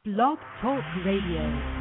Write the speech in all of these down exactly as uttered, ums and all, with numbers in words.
Blog Talk Radio.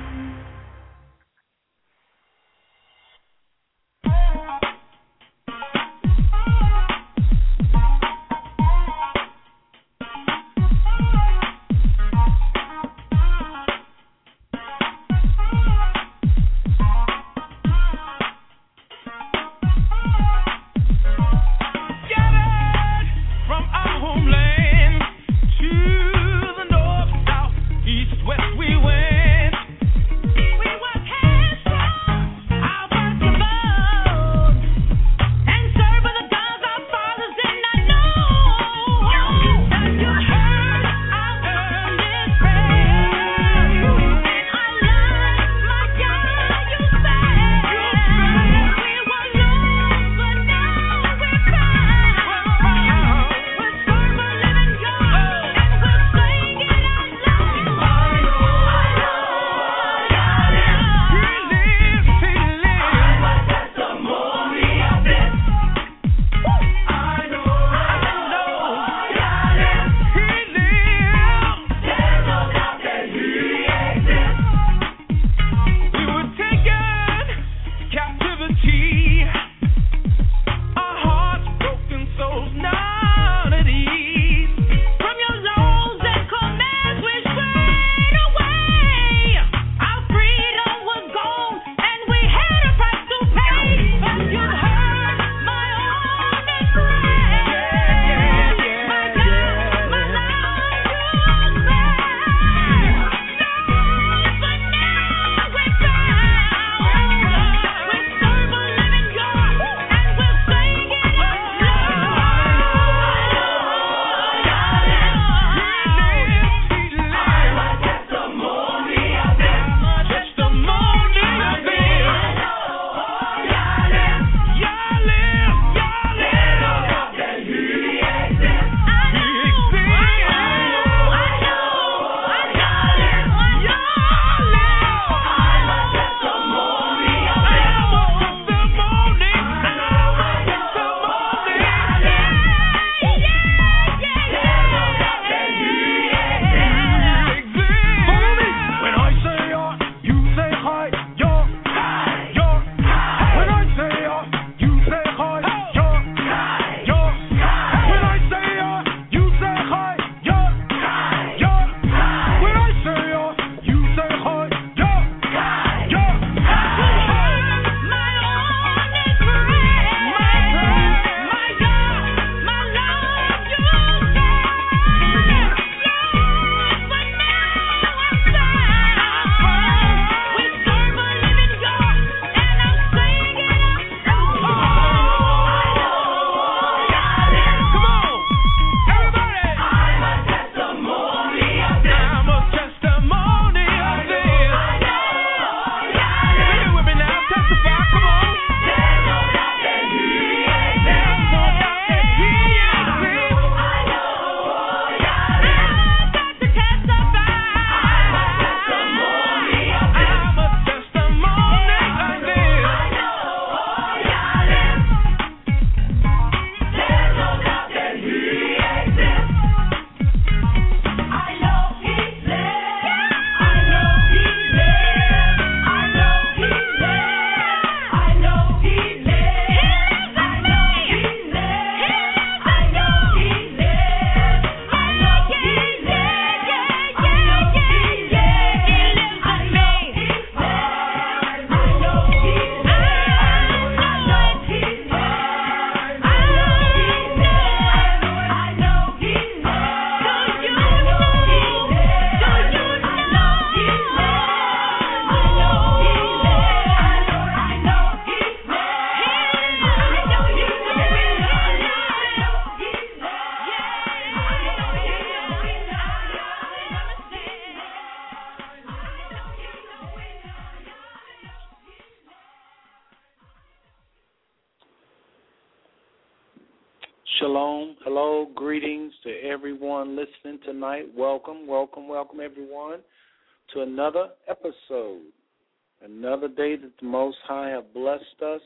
Shalom, hello, greetings to everyone listening tonight. Welcome, welcome, welcome everyone to another episode, another day that the Most High have blessed us.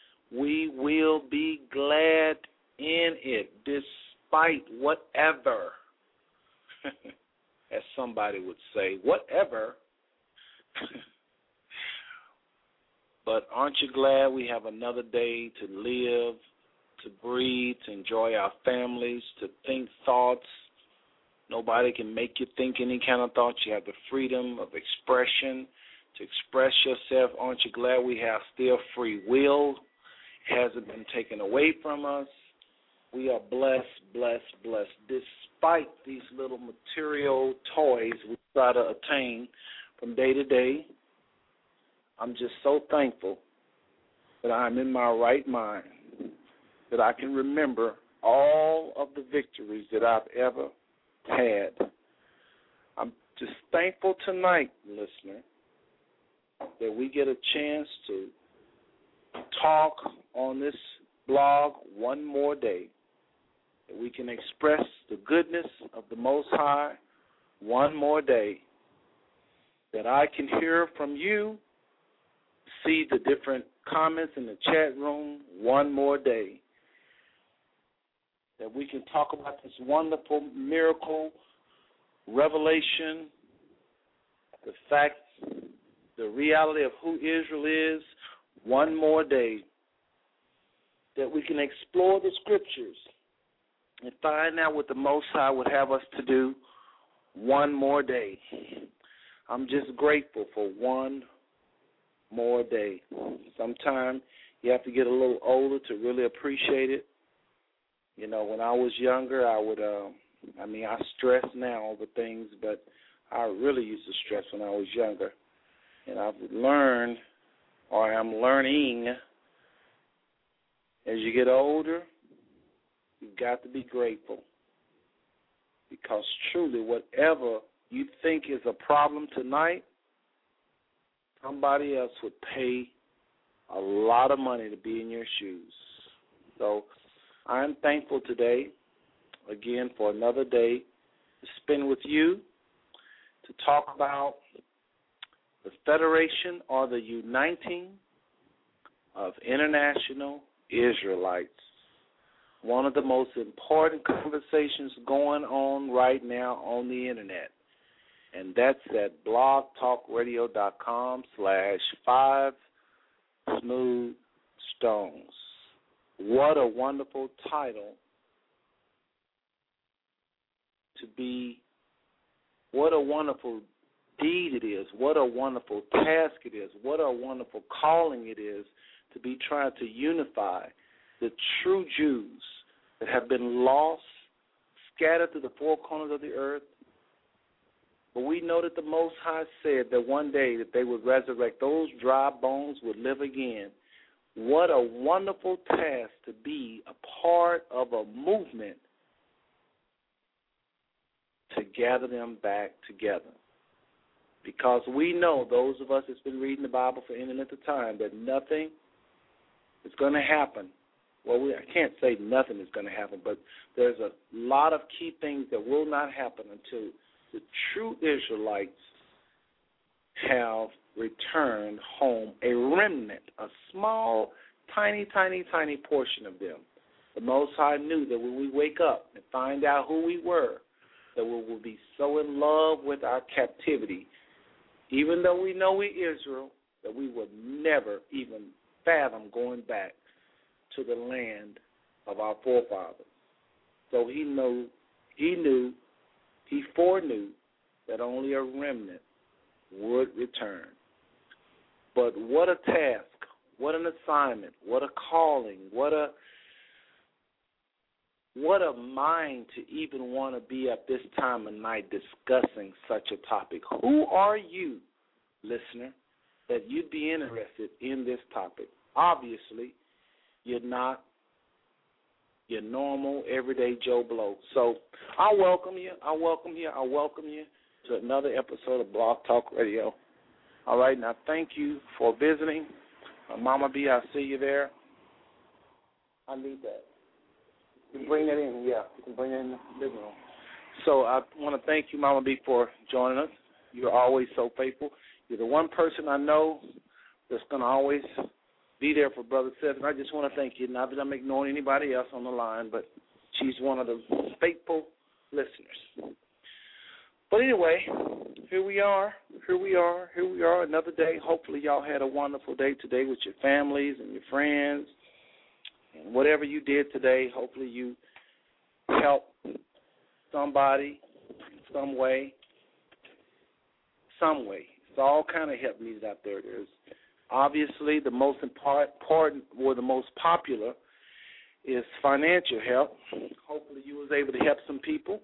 We will be glad in it despite whatever. as somebody would say. Whatever. But aren't you glad we have another day to live, to breathe, to enjoy our families, to think thoughts? Nobody can make you think any kind of thoughts. You have the freedom of expression to express yourself. Aren't you glad we have still free will? It hasn't been taken away from us. We are blessed, blessed, blessed. Despite these little material toys we try to attain from day to day, I'm just so thankful that I'm in my right mind, that I can remember all of the victories that I've ever had. I'm just thankful tonight, listener, that we get a chance to talk on this blog one more day, that we can express the goodness of the Most High one more day, that I can hear from you, see the different comments in the chat room one more day, that we can talk about this wonderful miracle, revelation, the fact, the reality of who Israel is one more day, that we can explore the scriptures and find out what the Most High would have us to do one more day. I'm just grateful for one more day. Sometimes you have to get a little older to really appreciate it. You know, when I was younger, I would, uh, I mean, I stress now over things, but I really used to stress when I was younger. And I've learned, or I'm learning, as you get older, you've got to be grateful. Because truly, whatever you think is a problem tonight, somebody else would pay a lot of money to be in your shoes. So I'm thankful today, again, for another day to spend with you, to talk about the Federation or the Uniting of International Israelites. One of the most important conversations going on right now on the Internet. And that's at blogtalkradio.com slash five smooth stones. What a wonderful title to be, what a wonderful deed it is, what a wonderful task it is, what a wonderful calling it is to be trying to unify the true Jews that have been lost, scattered to the four corners of the earth. But we know that the Most High said that one day that they would resurrect. Those dry bones would live again. What a wonderful task to be a part of a movement to gather them back together. Because we know, those of us that's been reading the Bible for any length of time, that nothing is going to happen. Well, we, I can't say nothing is going to happen, but there's a lot of key things that will not happen until the true Israelites have returned home, a remnant, a small, tiny, tiny, tiny portion of them. The Most High knew that when we wake up and find out who we were, that we will be so in love with our captivity, even though we know we Israel, that we would never even fathom going back to the land of our forefathers. So he knew, he knew, he foreknew that only a remnant would return. But what a task, what an assignment, what a calling, what a what a mind to even want to be at this time of night discussing such a topic. Who are you, listener, that you'd be interested in this topic? Obviously, you're not your normal, everyday Joe Blow. So I welcome you, I welcome you, I welcome you to another episode of Blog Talk Radio. All right, now thank you for visiting. Uh, Mama B, I see you there. I need that. You can bring that in, yeah. You can bring it in the living room. So I want to thank you, Mama B, for joining us. You're always so faithful. You're the one person I know that's going to always be there for Brother Seth. And I just want to thank you. Not that I'm ignoring anybody else on the line, but she's one of the faithful listeners. But anyway, here we are, here we are, here we are, another day. Hopefully y'all had a wonderful day today with your families and your friends. And whatever you did today, hopefully you helped somebody in some way, some way. It's all kind of help needed out there. There's obviously the most important or the most popular is financial help. Hopefully you was able to help some people.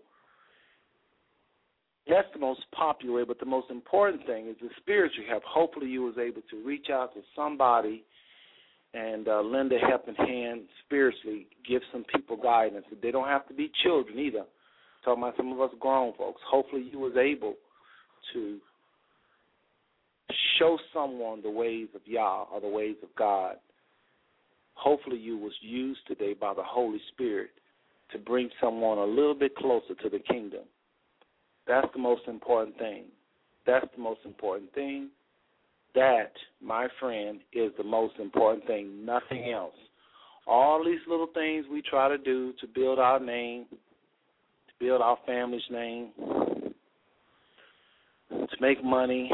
That's the most popular way, but the most important thing is the spiritual help. Hopefully you was able to reach out to somebody and uh, lend a helping hand spiritually, give some people guidance. They don't have to be children either. I'm talking about some of us grown folks. Hopefully you was able to show someone the ways of Yah or the ways of God. Hopefully you was used today by the Holy Spirit to bring someone a little bit closer to the kingdom. That's the most important thing. That's the most important thing. That, my friend, is the most important thing, nothing else. All these little things we try to do to build our name, to build our family's name, to make money,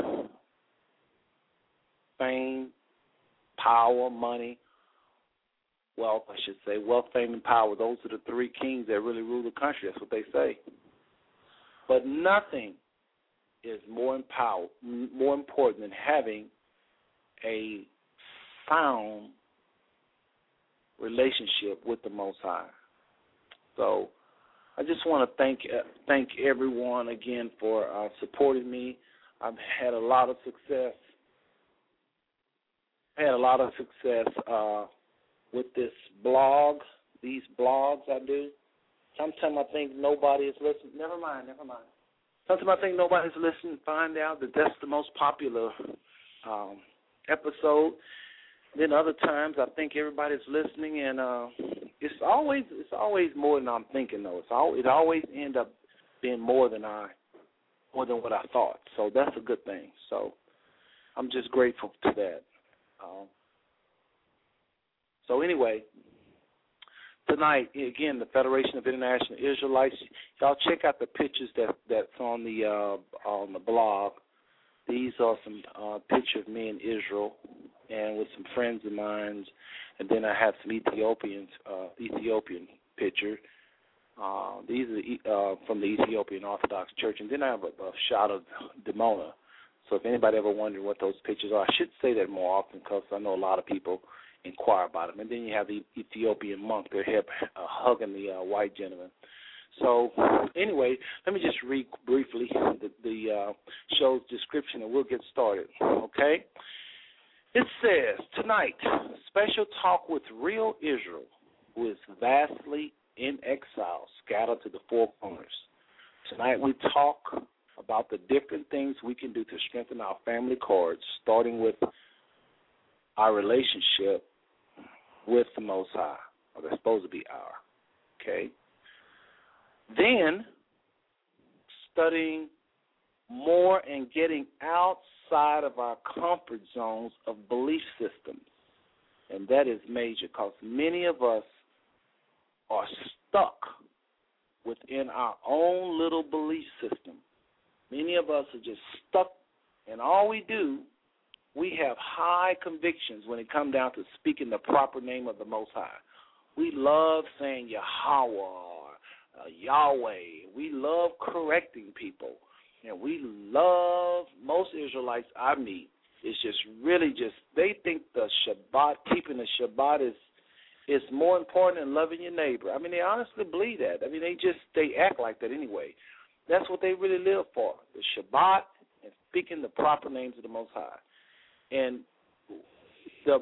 fame, power, money, wealth, I should say, wealth, fame, and power. Those are the three kings that really rule the country. That's what they say. But nothing is more empower, more important than having a sound relationship with the Most High. So I just want to thank uh, thank everyone again for uh, supporting me. I've had a lot of success. I had a lot of success uh, with this blog, these blogs I do. Sometimes I think nobody is listening. Never mind, never mind. Sometimes I think nobody's listening. Find out that that's the most popular um, episode. Then other times I think everybody's listening, and uh, it's always it's always more than I'm thinking. Though it's all it always ends up being more than I more than what I thought. So that's a good thing. So I'm just grateful to that. Um, so anyway. Tonight, again, the Federation of International Israelites. Y'all check out the pictures that that's on the uh, on the blog. These are some uh, pictures of me in Israel and with some friends of mine, and then I have some Ethiopians, uh, Ethiopian picture. Uh, these are uh, from the Ethiopian Orthodox Church, and then I have a, a shot of Dimona. So if anybody ever wondered what those pictures are, I should say that more often because I know a lot of people inquire about them. And then you have the Ethiopian monk, their hip uh, hugging the uh, white gentleman. So anyway, let me just read briefly the, the uh, show's description, and we'll get started, okay? It says, tonight, special talk with real Israel, who is vastly in exile, scattered to the four corners. Tonight we talk about the different things we can do to strengthen our family cords, starting with our relationship with the Most High, or they're supposed to be our, okay? Then, studying more and getting outside of our comfort zones of belief systems, and that is major because many of us are stuck within our own little belief system. Many of us are just stuck, and all we do we have high convictions when it comes down to speaking the proper name of the Most High. We love saying Yahweh or uh, Yahweh. We love correcting people. And we love, most Israelites I meet, it's just really just, they think the Shabbat, keeping the Shabbat is is more important than loving your neighbor. I mean, they honestly believe that. I mean, they just, they act like that anyway. That's what they really live for, the Shabbat and speaking the proper names of the Most High. And the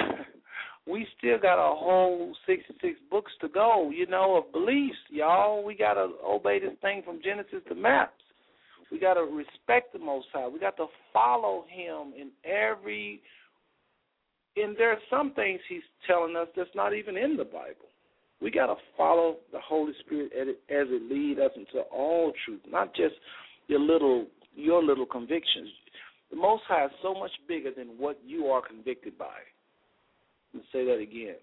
we still got a whole sixty-six books to go, you know, of beliefs, y'all. We got to obey this thing from Genesis to Maps. We got to respect the Most High. We got to follow him in every, and there are some things he's telling us that's not even in the Bible. We got to follow the Holy Spirit as it leads us into all truth, not just your little, your little convictions. The Most High is so much bigger than what you are convicted by. Let's say that again.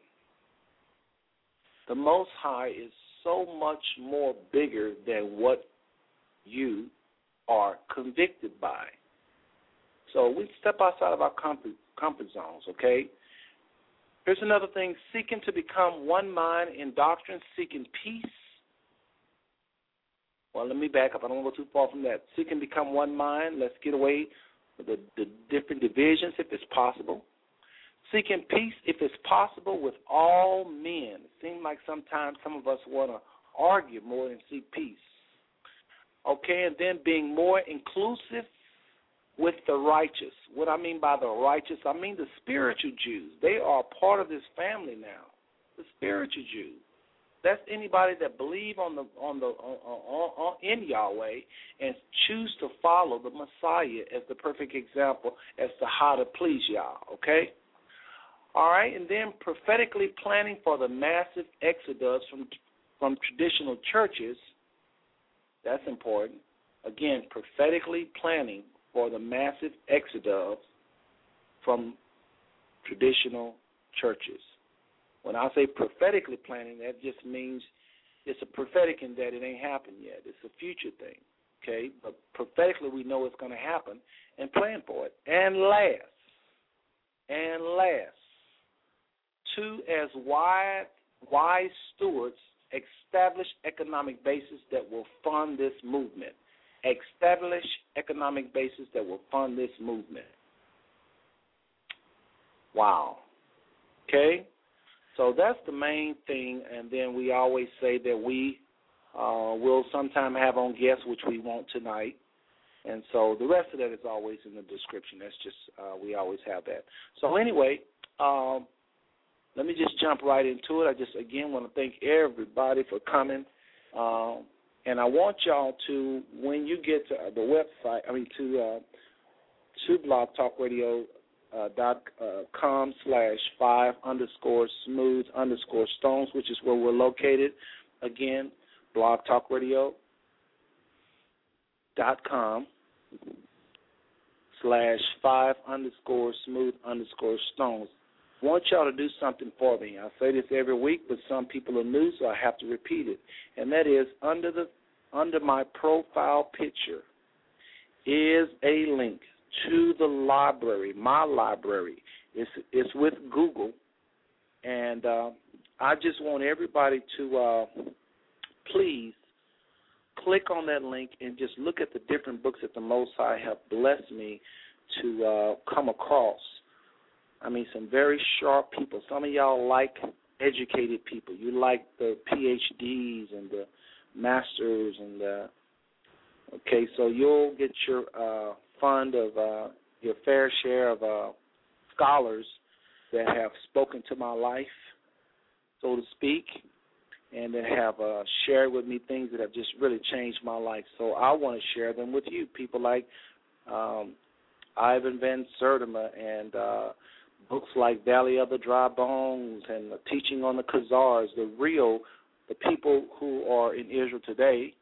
The Most High is so much more bigger than what you are convicted by. So we step outside of our comfort, comfort zones, okay? Here's another thing, seeking to become one mind in doctrine, seeking peace. Well, let me back up. I don't want to go too far from that. Seeking to become one mind. Let's get away from the, the different divisions if it's possible. Seeking peace if it's possible with all men. It seems like sometimes some of us want to argue more than seek peace. Okay, and then being more inclusive with the righteous. What I mean by the righteous, I mean the spiritual Jews. They are part of this family now, the spiritual Jews. That's anybody that believe on the on the on, on, on, in Yahweh and choose to follow the Messiah as the perfect example as to how to please Yah. Okay, all right, and then prophetically planning for the massive exodus from from traditional churches. That's important. Again, prophetically planning for the massive exodus from traditional churches. When I say prophetically planning, that just means it's a prophetic in that it ain't happened yet. It's a future thing, okay? But prophetically we know it's going to happen and plan for it. And last, and last, two, as wise, wise stewards, establish economic basis that will fund this movement. Establish economic basis that will fund this movement. Wow. Okay? So that's the main thing, and then we always say that we uh, will sometime have on guests, which we won't tonight. And so the rest of that is always in the description. That's just, uh, we always have that. So anyway, um, let me just jump right into it. I just, again, want to thank everybody for coming. Um, and I want y'all to, when you get to the website, I mean, to uh, to Blog Talk Radio, uh, dot uh, com slash five underscore smooth underscore stones, which is where we're located. Again, Blog Talk Radio dot com slash five underscore smooth underscore stones. I want y'all to do something for me. I say this every week, but some people are new, so I have to repeat it. And that is, under the under my profile picture is a link to the library, my library. It's it's with Google, and uh, I just want everybody to uh, please click on that link and just look at the different books that the Most High have blessed me to uh, come across. I mean, some very sharp people. Some of y'all like educated people. You like the P H Ds and the masters and the, okay, so you'll get your uh, fund of uh, your fair share of uh, scholars that have spoken to my life, so to speak, and that have uh, shared with me things that have just really changed my life. So I want to share them with you, people like um, Ivan Van Sertima and uh, books like Valley of the Dry Bones and the Teaching on the Khazars, the real, the people who are in Israel today.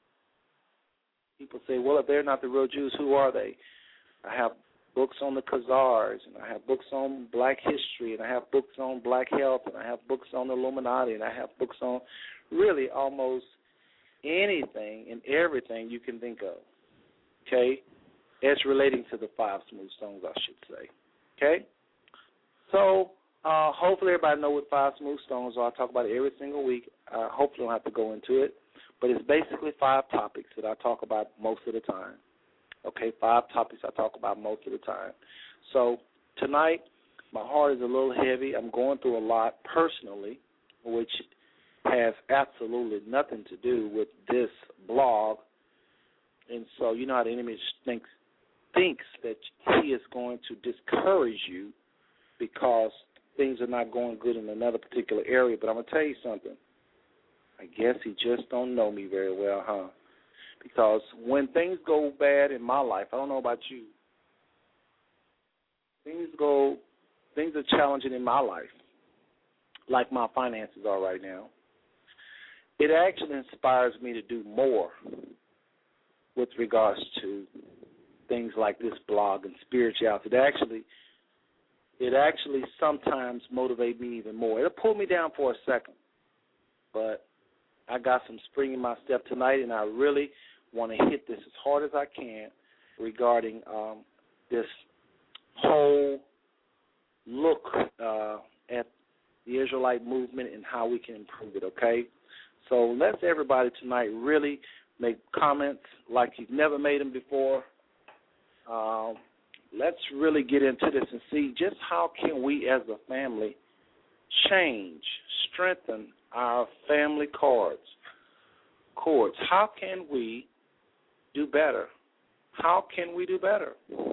People say, well, if they're not the real Jews, who are they? I have books on the Khazars, and I have books on black history, and I have books on black health, and I have books on the Illuminati, and I have books on really almost anything and everything you can think of, okay? It's relating to the five smooth stones, I should say, okay? So uh, hopefully everybody knows what five smooth stones are. I talk about it every single week. Uh, hopefully I don't have to go into it. But it's basically five topics that I talk about most of the time. Okay, five topics I talk about most of the time. So tonight my heart is a little heavy. I'm going through a lot personally, which has absolutely nothing to do with this blog. And so you know how the enemy thinks, thinks that he is going to discourage you because things are not going good in another particular area. But I'm going to tell you something. I guess he just don't know me very well, huh? Because when things go bad in my life, I don't know about you, things go, things are challenging in my life, like my finances are right now. It actually inspires me to do more with regards to things like this blog and spirituality. It actually, it actually sometimes motivates me even more. It'll pull me down for a second, but I got some spring in my step tonight, and I really want to hit this as hard as I can regarding um, this whole look uh, at the Israelite movement and how we can improve it, okay? So let's everybody tonight really make comments like you've never made them before. Uh, let's really get into this and see just how can we as a family change, strengthen our family cords. Cords. How can we do better? How can we do better?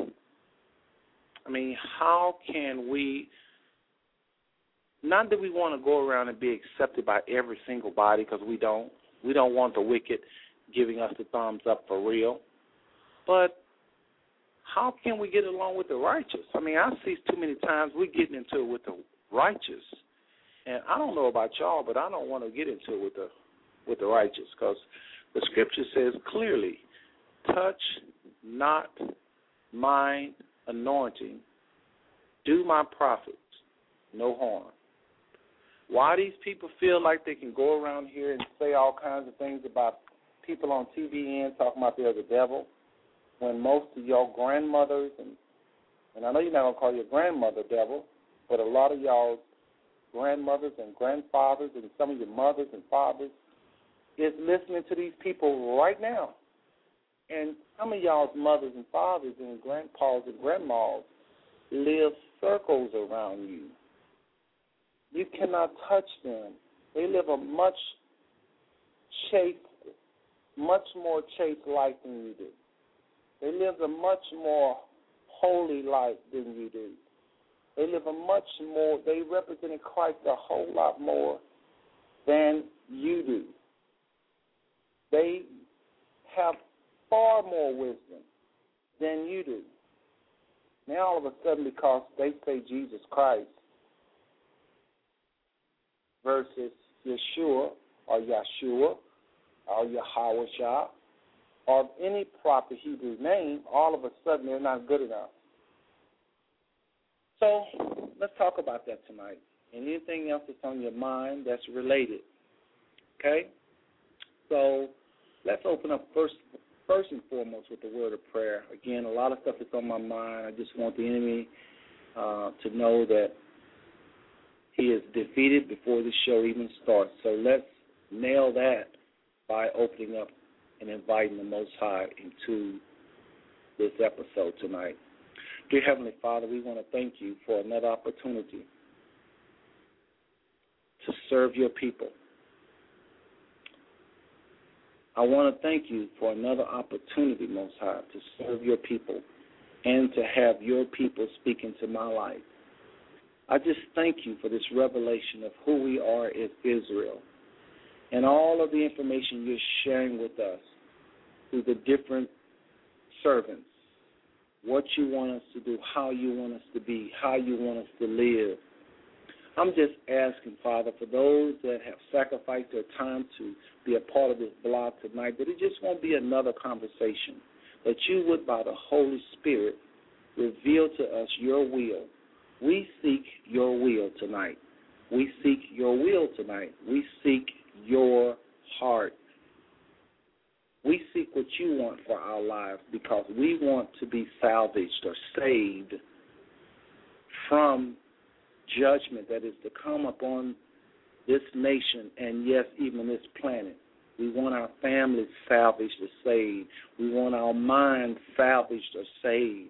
I mean, how can we, not that we want to go around and be accepted by every single body, because we don't. We don't want the wicked giving us the thumbs up for real. But how can we get along with the righteous? I mean, I see too many times we're getting into it with the righteous. And I don't know about y'all, but I don't want to get into it with the with the righteous, because the scripture says clearly, touch not mine anointing, do my prophets no harm. Why these people feel like they can go around here and say all kinds of things about people on T V N talking about they're the devil, when most of y'all grandmothers, and, and I know you're not going to call your grandmother devil, but a lot of y'all grandmothers and grandfathers and some of your mothers and fathers is listening to these people right now. And some of y'all's mothers and fathers and grandpas and grandmas live circles around you. You cannot touch them. They live a much chaste, much more chaste life than you do. They live a much more holy life than you do. They live a much more, they represented Christ a whole lot more than you do. They have far more wisdom than you do. Now all of a sudden, because they say Jesus Christ versus Yeshua or Yeshua or Yahweh or any proper Hebrew name, all of a sudden they're not good enough. So let's talk about that tonight. And anything else that's on your mind that's related. Okay? So let's open up first first and foremost with the word of prayer. Again, a lot of stuff is on my mind. I just want the enemy uh, to know that he is defeated before the show even starts. So let's nail that by opening up and inviting the Most High into this episode tonight. Dear Heavenly Father, we want to thank you for another opportunity to serve your people. I want to thank you for another opportunity, Most High, to serve your people and to have your people speak into my life. I just thank you for this revelation of who we are as Israel and all of the information you're sharing with us through the different servants, what you want us to do, how you want us to be, how you want us to live. I'm just asking, Father, for those that have sacrificed their time to be a part of this blog tonight, that it just won't be another conversation, that you would, by the Holy Spirit, reveal to us your will. We seek your will tonight. We seek your will tonight. We seek your heart. We seek what you want for our lives because we want to be salvaged or saved from judgment that is to come upon this nation and, yes, even this planet. We want our families salvaged or saved. We want our minds salvaged or saved.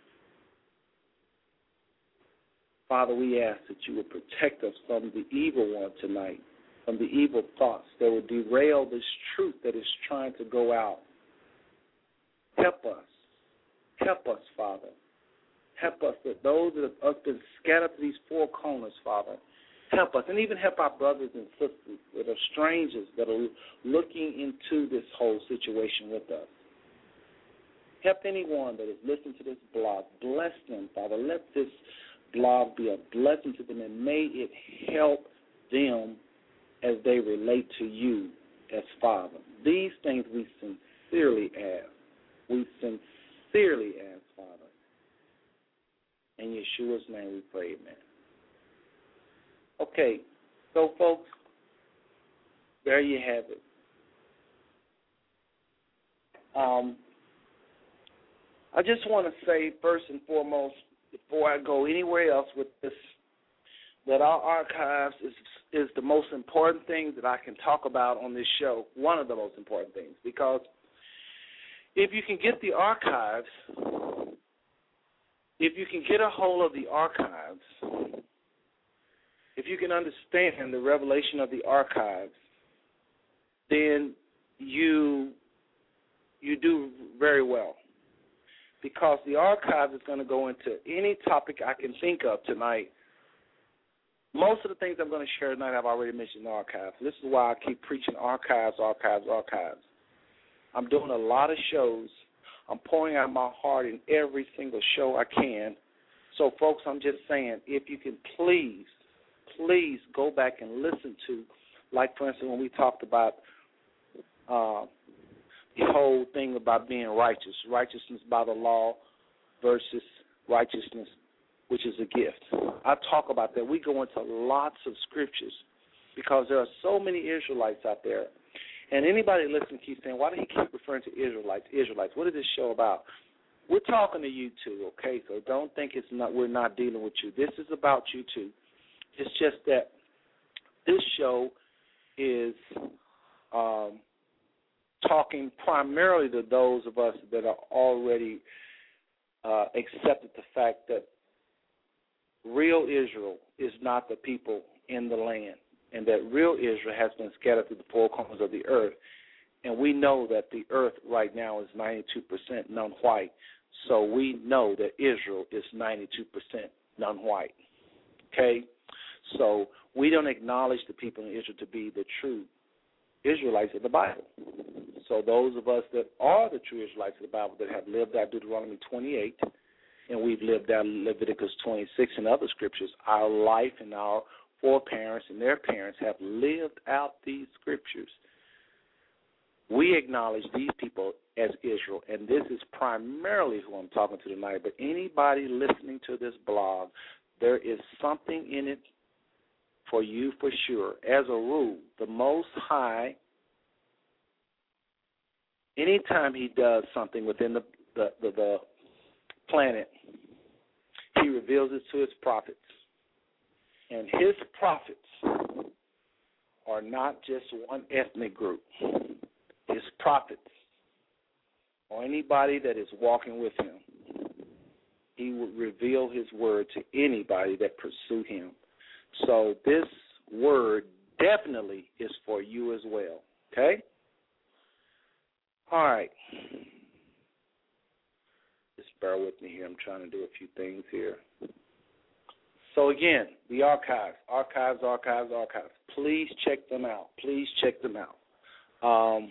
Father, we ask that you would protect us from the evil one tonight, from the evil thoughts that will derail this truth that is trying to go out. Help us. Help us, Father. Help us that those that have been scattered to these four corners, Father, help us. And even help our brothers and sisters that are strangers that are looking into this whole situation with us. Help anyone that is listening to this blog. Bless them, Father. Let this blog be a blessing to them, and may it help them as they relate to you as Father. These things we sincerely ask. We sincerely ask, Father. In Yeshua's name we pray, amen. Okay, so folks, there you have it. Um, I just want to say, first and foremost, before I go anywhere else with this, that our archives is is the most important thing that I can talk about on this show, one of the most important things, because if you can get the archives, if you can get a hold of the archives, if you can understand the revelation of the archives, then you you do very well, because the archives is going to go into any topic I can think of tonight. Most of the things I'm going to share tonight I've already mentioned in the archives. This is why I keep preaching archives, archives, archives. I'm doing a lot of shows. I'm pouring out my heart in every single show I can. So, folks, I'm just saying, if you can please, please go back and listen to, like, for instance, when we talked about uh, the whole thing about being righteous, righteousness by the law versus righteousness, which is a gift. I talk about that. We go into lots of scriptures because there are so many Israelites out there. And anybody listening keeps saying, why do he keep referring to Israelites, Israelites? What is this show about? We're talking to you too, okay? So don't think it's not we're not dealing with you. This is about you too. It's just that this show is um, talking primarily to those of us that are already uh, accepted the fact that real Israel is not the people in the land, and that real Israel has been scattered through the four corners of the earth. And we know that the earth right now is ninety-two percent non-white, so we know that Israel is ninety-two percent non-white. Okay? So we don't acknowledge the people in Israel to be the true Israelites of the Bible. So those of us that are the true Israelites of the Bible that have lived out Deuteronomy twenty-eight, and we've lived out Leviticus twenty-six and other scriptures, our life and our foreparents and their parents have lived out these scriptures. We acknowledge these people as Israel, and this is primarily who I'm talking to tonight. But anybody listening to this blog, there is something in it for you for sure. As a rule, the Most High, anytime he does something within the the, the, the planet, he reveals it to his prophets. And his prophets are not just one ethnic group. His prophets, or anybody that is walking with him, he will reveal his word to anybody that pursue him. So this word definitely is for you as well, okay? All right. Just bear with me here. I'm trying to do a few things here. So, again, the archives, archives, archives, archives. Please check them out. Please check them out. Um,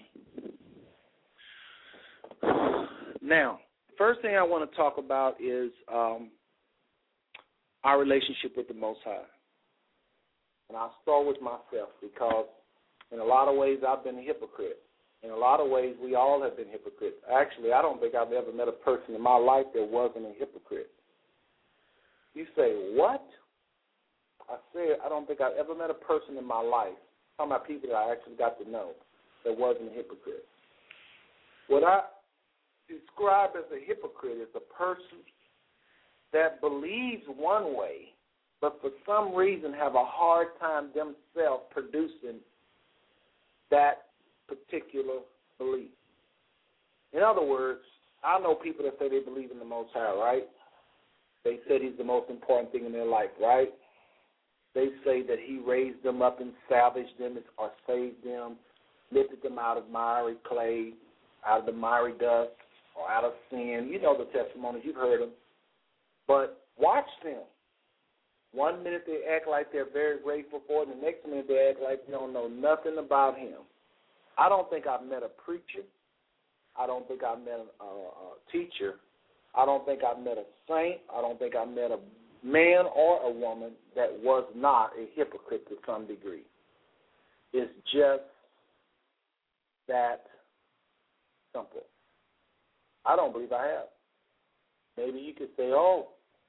now, first thing I want to talk about is um, our relationship with the Most High. And I'll start with myself because in a lot of ways I've been a hypocrite. In a lot of ways we all have been hypocrites. Actually, I don't think I've ever met a person in my life that wasn't a hypocrite. You say, what? I said, I don't think I've ever met a person in my life, talking about people that I actually got to know, that wasn't a hypocrite. What I describe as a hypocrite is a person that believes one way, but for some reason have a hard time themselves producing that particular belief. In other words, I know people that say they believe in the Most High, right? They said he's the most important thing in their life, right? They say that he raised them up and salvaged them or saved them, lifted them out of miry clay, out of the miry dust, or out of sin. You know the testimonies. You've heard them. But watch them. One minute they act like they're very grateful for it, and the next minute they act like they don't know nothing about him. I don't think I've met a preacher. I don't think I've met a, a, a teacher. I don't think I've met a saint. I don't think I've met a man or a woman that was not a hypocrite to some degree. It's just that simple. I don't believe I have. Maybe you could say, oh,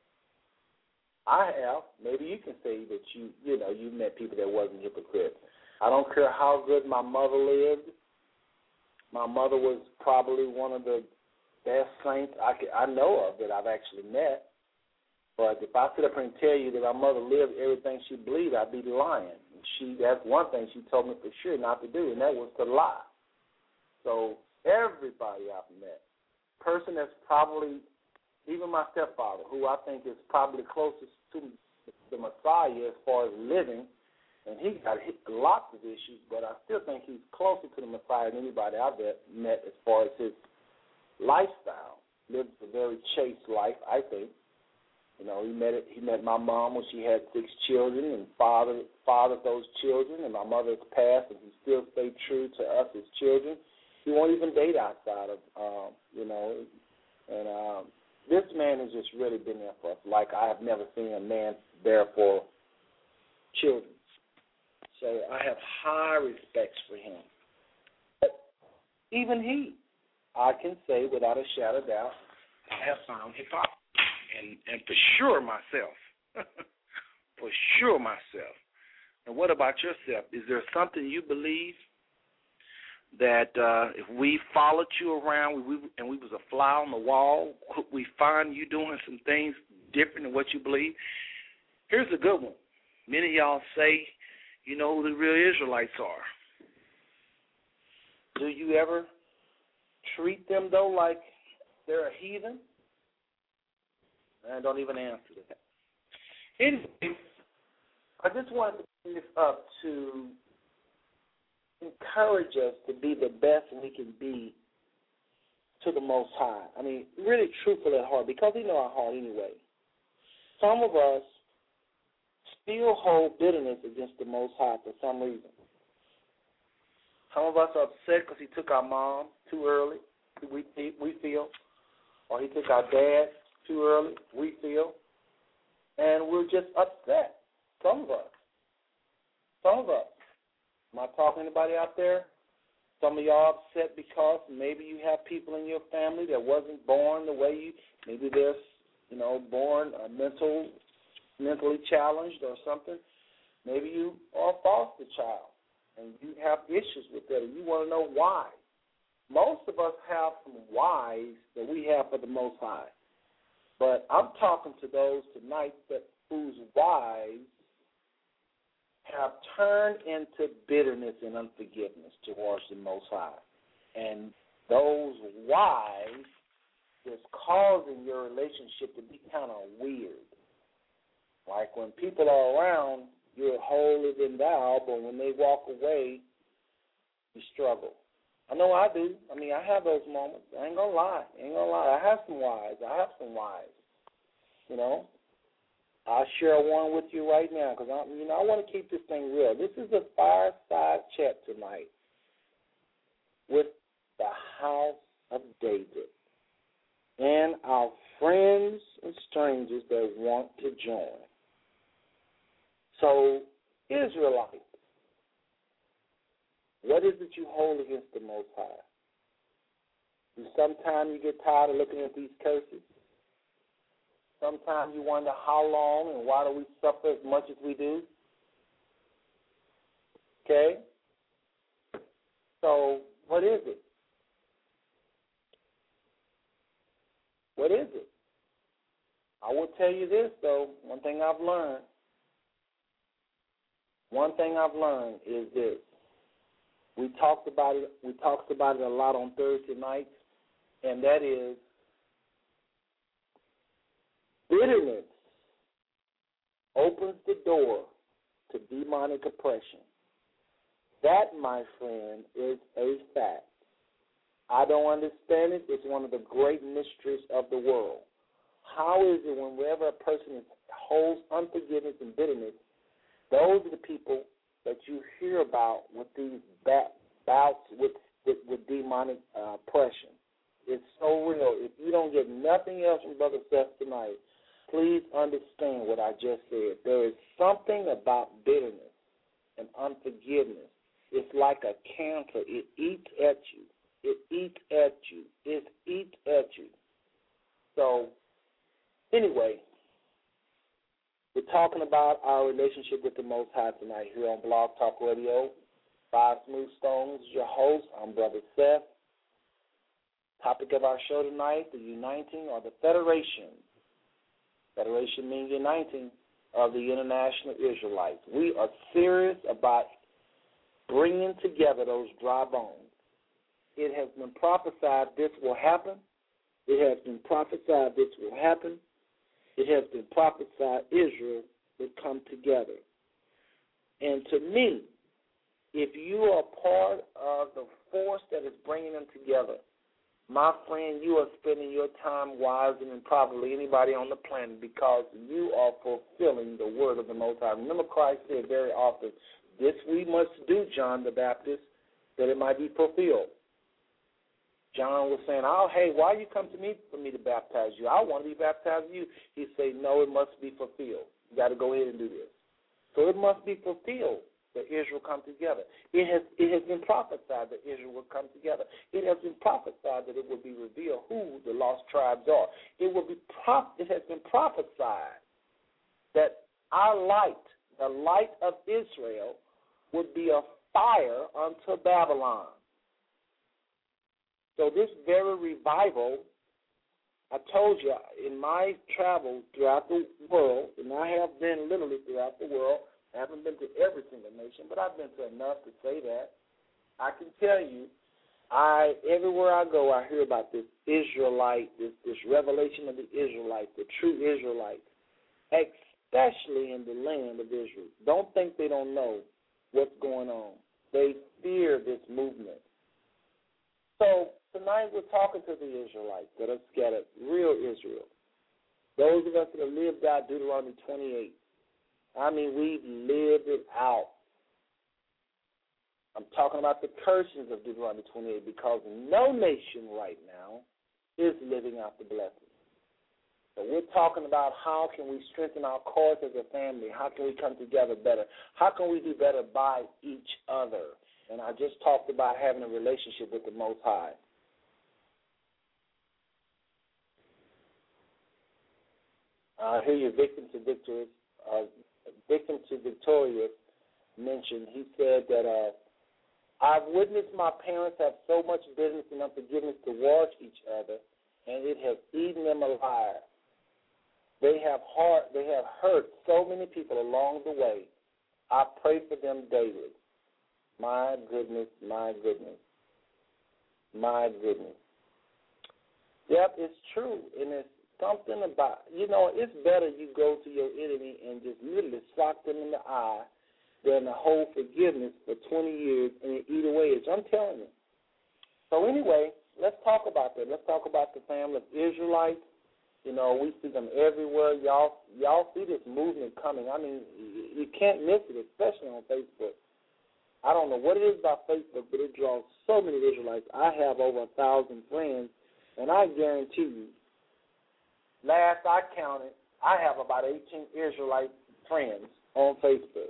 I have. Maybe you can say that you, you know, you met people that wasn't hypocrites. I don't care how good my mother lived, My mother was probably one of the best saints I, could, I know of that I've actually met. But if I sit up here and tell you that my mother lived everything she believed, I'd be lying. She That's one thing she told me for sure not to do, and that was to lie. So everybody I've met, person that's probably, even my stepfather, who I think is probably closest to the Messiah as far as living, and he got hit lots of issues, but I still think he's closer to the Messiah than anybody I've met as far as his lifestyle. Lives a very chaste life, I think. You know, he met it, he met my mom when she had six children and fathered, fathered those children, and my mother's passed, and he still stayed true to us as children. He won't even date outside of, um, you know, and um, this man has just really been there for us like I have never seen a man there for children. So I have high respects for him. But even he, I can say without a shadow of doubt, I have found hypocrisy. And, and for sure myself, for sure myself. And what about yourself? Is there something you believe that uh, if we followed you around we, and we was a fly on the wall, could we find you doing some things different than what you believe? Here's a good one. Many of y'all say you know who the real Israelites are. Do you ever treat them, though, like they're a heathen? And don't even answer that. Anyway, I just wanted to bring this up to encourage us to be the best we can be to the Most High. I mean, really truthful at heart, because we know our heart anyway. Some of us still hold bitterness against the Most High for some reason. Some of us are upset because he took our mom too early, we, we feel, or he took our dad too early, we feel, and we're just upset. Some of us. Some of us. Am I talking to anybody out there? Some of y'all upset because maybe you have people in your family that wasn't born the way you, maybe they're, you know, born uh, mental, mentally challenged or something. Maybe you are a foster child and you have issues with that and you want to know why. Most of us have some whys that we have for the Most High. But I'm talking to those tonight that whose whys have turned into bitterness and unforgiveness towards the Most High. And those whys is causing your relationship to be kind of weird. Like when people are around, you're holier than thou, but when they walk away, you struggle. I know I do. I mean, I have those moments. I ain't going to lie. I ain't going to lie. I have some whys. I have some whys. You know? I'll share one with you right now because, I, you know, I want to keep this thing real. This is a fireside chat tonight with the House of David and our friends and strangers that want to join. So, Israelites, what is it you hold against the Most High? Do sometimes you get tired of looking at these curses? Sometimes you wonder how long and why do we suffer as much as we do? Okay? So, what is it? What is it? I will tell you this, though, one thing I've learned. One thing I've learned is this. We talked about it. We talked about it a lot on Thursday nights, and that is bitterness opens the door to demonic oppression. That, my friend, is a fact. I don't understand it. It's one of the great mysteries of the world. How is it whenever a person holds unforgiveness and bitterness, those are the people that you hear about with these bouts with, with, with demonic uh, oppression. It's so real. If you don't get nothing else from Brother Seth tonight, please understand what I just said. There is something about bitterness and unforgiveness. It's like a cancer. It eats at you. It eats at you. It eats at you. So, anyway, we're talking about our relationship with the Most High tonight here on Blog Talk Radio. Five Smooth Stones is your host. I'm Brother Seth. Topic of our show tonight, the uniting or the federation. Federation means uniting of the international Israelites. We are serious about bringing together those dry bones. It has been prophesied this will happen. It has been prophesied this will happen. It has been prophesied Israel will come together. And to me, if you are part of the force that is bringing them together, my friend, you are spending your time wiser than probably anybody on the planet because you are fulfilling the word of the Most High. Remember, Christ said very often, this we must do, John the Baptist, that it might be fulfilled. John was saying, oh, hey, why you come to me for me to baptize you? I want to be baptized with you. He said, no, it must be fulfilled. You got to go ahead and do this. So it must be fulfilled that Israel come together. It has it has been prophesied that Israel will come together. It has been prophesied that it will be revealed who the lost tribes are. It will be pro- it has been prophesied that our light, the light of Israel, would be a fire unto Babylon. So this very revival, I told you, in my travels throughout the world, and I have been literally throughout the world, I haven't been to every single nation, but I've been to enough to say that. I can tell you, I everywhere I go, I hear about this Israelite, this, this revelation of the Israelites, the true Israelites, especially in the land of Israel. Don't think they don't know what's going on. They fear this movement. So tonight we're talking to the Israelites that are scattered, real Israel. Those of us that have lived out Deuteronomy twenty-eight. I mean, we've lived it out. I'm talking about the curses of Deuteronomy twenty-eight because no nation right now is living out the blessings. So we're talking about how can we strengthen our cause as a family. How can we come together better? How can we do better by each other? And I just talked about having a relationship with the Most High. I hear you, victim to victorious, uh, victim to victorious mentioned. He said that uh, I've witnessed my parents have so much bitterness and unforgiveness towards each other, and it has eaten them alive. They have hard, they have hurt so many people along the way. I pray for them daily. My goodness, my goodness, my goodness. Yep, it's true, and it's something about, you know, it's better you go to your enemy and just literally sock them in the eye than to hold forgiveness for twenty years and eat away at you. I'm telling you. So anyway, let's talk about that. Let's talk about the family of Israelites. You know, we see them everywhere. Y'all, y'all see this movement coming. I mean, you can't miss it, especially on Facebook. I don't know what it is about Facebook, but it draws so many Israelites. I have over a thousand friends, and I guarantee you, last I counted, I have about eighteen Israelite friends on Facebook.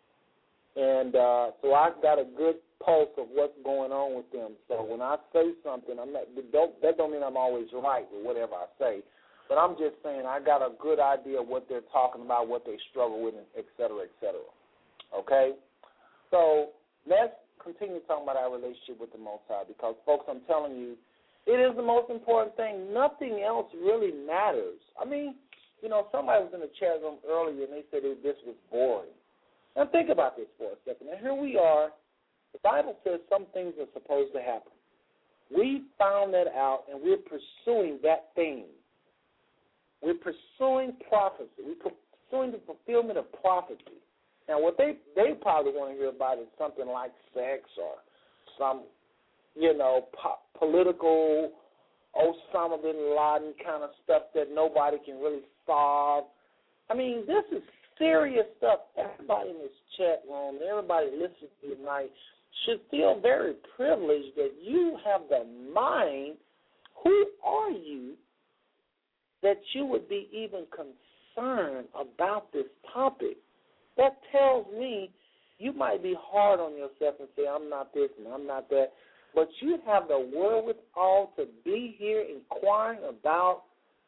And uh, so I've got a good pulse of what's going on with them. So when I say something, I'm not, don't, that don't mean I'm always right with whatever I say. But I'm just saying I got a good idea of what they're talking about, what they struggle with, et cetera, et cetera. Okay? So let's continue talking about our relationship with the Most High because, folks, I'm telling you, it is the most important thing. Nothing else really matters. I mean, you know, somebody was in the chat room earlier and they said that this was boring. Now think about this for a second. Now here we are. The Bible says some things are supposed to happen. We found that out and we're pursuing that thing. We're pursuing prophecy. We're pursuing the fulfillment of prophecy. Now what they, they probably want to hear about is something like sex or some, you know, po- political Osama bin Laden kind of stuff that nobody can really solve. I mean, this is serious stuff. Everybody in this chat room, everybody listening to tonight should feel very privileged that you have the mind. Who are you that you would be even concerned about this topic? That tells me you might be hard on yourself and say, I'm not this and I'm not that. But you have the wherewithal to be here inquiring about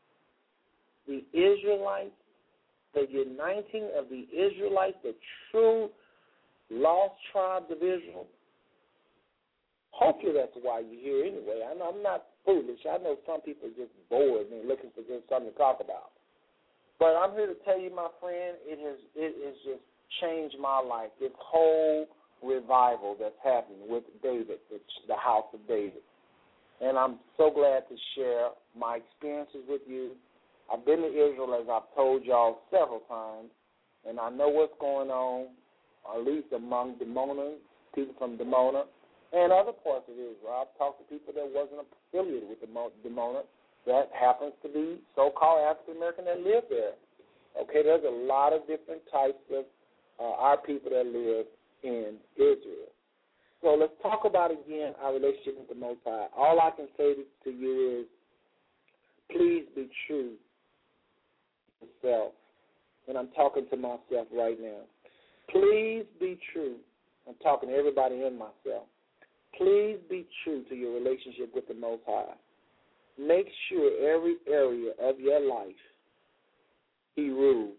the Israelites, the uniting of the Israelites, the true lost tribes of Israel. Hopefully that's why you're here anyway. I know I'm not foolish. I know some people are just bored and they're looking for just something to talk about. But I'm here to tell you, my friend, it has it has just changed my life. This whole revival that's happening with David, the, the house of David. And I'm so glad to share my experiences with you. I've been to Israel, as I've told y'all several times, and I know what's going on, at least among Dimona, people from Dimona, and other parts of Israel. I've talked to people that wasn't affiliated with Dimona that happens to be so-called African-American that live there. Okay, there's a lot of different types of uh, our people that live in Israel. So let's talk about, again, our relationship with the Most High. All I can say to you is, please be true to yourself. And I'm talking to myself right now. Please be true. I'm talking to everybody in myself. Please be true to your relationship with the Most High. Make sure every area of your life He rules.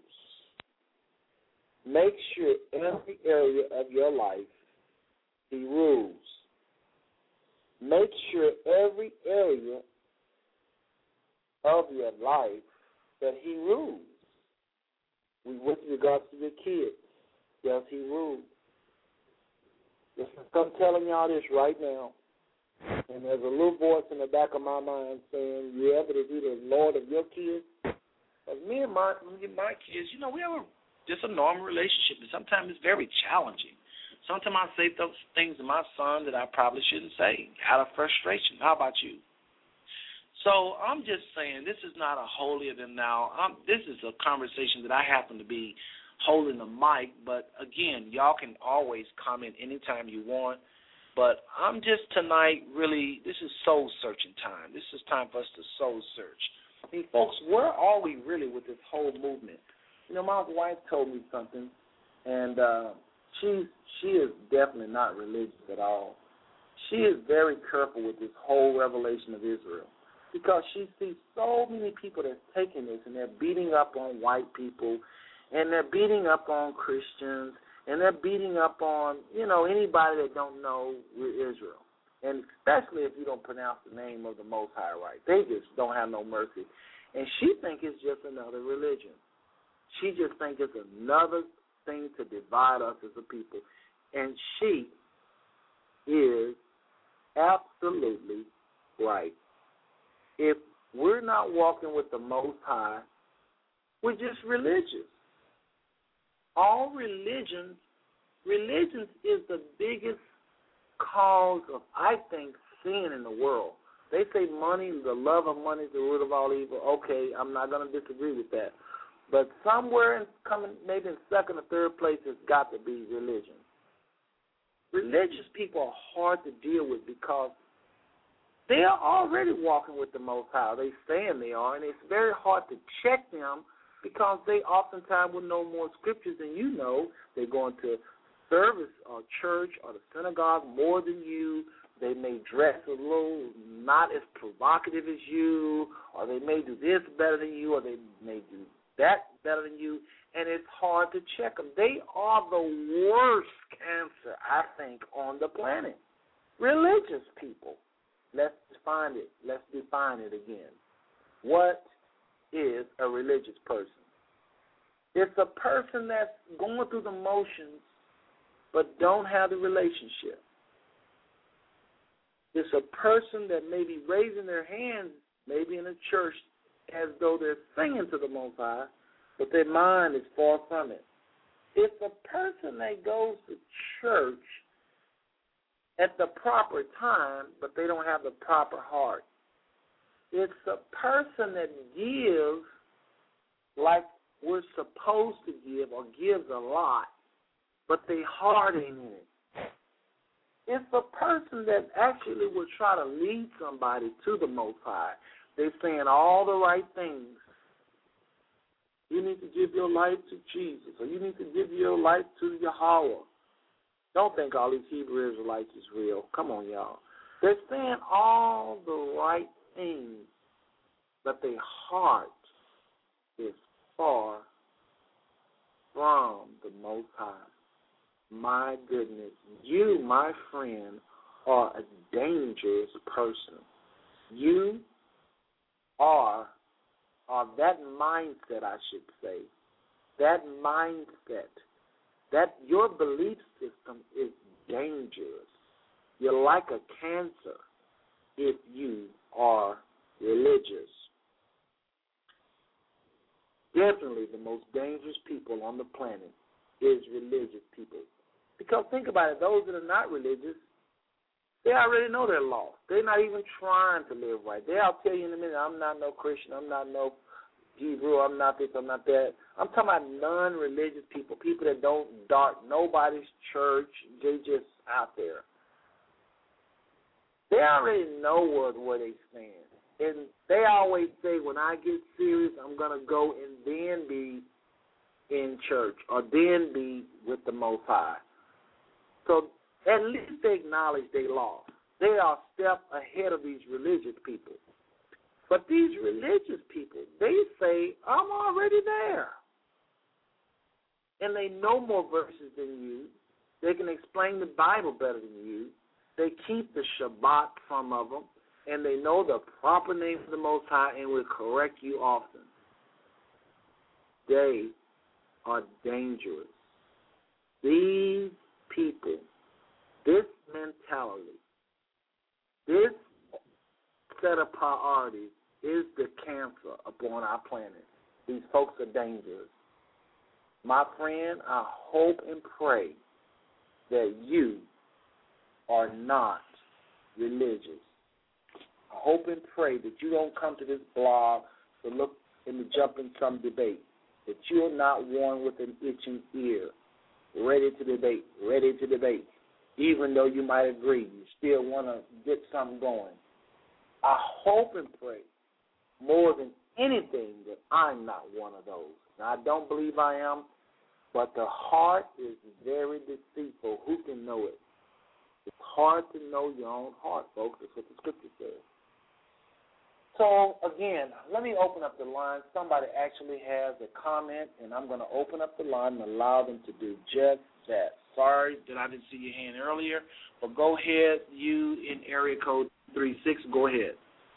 Make sure every area of your life He rules. Make sure every area of your life that He rules. With regards to your kids, does He rule? I'm telling y'all this right now, and there's a little voice in the back of my mind saying, you ever to be the Lord of your kids? Because me and my, my kids, you know, we have a, just a normal relationship, and sometimes it's very challenging. Sometimes I say those things to my son that I probably shouldn't say out of frustration. How about you? So I'm just saying this is not a holier than thou. I'm, this is a conversation that I happen to be holding the mic, but, again, y'all can always comment anytime you want. But I'm just tonight really, this is soul-searching time. This is time for us to soul-search. I mean, folks, where are we really with this whole movement? You know, my wife told me something, and uh, she, she is definitely not religious at all. She is very careful with this whole revelation of Israel because she sees so many people that's taking this, and they're beating up on white people, and they're beating up on Christians, and they're beating up on, you know, anybody that don't know Israel, and especially if you don't pronounce the name of the Most High right. They just don't have no mercy. And she thinks it's just another religion. She just thinks it's another thing to divide us as a people. And she is absolutely right. If we're not walking with the Most High, we're just religious. All religions, religions is the biggest cause of, I think, sin in the world. They say money, the love of money is the root of all evil. Okay, I'm not going to disagree with that. But somewhere in coming, maybe in second or third place, it's got to be religion. Religious people are hard to deal with because they are already walking with the Most High. They saying they are, and it's very hard to check them because they oftentimes will know more scriptures than you know. They're going to service or church or the synagogue more than you. They may dress a little not as provocative as you, or they may do this better than you, or they may do that better than you, and it's hard to check them. They are the worst cancer, I think, on the planet. Religious people. Let's define it. Let's define it again. What is a religious person? It's a person that's going through the motions but don't have the relationship. It's a person that may be raising their hands, maybe in a church, as though they're singing to the Most High, but their mind is far from it. It's a person that goes to church at the proper time, but they don't have the proper heart. It's a person that gives like we're supposed to give or gives a lot, but their heart ain't in it. It's a person that actually will try to lead somebody to the Most High. They're saying all the right things. You need to give your life to Jesus, or you need to give your life to Yahweh. Don't think all these Hebrew Israelites is real. Come on, y'all. They're saying all the right things, but their heart is far from the Most High. My goodness, you, my friend, are a dangerous person. you are, or that mindset, I should say, that mindset, that your belief system is dangerous. You're like a cancer if you are religious. Definitely the most dangerous people on the planet is religious people. Because think about it, those that are not religious, they already know they're lost. They're not even trying to live right. They'll tell you in a minute, I'm not no Christian, I'm not no Hebrew, I'm not this, I'm not that. I'm talking about non-religious people, people that don't dart nobody's church. They just out there. They already know where, where they stand. And they always say, when I get serious, I'm going to go and then be in church or then be with the Most High. So at least they acknowledge they lost. They are a step ahead of these religious people. But these religious people, they say, I'm already there. And they know more verses than you. They can explain the Bible better than you. They keep the Shabbat, some of them, and they know the proper name of the Most High and will correct you often. They are dangerous. These people, this mentality, this set of priorities is the cancer upon our planet. These folks are dangerous. My friend, I hope and pray that you are not religious. I hope and pray that you don't come to this blog to look and to jump in some debate, that you're not one with an itching ear, ready to debate, ready to debate. Even though you might agree, you still want to get something going. I hope and pray more than anything that I'm not one of those. Now, I don't believe I am, but the heart is very deceitful. Who can know it? It's hard to know your own heart, folks. That's what the scripture says. So, again, let me open up the line. Somebody actually has a comment, and I'm going to open up the line and allow them to do just that. Sorry that I didn't see your hand earlier, but go ahead. You in area code three six, go ahead.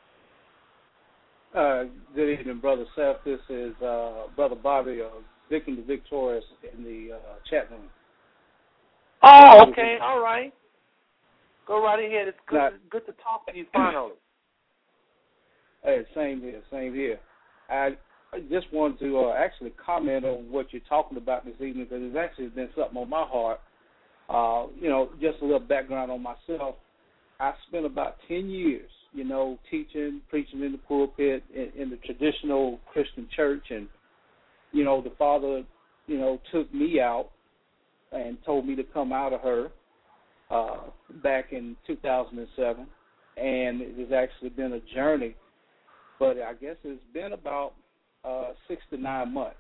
Uh, good evening, Brother Seth. This is uh, Brother Bobby of Vic and the Victorious in the uh, chat room. Oh, okay, all right. Go right ahead. It's good, now, good to talk to you finally. Hey, same here, same here. I just wanted to uh, actually comment on what you're talking about this evening because it's actually been something on my heart. Uh, you know, just a little background on myself. I spent about ten years, you know, teaching, preaching in the pulpit in, in the traditional Christian church. And, you know, the Father, you know, took me out and told me to come out of her uh, back in two thousand seven. And it has actually been a journey. But I guess it's been about uh, six to nine months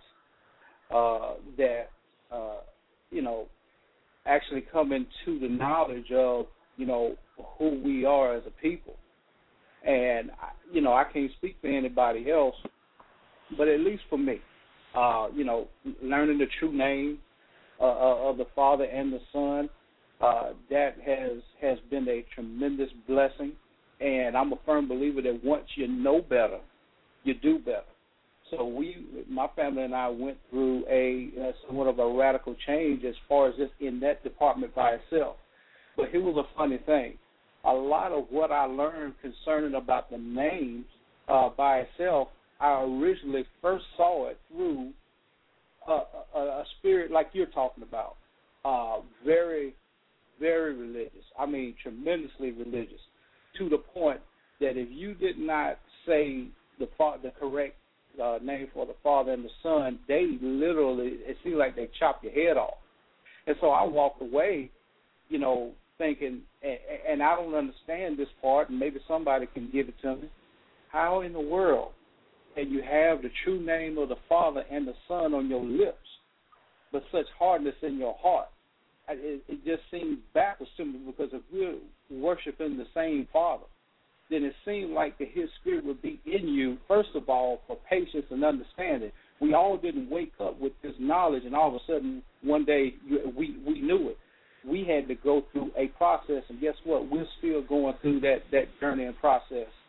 uh, that, uh, you know, actually coming to the knowledge of, you know, who we are as a people. And, you know, I can't speak for anybody else, but at least for me, uh, you know, learning the true name uh, of the Father and the Son, uh, that has, has been a tremendous blessing. And I'm a firm believer that once you know better, you do better. So we, my family and I went through a uh, somewhat of a radical change as far as just in that department by itself. But here was a funny thing. A lot of what I learned concerning about the names uh, by itself, I originally first saw it through a, a, a spirit like you're talking about, uh, very, very religious. I mean, tremendously religious, to the point that if you did not say the the correct uh, name for the Father and the Son, they literally, it seemed like they chopped your head off. And so I walked away, you know, thinking, and, and I don't understand this part, and maybe somebody can give it to me. How in the world can you have the true name of the Father and the Son on your lips, but such hardness in your heart? It, it just seems backwards to me, because if we're worshiping the same Father, then it seemed like that His Spirit would be in you, first of all, for patience and understanding. We all didn't wake up with this knowledge, and all of a sudden, one day, we, we knew it. We had to go through a process, and guess what? We're still going through that, that journey and process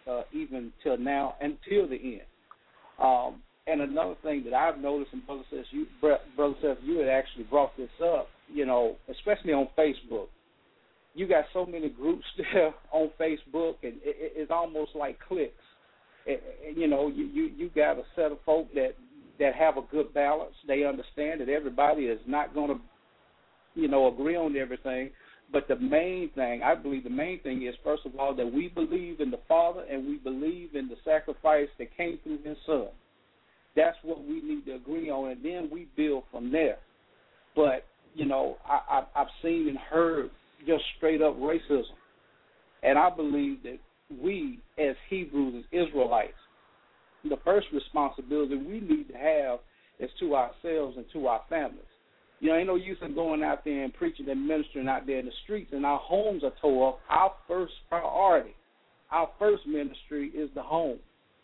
uh, even till now until the end. Um, and another thing that I've noticed, and Brother says you, Brother says you had actually brought this up, you know, especially on Facebook. You got so many groups there on Facebook, and it, it's almost like cliques. It, you know, you, you, you got a set of folk that, that have a good balance. They understand that everybody is not going to, you know, agree on everything. But the main thing, I believe the main thing is, first of all, that we believe in the Father and we believe in the sacrifice that came through His Son. That's what we need to agree on, and then we build from there. But, you know, I, I, I've seen and heard just straight-up racism. And I believe that we, as Hebrews, as Israelites, the first responsibility we need to have is to ourselves and to our families. You know, ain't no use in going out there and preaching and ministering out there in the streets, and our homes are tore up. Our first priority, our first ministry is the home.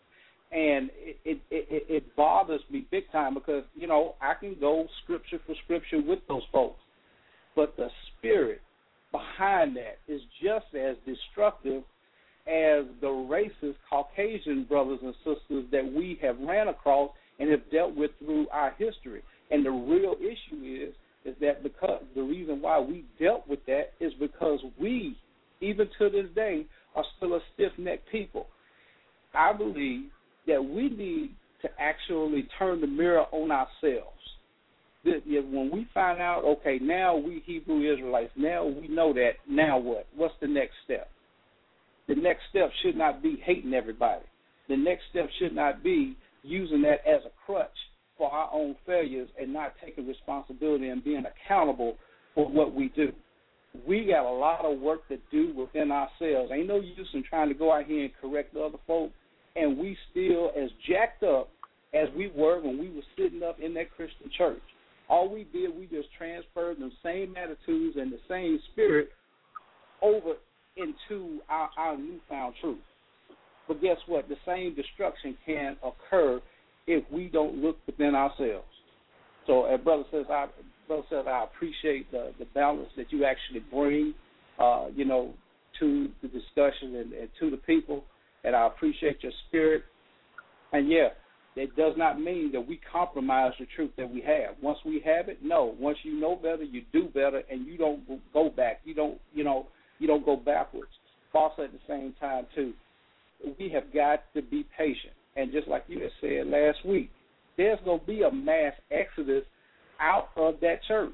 And it, it, it, it bothers me big time because, you know, I can go scripture for scripture with those folks. But the spirit behind that is just as destructive as the racist Caucasian brothers and sisters that we have ran across and have dealt with through our history. And the real issue is is that because the reason why we dealt with that is because we, even to this day, are still a stiff-necked people. I believe that we need to actually turn the mirror on ourselves. When we find out, okay, now we Hebrew Israelites, now we know that, now what? What's the next step? The next step should not be hating everybody. The next step should not be using that as a crutch for our own failures and not taking responsibility and being accountable for what we do. We got a lot of work to do within ourselves. Ain't no use in trying to go out here and correct other folk, and we still as jacked up as we were when we were sitting up in that Christian church. All we did, we just transferred the same attitudes and the same spirit over into our, our newfound truth. But guess what? The same destruction can occur if we don't look within ourselves. So, as Brother says, I, Brother says, I appreciate the, the balance that you actually bring, uh, you know, to the discussion and, and to the people, and I appreciate your spirit. And, yeah, it does not mean that we compromise the truth that we have. Once we have it, no. Once you know better, you do better, and you don't go back. You don't, you know, you don't go backwards. Also, at the same time, too, we have got to be patient. And just like you had said last week, there's going to be a mass exodus out of that church.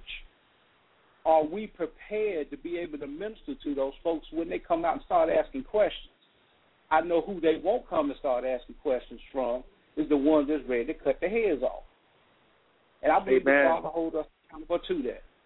Are we prepared to be able to minister to those folks when they come out and start asking questions? I know who they won't come and start asking questions from is the ones that's ready to cut their heads off. And I believe Amen. the Father hold us accountable to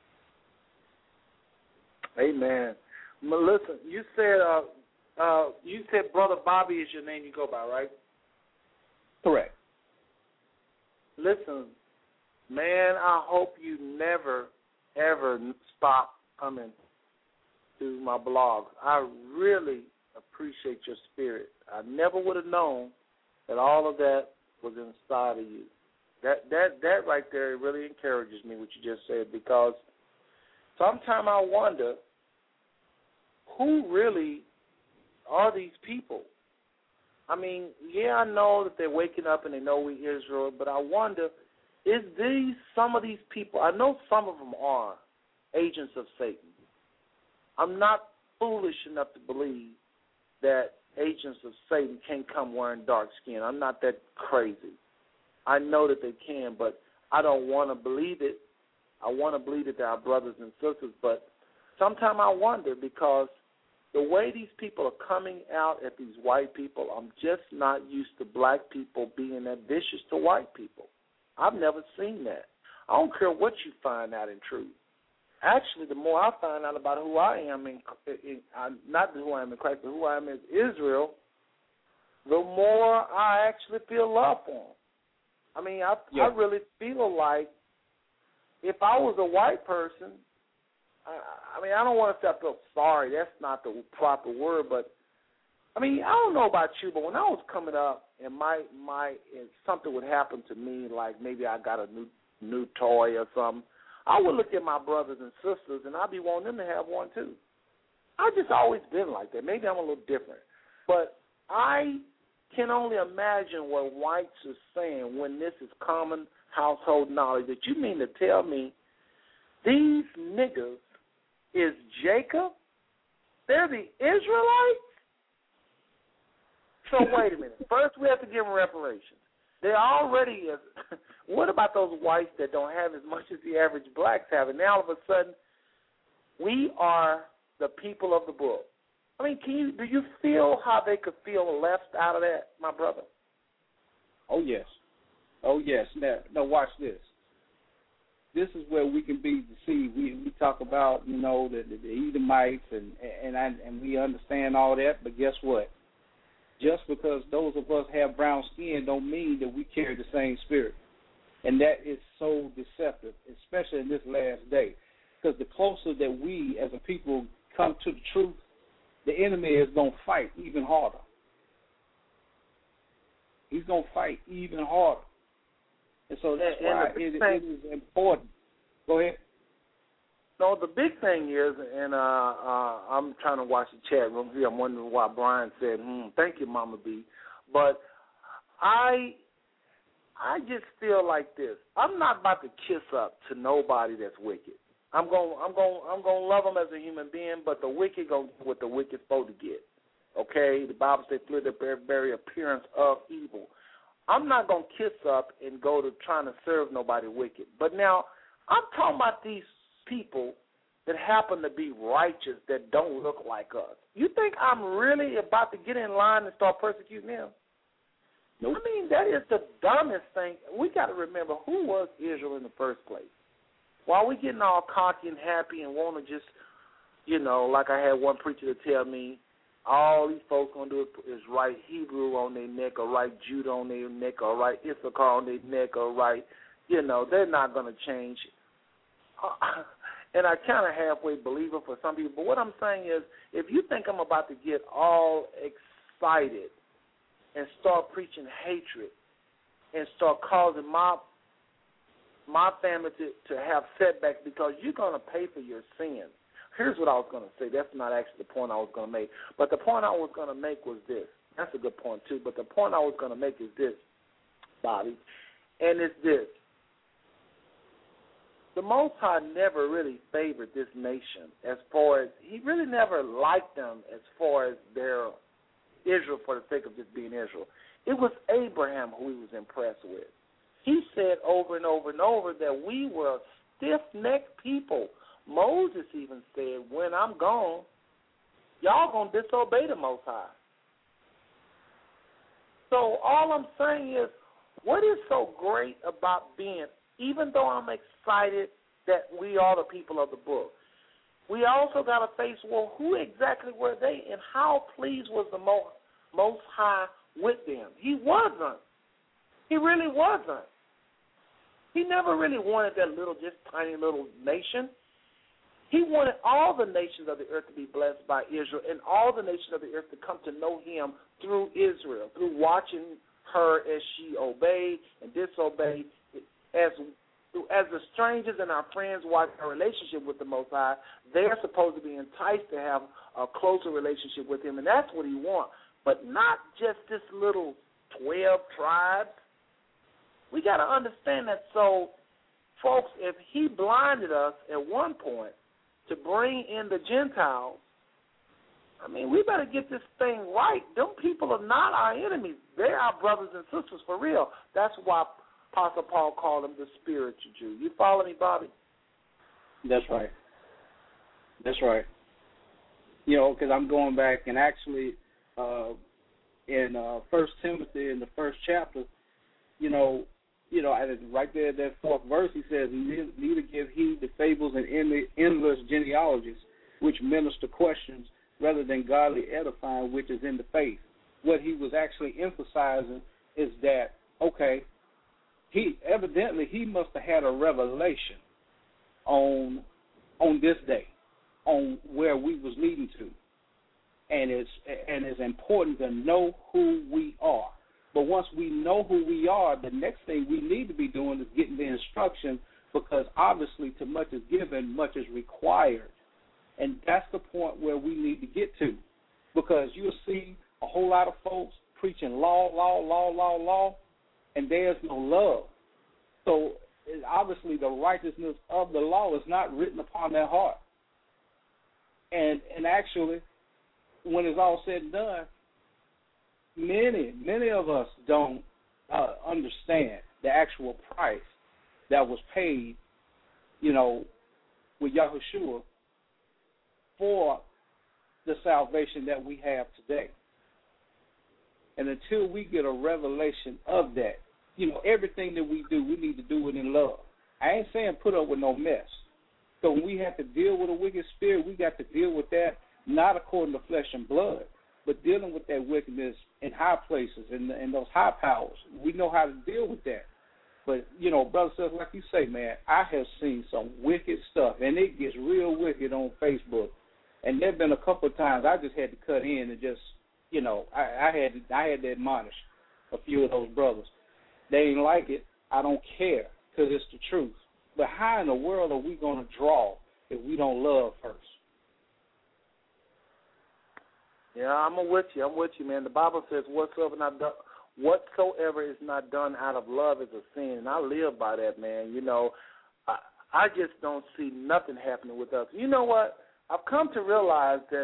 that. Amen. Melissa, you said uh, uh, you said Brother Bobby is your name you go by, right? Correct. Listen, man, I hope you never, ever stop coming to my blogs. I really appreciate your spirit. I never would have known that all of that was inside of you. That that that right there really encourages me, what you just said, because sometimes I wonder who really are these people. I mean, yeah, I know that they're waking up and they know we Israel, but I wonder, is these some of these people? I know some of them are agents of Satan. I'm not foolish enough to believe that agents of Satan can't come wearing dark skin. I'm not that crazy. I know that they can, but I don't want to believe it. I want to believe that they're our brothers and sisters, but sometimes I wonder because the way these people are coming out at these white people, I'm just not used to black people being that vicious to white people. I've never seen that. I don't care what you find out in truth. Actually, the more I find out about who I am, in, in, in not who I am in Christ, but who I am in Israel, the more I actually feel love for them. I mean, I, yeah. I really feel like if I was a white person, I, I mean, I don't want to say I feel sorry. That's not the proper word, but I mean, I don't know about you, but when I was coming up and my my and something would happen to me, like maybe I got a new new toy or something, I would look at my brothers and sisters and I'd be wanting them to have one too. I've just always been like that. Maybe I'm a little different, but I can only imagine what whites are saying when this is common household knowledge. That you mean to tell me these niggas is Jacob? They're the Israelites? So wait a minute. First, we have to give them reparations. They already is. What about those whites that don't have as much as the average blacks have? And now all of a sudden, we are the people of the book. I mean, can you, do you feel how they could feel left out of that, my brother? Oh, yes. Oh, yes. Now, now watch this. This is where we can be deceived. We we talk about, you know, the, the, the Edomites, and and, I, and we understand all that, but guess what? Just because those of us have brown skin don't mean that we carry the same spirit. And that is so deceptive, especially in this last day. Because the closer that we as a people come to the truth, the enemy is going to fight even harder. He's going to fight even harder. And so that's and, why and it, thing, it is important. Go ahead. No, the big thing is, and uh, uh, I'm trying to watch the chat room here. I'm wondering why Brian said, hmm, thank you, Mama B. But I I just feel like this. I'm not about to kiss up to nobody that's wicked. I'm going I'm going I'm going to love them as a human being, but the wicked going to get what the wicked supposed to get. Okay? The Bible says through the very appearance of evil. I'm not going to kiss up and go to trying to serve nobody wicked. But now I'm talking about these people that happen to be righteous that don't look like us. You think I'm really about to get in line and start persecuting them? Nope. I mean, that is the dumbest thing. We got to remember, who was Israel in the first place? Why are we getting all cocky and happy and want to just, you know, like I had one preacher to tell me, all these folks going to do is write Hebrew on their neck or write Judah on their neck or write Issachar on their neck or write, you know, they're not going to change. Uh, and I kind of halfway believe it for some people. But what I'm saying is, if you think I'm about to get all excited and start preaching hatred and start causing my my family to, to have setbacks because you're going to pay for your sins. Here's what I was going to say. That's not actually the point I was going to make. But the point I was going to make was this. That's a good point, too. But the point I was going to make is this, Bobby, and it's this. The Most High never really favored this nation as far as, he really never liked them as far as their Israel for the sake of just being Israel. It was Abraham who he was impressed with. He said over and over and over that we were a stiff-necked people. Moses even said, when I'm gone, y'all going to disobey the Most High. So all I'm saying is, what is so great about being, even though I'm excited that we are the people of the book, we also got to face, well, who exactly were they and how pleased was the Most, Most High with them? He wasn't. He really wasn't. He never really wanted that little, just tiny little nation. He wanted all the nations of the earth to be blessed by Israel and all the nations of the earth to come to know him through Israel, through watching her as she obeyed and disobeyed. As, as the strangers and our friends watch our relationship with the Most High, they're supposed to be enticed to have a closer relationship with him, and that's what he wants. But not just this little twelve tribes. We got to understand that. So, folks, if he blinded us at one point to bring in the Gentiles, I mean, we better get this thing right. Them people are not our enemies. They're our brothers and sisters for real. That's why Apostle Paul called them the spiritual Jew. You follow me, Bobby? That's right. That's right. You know, because I'm going back and actually uh, in uh, First Timothy in the first chapter, you know, you know, right there, that fourth verse, he says, neither give heed to fables and endless genealogies, which minister questions rather than godly edifying, which is in the faith. What he was actually emphasizing is that, okay, he evidently he must have had a revelation on on this day, on where we was leading to, and it's and it's important to know who we are. But once we know who we are, the next thing we need to be doing is getting the instruction, because obviously to much is given, much is required. And that's the point where we need to get to, because you'll see a whole lot of folks preaching law, law, law, law, law, and there's no love. So obviously the righteousness of the law is not written upon their heart. And and actually, when it's all said and done, many, many of us don't uh, understand the actual price that was paid, you know, with Yahushua for the salvation that we have today. And until we get a revelation of that, you know, everything that we do, we need to do it in love. I ain't saying put up with no mess. So when we have to deal with a wicked spirit, we got to deal with that, not according to flesh and blood, but dealing with that wickedness in high places and in, in those high powers. We know how to deal with that. But, you know, brother, stuff like you say, man, I have seen some wicked stuff, and it gets real wicked on Facebook. And there have been a couple of times I just had to cut in and just, you know, I, I had to, I had to admonish a few of those brothers. They ain't like it. I don't care, because it's the truth. But how in the world are we going to draw if we don't love first? Yeah, I'm with you. I'm with you, man. The Bible says whatsoever not done, whatsoever is not done out of love is a sin, and I live by that, man. You know, I, I just don't see nothing happening with us. You know what? I've come to realize that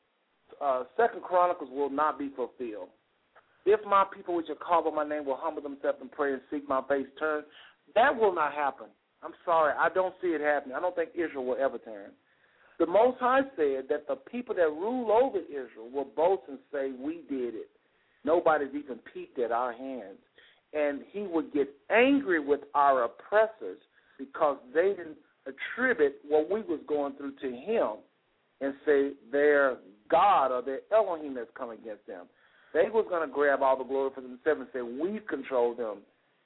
uh, Second Chronicles will not be fulfilled. If my people which are called by my name will humble themselves and pray and seek my face, turn, that will not happen. I'm sorry. I don't see it happening. I don't think Israel will ever turn. The Most High said that the people that rule over Israel will boast and say, we did it. Nobody's even peeped at our hands. And he would get angry with our oppressors because they didn't attribute what we was going through to him and say their God or their Elohim that's come against them. They was going to grab all the glory for themselves and say, we've controlled them.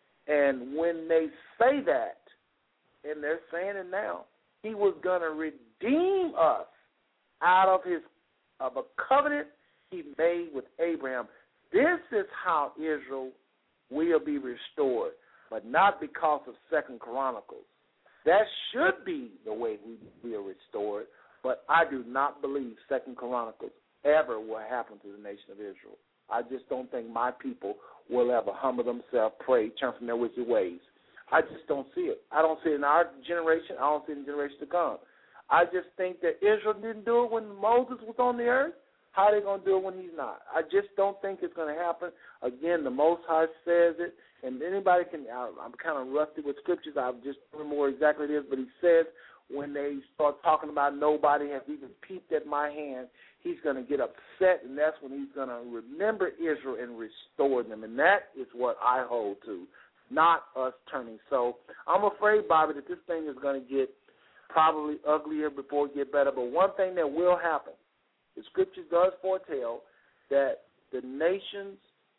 And when they say that, and they're saying it now, he was going to redeem us out of his of a covenant he made with Abraham. This is how Israel will be restored, but not because of Second Chronicles. That should be the way we are restored, but I do not believe Second Chronicles ever will happen to the nation of Israel. I just don't think my people will ever humble themselves, pray, turn from their wicked ways. I just don't see it. I don't see it in our generation. I don't see it in the generation to come. I just think that Israel didn't do it when Moses was on the earth. How are they going to do it when he's not? I just don't think it's going to happen. Again, the Most High says it, and anybody can, I'm kind of rusty with scriptures. I just don't remember what exactly it is, but he says when they start talking about nobody has even peeped at my hand, he's going to get upset, and that's when he's going to remember Israel and restore them, and that is what I hold to, not us turning. So I'm afraid, Bobby, that this thing is going to get probably uglier before it get better. But one thing that will happen, the scripture does foretell that the nations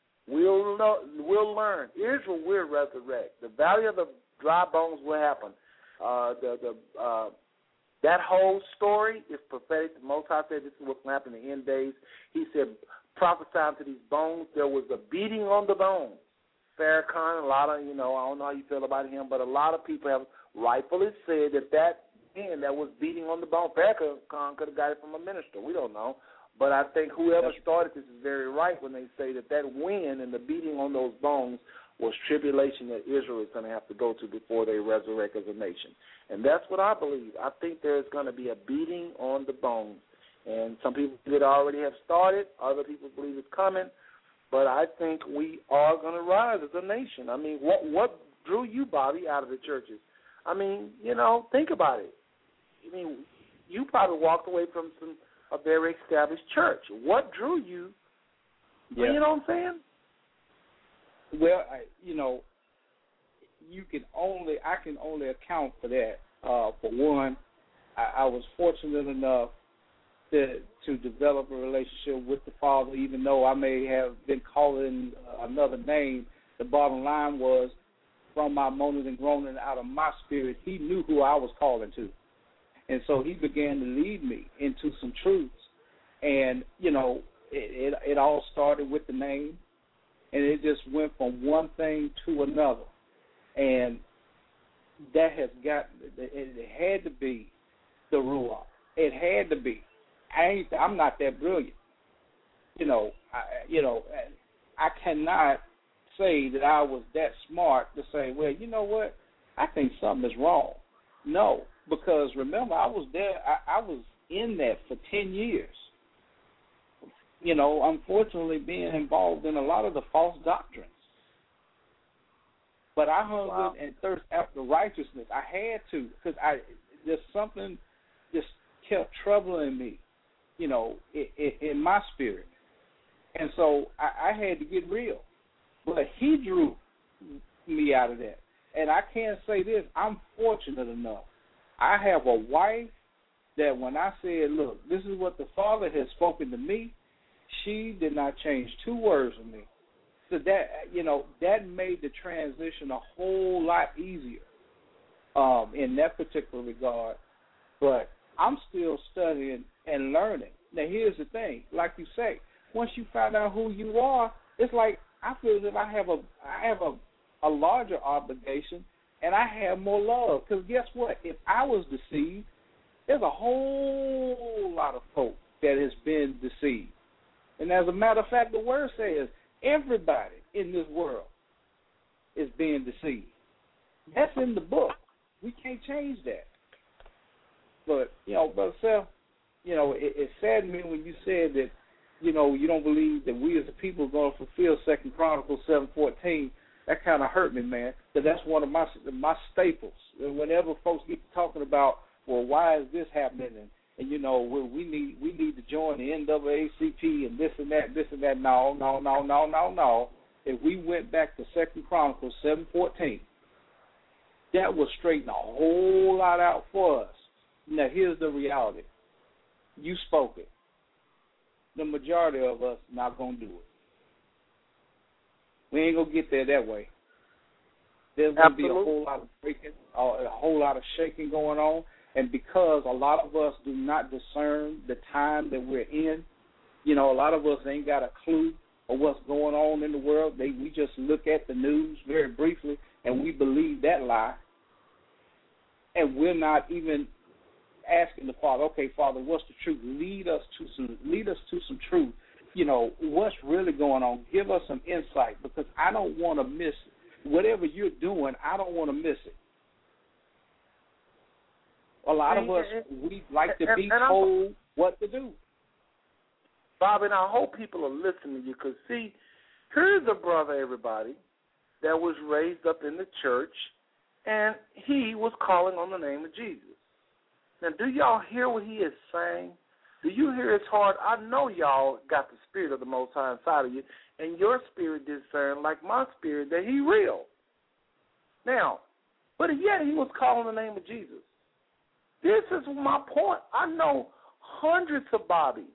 will know, will learn. Israel will resurrect. The valley of the dry bones will happen. Uh, the the uh, that whole story is prophetic. The Most High said this is what's going to happen in the end days. He said, prophesying to these bones, there was a beating on the bones. Farrakhan, a lot of, you know, I don't know how you feel about him, but a lot of people have rightfully said that that man that was beating on the bone, Farrakhan could have got it from a minister. We don't know. But I think whoever started this is very right when they say that that wind and the beating on those bones was tribulation that Israel is going to have to go to before they resurrect as a nation. And that's what I believe. I think there's going to be a beating on the bones. And some people believe it already have started. Other people believe it's coming. But I think we are going to rise as a nation. I mean, what what drew you, Bobby, out of the churches? I mean, you know, think about it. I mean, you probably walked away from some a very established church. What drew you? Yeah. You know what I'm saying? Well, I, you know, you can only I can only account for that. Uh, for one, I, I was fortunate enough to to develop a relationship with the Father, even though I may have been calling uh, another name. The bottom line was, from my moaning and groaning out of my spirit, he knew who I was calling to. And so he began to lead me into some truths. And, you know, it, it, it all started with the name, and it just went from one thing to another. And that has got, it, it had to be the Ruach. It had to be. I ain't, I'm not that brilliant. you know, I, you know, I cannot say that I was that smart to say, well, you know what, I think something is wrong. No, because remember, I was there, I, I was in that for ten years. You know, unfortunately being involved in a lot of the false doctrines. But I hungered wow. and thirst after righteousness. I had to, because I there's something just kept troubling me, you know, in, in, in my spirit. And so I, I had to get real. But he drew me out of that. And I can say this, I'm fortunate enough. I have a wife that when I said, look, this is what the Father has spoken to me, she did not change two words with me. So that, you know, that made the transition a whole lot easier um, in that particular regard. But I'm still studying and learning. Now, here's the thing. Like you say, once you find out who you are, it's like I feel that I have a I have a, a larger obligation and I have more love. Because guess what? If I was deceived, there's a whole lot of folk that has been deceived. And as a matter of fact, the word says everybody in this world is being deceived. That's in the book. We can't change that. But, you know, Brother Seth, you know, it, it saddened me when you said that, you know, you don't believe that we as a people are going to fulfill Second Chronicles seven fourteen. That kind of hurt me, man, because that's one of my my staples. And whenever folks get talking about, well, why is this happening, and, and you know, we, we need we need to join the N double A C P and this and that, this and that. No, no, no, no, no, no. If we went back to Second Chronicles seven fourteen, that would straighten a whole lot out for us. Now, here's the reality. You spoke it. The majority of us not going to do it. We ain't going to get there that way. There's going to be a whole lot of breaking, a whole lot of shaking going on. And because a lot of us do not discern the time that we're in, you know, a lot of us ain't got a clue of what's going on in the world. They, we just look at the news very briefly, and we believe that lie. And we're not even asking the Father, okay, Father, what's the truth? Lead us to some lead us to some truth. You know, what's really going on? Give us some insight, because I don't want to miss it. Whatever you're doing, I don't want to miss it. A lot of us, we like to be told what to do. Bobby, and I hope people are listening to you, because, see, here's a brother, everybody, that was raised up in the church, and he was calling on the name of Jesus. Now, do y'all hear what he is saying? Do you hear his heart? I know y'all got the Spirit of the Most High inside of you, and your spirit discern, like my spirit, that he real. Now, but yet he was calling the name of Jesus. This is my point. I know hundreds of Bobbies,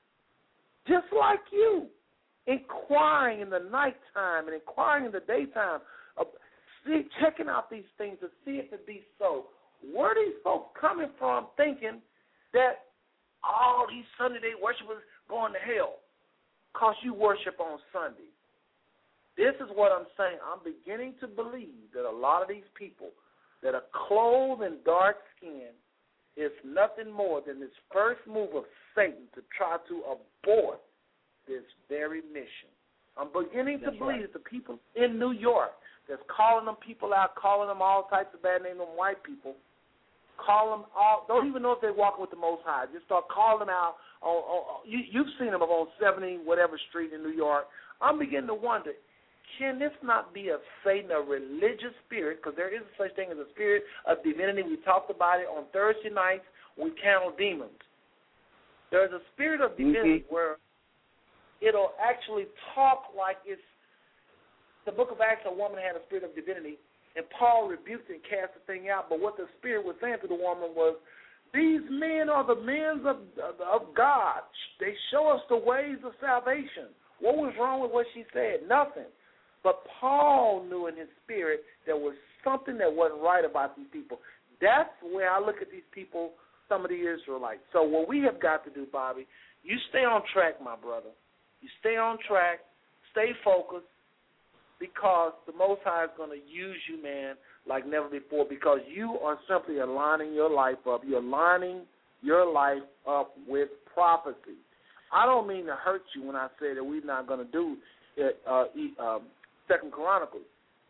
just like you, inquiring in the nighttime and inquiring in the daytime, uh, see, checking out these things to see if it be so. Where are these folks coming from thinking that all these Sunday day worshipers going to hell because you worship on Sunday? This is what I'm saying. I'm beginning to believe that a lot of these people that are clothed in dark skin is nothing more than this first move of Satan to try to abort this very mission. I'm beginning That's to believe right. that the people in New York that's calling them people out, calling them all types of bad names, them white people, call them all, don't even know if they're walking with the Most High. Just start calling them out. On, on, you, you've seen them on seventy whatever street in New York. I'm beginning to wonder, can this not be a Satan, a religious spirit? Because there is such thing as a spirit of divinity. We talked about it on Thursday nights. We counsel demons. There's a spirit of divinity mm-hmm. where it'll actually talk like it's the book of Acts. A woman had a spirit of divinity, and Paul rebuked and cast the thing out. But what the spirit was saying to the woman was, these men are the men of, of God. They show us the ways of salvation. What was wrong with what she said? Nothing. But Paul knew in his spirit there was something that wasn't right about these people. That's where I look at these people, some of the Israelites. So what we have got to do, Bobby, you stay on track, my brother. You stay on track, stay focused, because the Most High is going to use you, man, like never before, because you are simply aligning your life up. You're aligning your life up with prophecy. I don't mean to hurt you when I say that we're not going to do it, uh, um, Second Chronicles.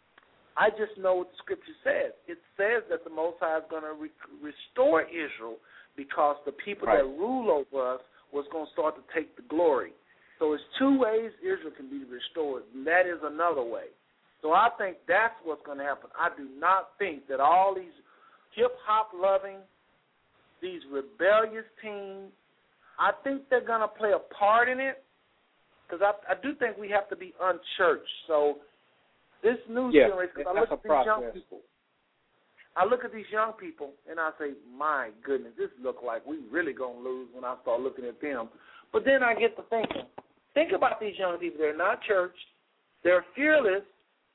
I just know what the Scripture says. It says that the Most High is going to re- restore Israel because the people right. that rule over us was going to start to take the glory. So it's two ways Israel can be restored, and that is another way. So I think that's what's going to happen. I do not think that all these hip-hop loving, these rebellious teens, I think they're going to play a part in it because I, I do think we have to be unchurched. So this new yeah, generation, because I look at these process. young people, I look at these young people and I say, my goodness, this look like we really going to lose when I start looking at them. But then I get to thinking, think about these young people. They're not churched. They're fearless.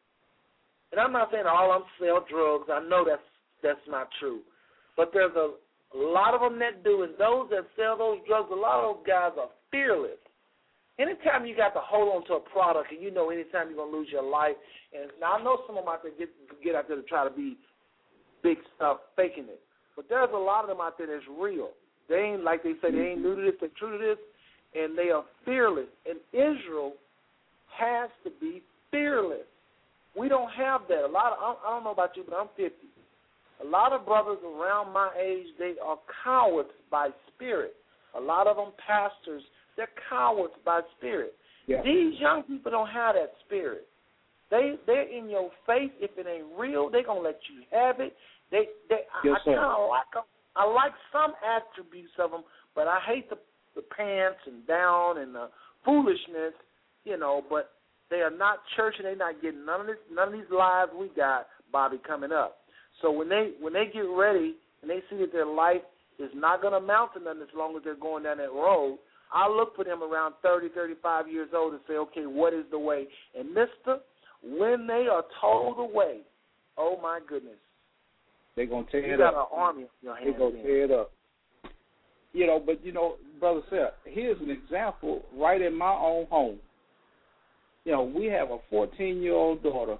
And I'm not saying all of them sell drugs. I know that's that's not true. But there's a, a lot of them that do, and those that sell those drugs, a lot of those guys are fearless. Anytime you got to hold on to a product, and you know anytime you're going to lose your life, and now I know some of them out there get, get out there to try to be big stuff, faking it. But there's a lot of them out there that's real. They ain't, like they say, they ain't new to this, they're true to this, and they are fearless. And Israel has to be fearless. We don't have that. A lot of, I don't know about you, but I'm fifty. A lot of brothers around my age, they are cowards by spirit. A lot of them pastors, they're cowards by spirit. Yeah. These young people don't have that spirit. They, they're in your face. If it ain't real, they're going to let you have it. They, they, yes, I, I kind of like them. I like some attributes of them, but I hate the, the pants and down and the foolishness, you know, but they are not church and they're not getting none of this, none of these lives we got, Bobby, coming up. So when they when they get ready and they see that their life is not going to amount to nothing as long as they're going down that road, I look for them around thirty, thirty-five years old and say, okay, what is the way? And, mister, when they are told the way, oh, my goodness. They're going to tear you it got up. an army in your hands. They're going to tear it up. You know, but, you know, Brother Seth, here's an example right in my own home. You know, we have a fourteen-year-old daughter.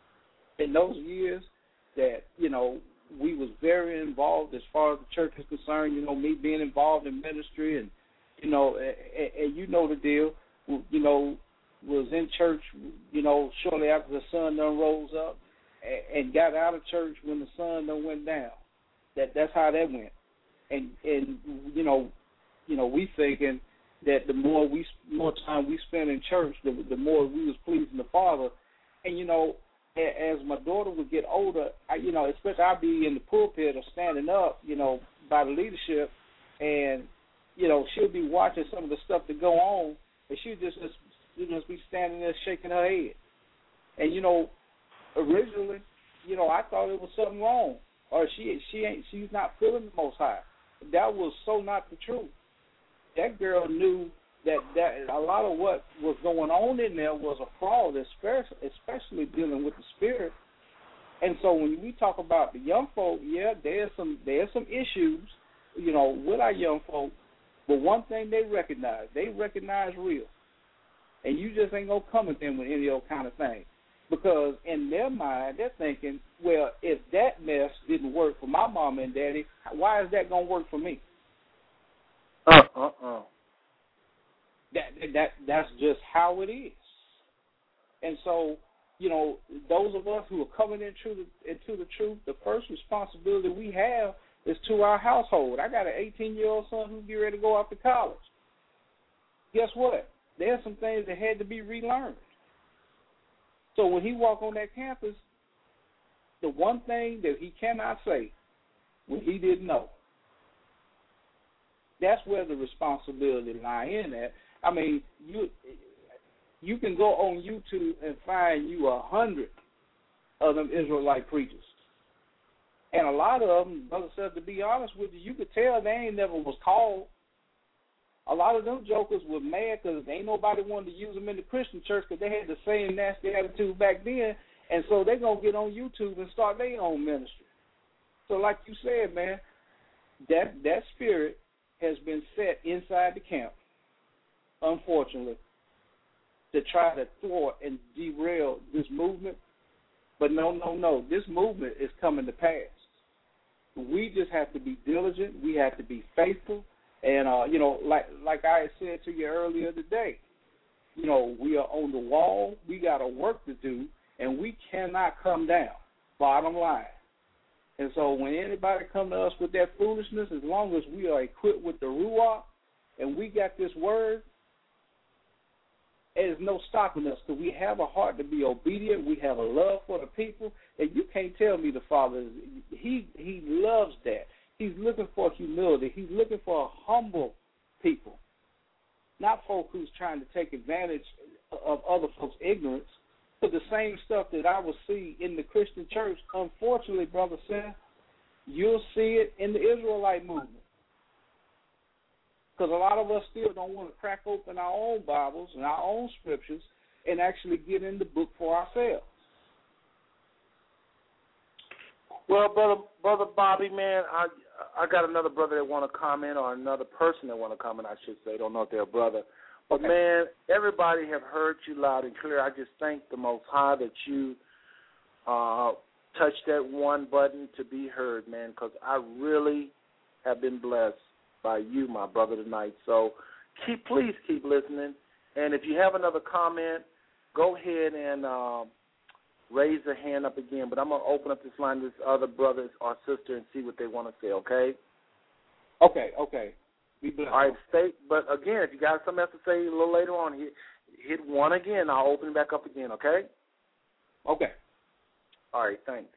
In those years that, you know, we was very involved as far as the church is concerned, you know, me being involved in ministry and, you know, and, and you know the deal, you know, was in church, you know, shortly after the sun done rose up and, and got out of church when the sun done went down. That That's how that went. And, and you know, you know, we thinking that the more we more time we spent in church, the, the more we was pleasing the Father. And, you know, as my daughter would get older, I, you know, especially I'd be in the pulpit or standing up, you know, by the leadership, and, you know, she'll be watching some of the stuff that go on, and she'll just, just, just be standing there shaking her head. And, you know, originally, you know, I thought it was something wrong, or she she ain't she's not feeling the Most High. That was so not the truth. That girl knew that, that a lot of what was going on in there was a fraud, especially, especially dealing with the spirit. And so when we talk about the young folk, yeah, there's some there's some issues, you know, with our young folk. But one thing they recognize, they recognize real. And you just ain't going to come at them with any old kind of thing. Because in their mind, they're thinking, well, if that mess didn't work for my mama and daddy, why is that going to work for me? Uh, uh, uh. That that that's just how it is. And so, you know, those of us who are coming into the, into the truth, the first responsibility we have is to our household. I got an eighteen-year-old son who's getting ready to go off to college. Guess what? There's some things that had to be relearned. So when he walk on that campus, the one thing that he cannot say when he didn't know, that's where the responsibility lie in at. I mean, you you can go on YouTube and find you a hundred of them Israelite preachers. And a lot of them, Brother said, to be honest with you, you could tell they ain't never was called. A lot of them jokers were mad because ain't nobody wanted to use them in the Christian church because they had the same nasty attitude back then. And so they're going to get on YouTube and start their own ministry. So like you said, man, that that spirit has been set inside the camp, unfortunately, to try to thwart and derail this movement. But no, no, no, this movement is coming to pass. We just have to be diligent. We have to be faithful. And uh, you know, like like I had said to you earlier today, you know, we are on the wall. We got a work to do, and we cannot come down. Bottom line. And so when anybody come to us with that foolishness, as long as we are equipped with the Ruach and we got this word, there's no stopping us because we have a heart to be obedient. We have a love for the people. And you can't tell me the Father, he, he loves that. He's looking for humility. He's looking for a humble people, not folk who's trying to take advantage of other folks' ignorance. But the same stuff that I will see in the Christian church, unfortunately, Brother Seth, you'll see it in the Israelite movement. Because a lot of us still don't want to crack open our own Bibles and our own scriptures and actually get in the book for ourselves. Well, brother, brother Bobby, man, I I got another brother that want to comment, or another person that want to comment, I should say. Don't know if they're a brother. But, okay. Man, everybody have heard you loud and clear. I just thank the Most High that you uh, touched that one button to be heard, man, because I really have been blessed by you, my brother, tonight. So keep, please keep listening. And if you have another comment, go ahead and uh, raise the hand up again. But I'm going to open up this line to this other brother or sister and see what they want to say, okay? Okay, okay. All right, stay. But, again, if you got something else to say a little later on, hit, hit one again. I'll open it back up again, okay? Okay. All right, thanks.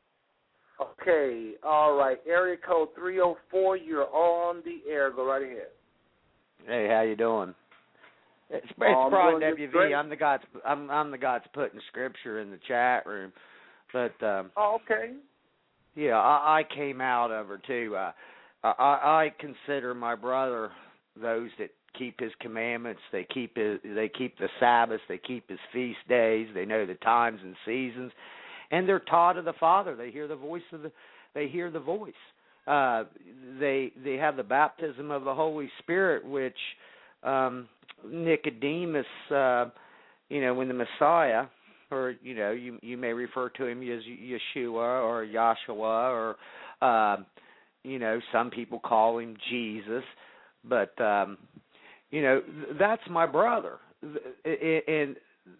Okay, all right. Area code three oh four, you're on the air. Go right ahead. Hey, how you doing? It's, it's um, Brian W V. I'm the guy's I'm I'm the guy's putting scripture in the chat room. But um Oh, okay. Yeah, I, I came out of her too. Uh I I consider my brother those that keep his commandments, they keep his, they keep the Sabbath, they keep his feast days, they know the times and seasons. And they're taught of the Father. They hear the voice of the. They hear the voice. Uh, they they have the baptism of the Holy Spirit, which um, Nicodemus, uh, you know, when the Messiah, or you know, you you may refer to him as Yeshua or Yahshua, or uh, you know, some people call him Jesus, but um, you know, that's my brother, and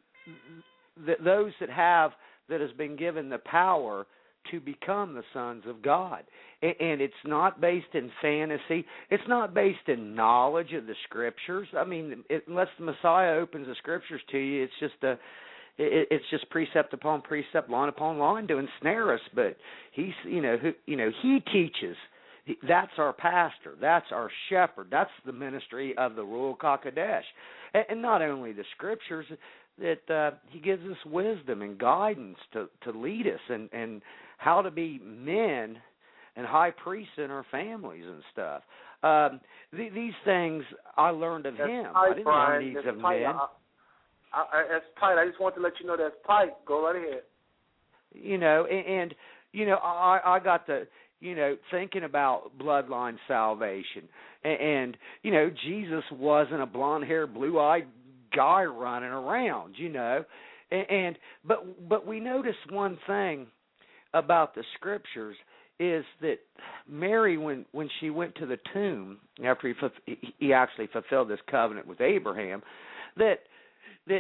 those that have. That has been given the power to become the sons of God. And it's not based in fantasy. It's not based in knowledge of the Scriptures. I mean, it, unless the Messiah opens the Scriptures to you, it's just a, it, it's just precept upon precept, line upon line to ensnare us. But he's, you know, who, you know, he teaches. That's our pastor. That's our shepherd. That's the ministry of the Ruach HaKodesh. And, and not only the Scriptures, that uh, he gives us wisdom and guidance to, to lead us and, and how to be men and high priests in our families and stuff. Um, th- these things I learned of that's him. Tight, I didn't Brian. learn these that's of tight. men. I, I, I, that's tight. I just want to let you know that's tight. Go right ahead. You know, and, and you know, I, I got to, you know, thinking about bloodline salvation. And, and you know, Jesus wasn't a blonde-haired, blue-eyed guy running around, you know, and, and but but we notice one thing about the Scriptures is that Mary, when, when she went to the tomb after he he actually fulfilled this covenant with Abraham, that that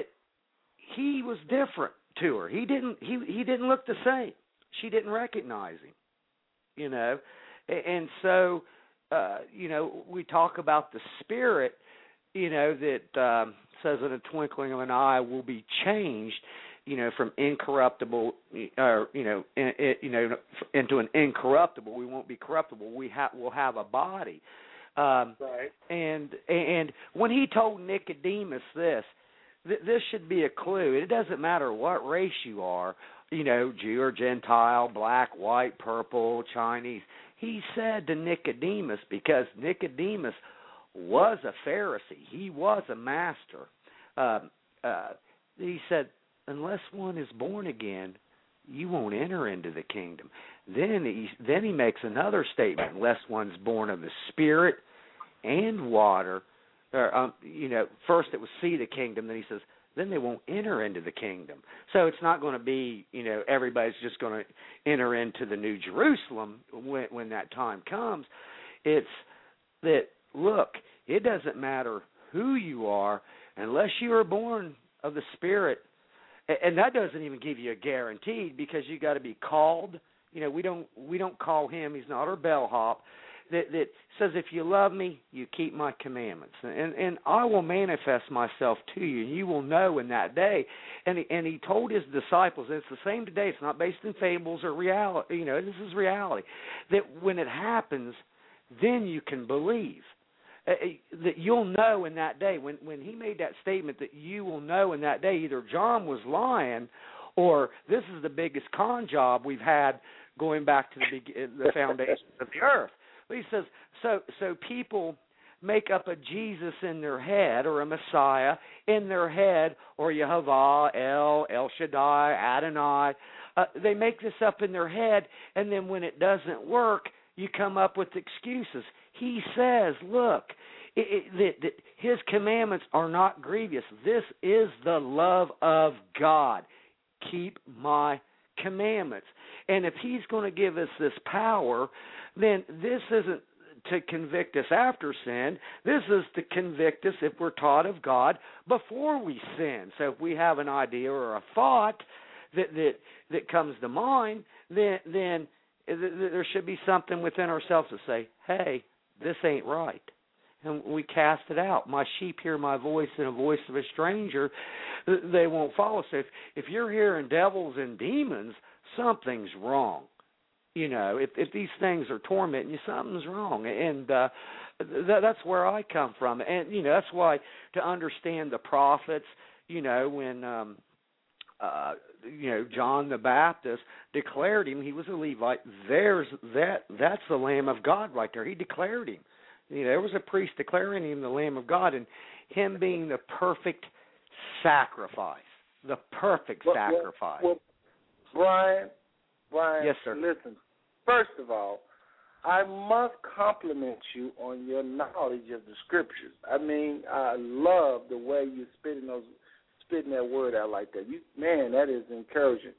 he was different to her. He didn't he he didn't look the same. She didn't recognize him, you know, and so uh, you know we talk about the Spirit, you know that. Um, says in a twinkling of an eye will be changed, you know, from incorruptible, or you know, in, in, you know, into an incorruptible. We won't be corruptible. We have we'll have a body. Um, right. And and when he told Nicodemus this, th- this should be a clue. It doesn't matter what race you are, you know, Jew or Gentile, black, white, purple, Chinese. He said to Nicodemus, because Nicodemus was a Pharisee. He was a master. Uh, uh, he said, unless one is born again, you won't enter into the kingdom. Then he, then he makes another statement, unless one's born of the Spirit and water. Or, um, you know, first it was see the kingdom, then he says, then they won't enter into the kingdom. So it's not going to be, you know, everybody's just going to enter into the New Jerusalem when, when that time comes. It's that look, it doesn't matter who you are unless you are born of the Spirit. And that doesn't even give you a guarantee, because you got to be called. You know, we don't we don't call him. He's not our bellhop. That that says, if you love me, you keep my commandments, and and I will manifest myself to you, and you will know in that day. And he, and he told his disciples, and it's the same today. It's not based in fables or reality. You know, this is reality. That when it happens, then you can believe. Uh, that you'll know in that day. When when he made that statement that you will know in that day, either John was lying, or this is the biggest con job we've had going back to the the foundations of the earth. But he says, so so people make up a Jesus in their head, or a Messiah in their head, or Yehovah, El, El Shaddai, Adonai. Uh, they make this up in their head, and then when it doesn't work, you come up with excuses. He says, look, it, it, that, that his commandments are not grievous. This is the love of God. Keep my commandments. And if he's going to give us this power, then this isn't to convict us after sin. This is to convict us, if we're taught of God, before we sin. So if we have an idea or a thought that that, that comes to mind, then then there should be something within ourselves to say, hey, this ain't right. And we cast it out. My sheep hear my voice, and a voice of a stranger they won't follow. So if, if you're hearing devils and demons, something's wrong. You know, if, if these things are tormenting you, something's wrong. And uh, th- that's where I come from. And, you know, that's why to understand the prophets, you know, when... Um, Uh, you know, John the Baptist declared him. He was a Levite. There's that. That's the Lamb of God right there. He declared him. You know, there was a priest declaring him the Lamb of God, and him being the perfect sacrifice, the perfect well, sacrifice. Well, well, Brian, Brian, yes, sir. Listen. First of all, I must compliment you on your knowledge of the Scriptures. I mean, I love the way you're spitting those. Spitting that word out like that. You man, that is encouraging.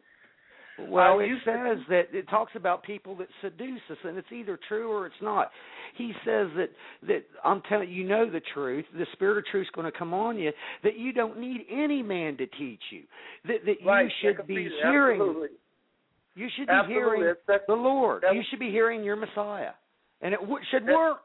Well, it says that it talks about people that seduce us, and it's either true or it's not. He says that that I'm telling you, you know the truth. The Spirit of truth is going to come on you. That you don't need any man to teach you. That that right. you should be hearing. Absolutely. You should be Absolutely. hearing that's, the Lord. That's, you should be hearing your Messiah, and it w- should work.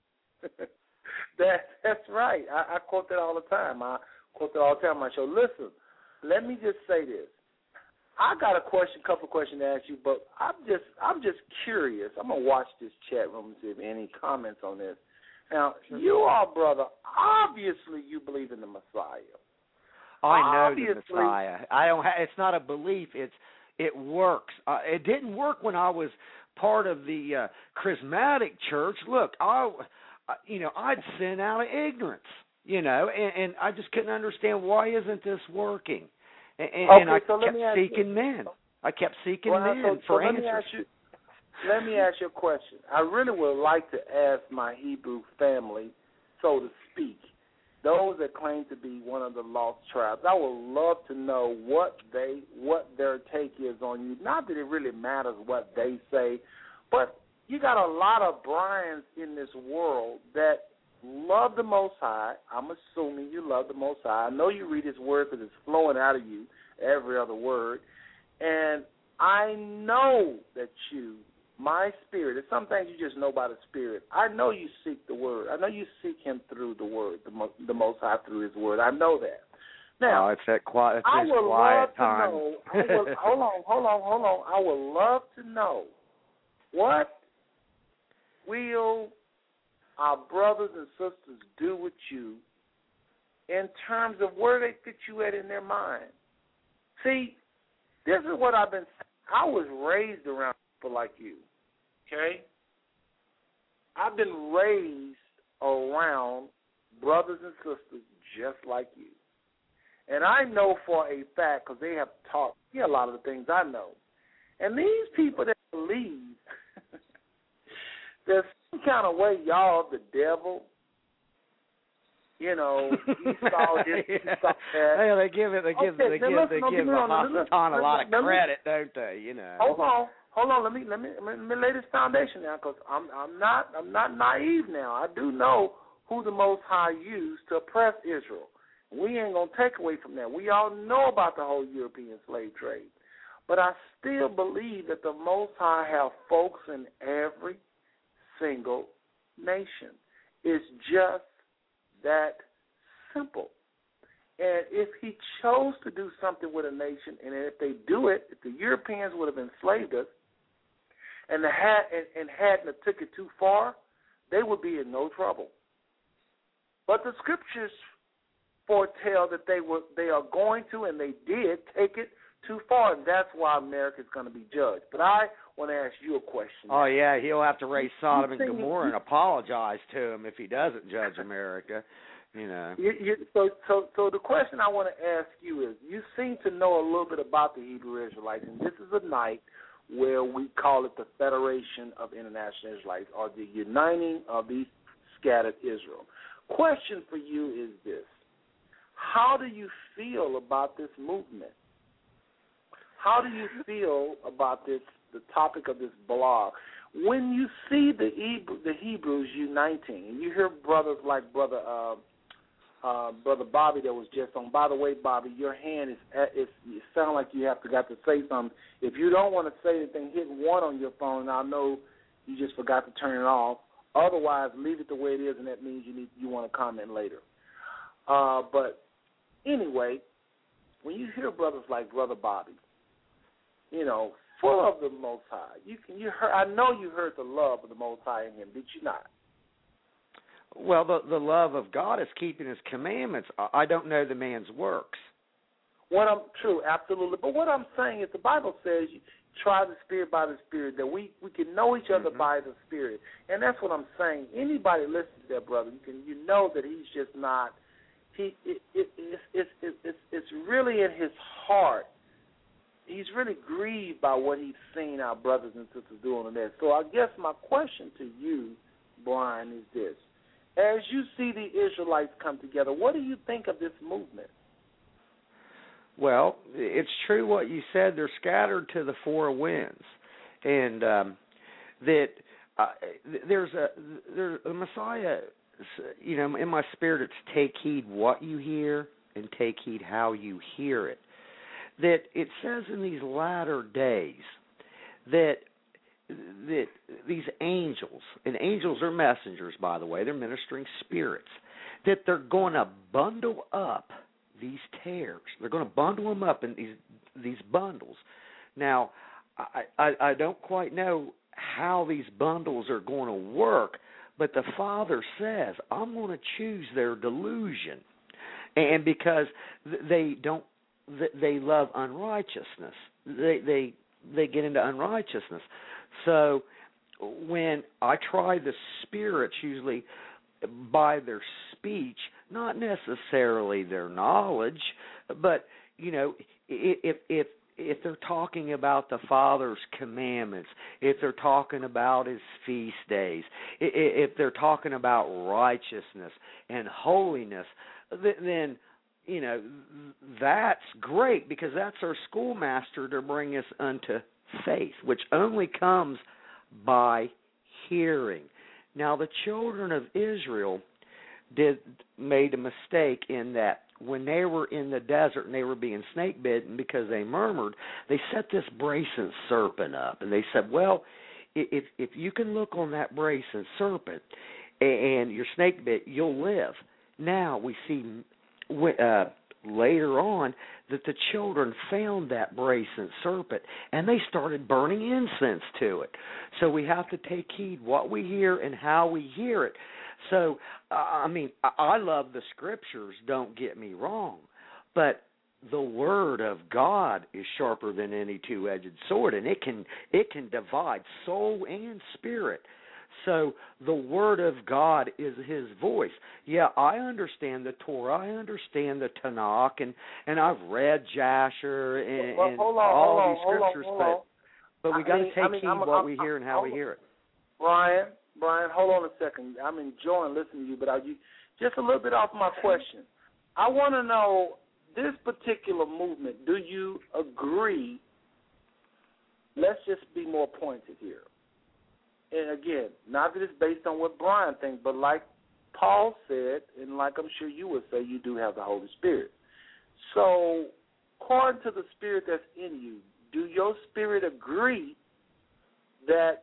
that that's right. I, I quote that all the time. I quote that all the time on my show. Listen, let me just say this. I got a question, couple of questions to ask you, but I'm just, I'm just curious. I'm gonna watch this chat room and see if any comments on this. Now, you all, brother, obviously you believe in the Messiah. I know obviously, the Messiah. I don't. Ha- it's not a belief. It's it works. Uh, it didn't work when I was part of the uh, charismatic church. Look, I, you know, I'd sin out of ignorance. You know, and, and I just couldn't understand, why isn't this working? And, okay, and I so kept seeking you, men. I kept seeking well, men so, for so answers. Let me, ask you, let me ask you a question. I really would like to ask my Hebrew family, so to speak, those that claim to be one of the lost tribes, I would love to know what they, what their take is on you. Not that it really matters what they say, but you got a lot of Brians in this world that love the Most High. I'm assuming you love the Most High. I know you read His Word because it's flowing out of you, every other word. And I know that you, my spirit, there's some things you just know by the Spirit. I know you seek the Word. I know you seek Him through the Word, the, Mo- the Most High through His Word. I know that. Now, oh, it's that quiet, it's I would quiet love time. to know. I would, hold on, hold on, hold on. I would love to know what will our brothers and sisters do with you in terms of where they fit you at in their mind. See, this is what I've been saying. I was raised around people like you, okay? I've been raised around brothers and sisters just like you. And I know for a fact, because they have taught me a lot of the things I know. And these people that believe there's some kind of way y'all the devil, you know, Esau this, Esau that. Hey, they give it, they give, okay, they give, listen, they no, give no, a no, Hasatan a lot of no, credit, don't they? You know. Hold on, hold on, let me let me let me lay this foundation now, because I'm I'm not I'm not naive now. I do know who the Most High used to oppress Israel. We ain't gonna take away from that. We all know about the whole European slave trade, but I still believe that the Most High have folks in every single nation. It's just that simple. And if he chose to do something with a nation, and if they do it, if the Europeans would have enslaved us, and the had and, and hadn't have took it too far, they would be in no trouble. But the scriptures foretell that they were they are going to, and they did take it too far, and that's why America is going to be judged. But I want to ask you a question. Oh yeah, he'll have to raise Sodom and Gomorrah and apologize to him if he doesn't judge America. You know. You, you, so, so, so the question I want to ask you is: you seem to know a little bit about the Hebrew Israelites, and this is a night where we call it the Federation of International Israelites, or the Uniting of the Scattered Israel. Question for you is this: how do you feel about this movement? How do you feel about this, the topic of this blog? When you see the Hebrew, the Hebrews uniting, and you hear brothers like brother uh, uh, brother Bobby that was just on. By the way, Bobby, your hand is is you sound like you have to got to say something. If you don't want to say anything, hit one on your phone, and I'll know you just forgot to turn it off. Otherwise, leave it the way it is, and that means you need you want to comment later. Uh, but anyway, when you hear brothers like Brother Bobby, you know, full of the Most High, you can you heard. I know you heard the love of the Most High in him. Did you not? Well, the the love of God is keeping His commandments. I don't know the man's works. What I'm true, absolutely. But what I'm saying is, the Bible says, you try the Spirit by the Spirit, that we, we can know each other mm-hmm. by the Spirit, and that's what I'm saying. Anybody listen to that brother, you can you know that he's just not. He it, it, it's, it's it's it's it's really in his heart. He's really grieved by what he's seen our brothers and sisters doing on that. So I guess my question to you, Brian, is this. As you see the Israelites come together, what do you think of this movement? Well, it's true what you said. They're scattered to the four winds. And um, that uh, there's a, there's a Messiah, you know, in my spirit, it's take heed what you hear and take heed how you hear it. That it says in these latter days that that these angels, and angels are messengers, by the way, they're ministering spirits, that they're going to bundle up these tares. They're going to bundle them up in these these bundles. Now, I, I, I don't quite know how these bundles are going to work, but the Father says, I'm going to choose their delusion. And because they don't, they love unrighteousness. They they they get into unrighteousness. So when I try the spirits, usually by their speech, not necessarily their knowledge, but you know, if if if they're talking about the Father's commandments, if they're talking about His feast days, if they're talking about righteousness and holiness, then you know, that's great, because that's our schoolmaster to bring us unto faith, which only comes by hearing. Now, the children of Israel did made a mistake in that when they were in the desert and they were being snake bitten because they murmured, they set this brazen serpent up, and they said, well, if if you can look on that brazen serpent and you're snake bit, you'll live. Now we see Uh, later on that the children found that brazen serpent and they started burning incense to it. So we have to take heed what we hear and how we hear it. So, uh, I mean, I, I love the scriptures, don't get me wrong, but the word of God is sharper than any two-edged sword, and it can it can divide soul and spirit. So the Word of God is His voice. Yeah, I understand the Torah. I understand the Tanakh, and, and I've read Jasher and, well, and hold on, all hold these on, scriptures, hold on, hold on. but but we got to take I mean, heed I'm, what I'm, we I'm, hear and how I'm, we hear it. Brian, Brian, hold on a second. I'm enjoying listening to you, but are you just a little bit off my question? I want to know this particular movement. Do you agree let's just be more pointed here. And again, not that it's based on what Brian thinks, but like Paul said, and like I'm sure you would say, you do have the Holy Spirit. So, according to the Spirit that's in you, do your spirit agree that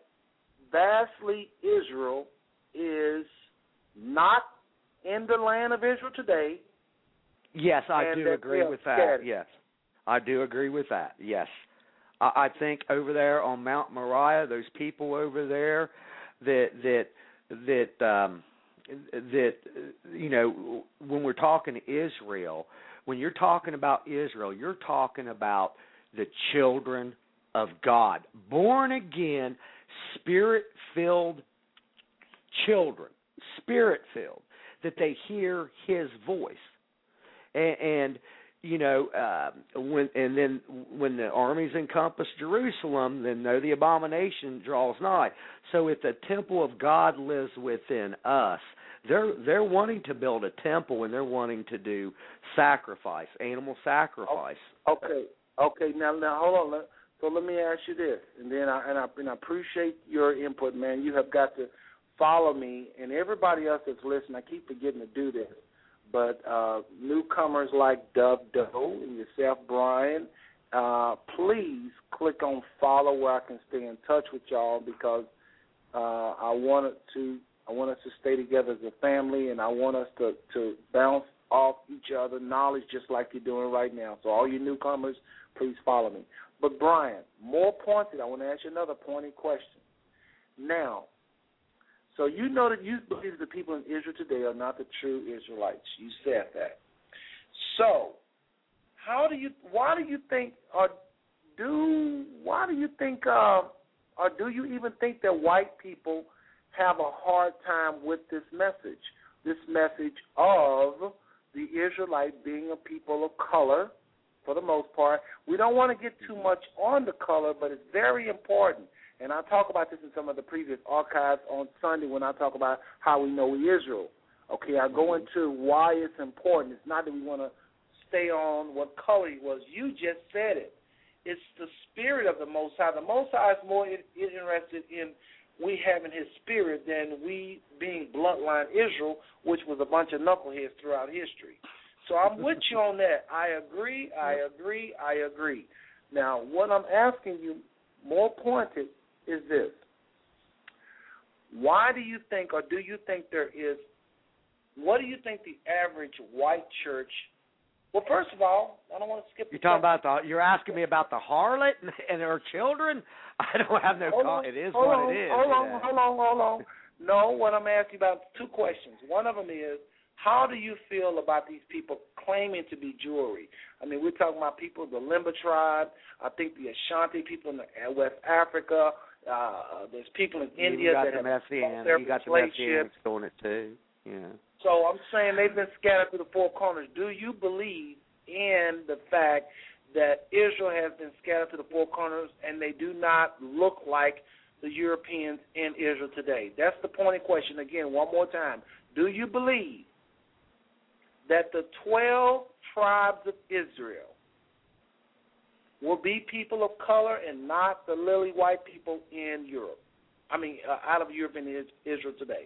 vastly Israel is not in the land of Israel today? Yes, I do agree with that. Scattered. Yes, I do agree with that. Yes. I, I think over there on Mount Moriah, those people over there that that that um, that you know, when we're talking Israel, when you're talking about Israel, you're talking about the children of God, born again, Spirit-filled children, Spirit-filled, that they hear His voice, and, and you know, uh, when and then when the armies encompass Jerusalem, then know the abomination draws nigh. So if the temple of God lives within us, they're they're wanting to build a temple and they're wanting to do sacrifice, animal sacrifice. Okay, okay. Now, now hold on. So let me ask you this, and then I and I, and I appreciate your input, man. You have got to follow me, and everybody else that's listening. I keep forgetting to do this. But uh, newcomers like Dove Doe and yourself, Brian, uh, please click on follow where I can stay in touch with y'all, because uh, I wanted to I want us to stay together as a family, and I want us to, to bounce off each other knowledge just like you're doing right now. So all you newcomers, please follow me. But Brian, more pointed, I want to ask you another pointed question. Now, so you know that you believe the people in Israel today are not the true Israelites. You said that. So, how do you? Why do you think? Or do? Why do you think? Uh, or do you even think that white people have a hard time with this message? This message of the Israelite being a people of color, for the most part. We don't want to get too much on the color, but it's very important. And I talk about this in some of the previous archives on Sunday when I talk about how we know Israel. Okay, I go into why it's important. It's not that we want to stay on what color he was. You just said it. It's the spirit of the Most High. The Most High is more interested in we having his spirit than we being bloodline Israel, which was a bunch of knuckleheads throughout history. So I'm with you on that. I agree, I agree, I agree. Now, what I'm asking you, more pointed, is this. Why do you think, or do you think there is, what do you think the average white church, well, first of all, I don't want to skip the You're talking about the, you're asking me about the harlot and, and her children? I don't have no comment. It is hold what on, it is. Hold on, hold on, hold on. No, what I'm asking about, two questions. One of them is, how do you feel about these people claiming to be Jewry? I mean, we're talking about people, the Limba tribe, I think the Ashanti people in the, West Africa, uh, there's people in you India got that the have Messianic, their you got the slave Messianics ships. doing it too. Yeah. So I'm saying they've been scattered through the four corners. Do you believe in the fact that Israel has been scattered to the four corners and they do not look like the Europeans in Israel today? That's the pointed question. Again, one more time. Do you believe that the twelve tribes of Israel will be people of color and not the lily white people in Europe? I mean, uh, out of Europe and Israel today.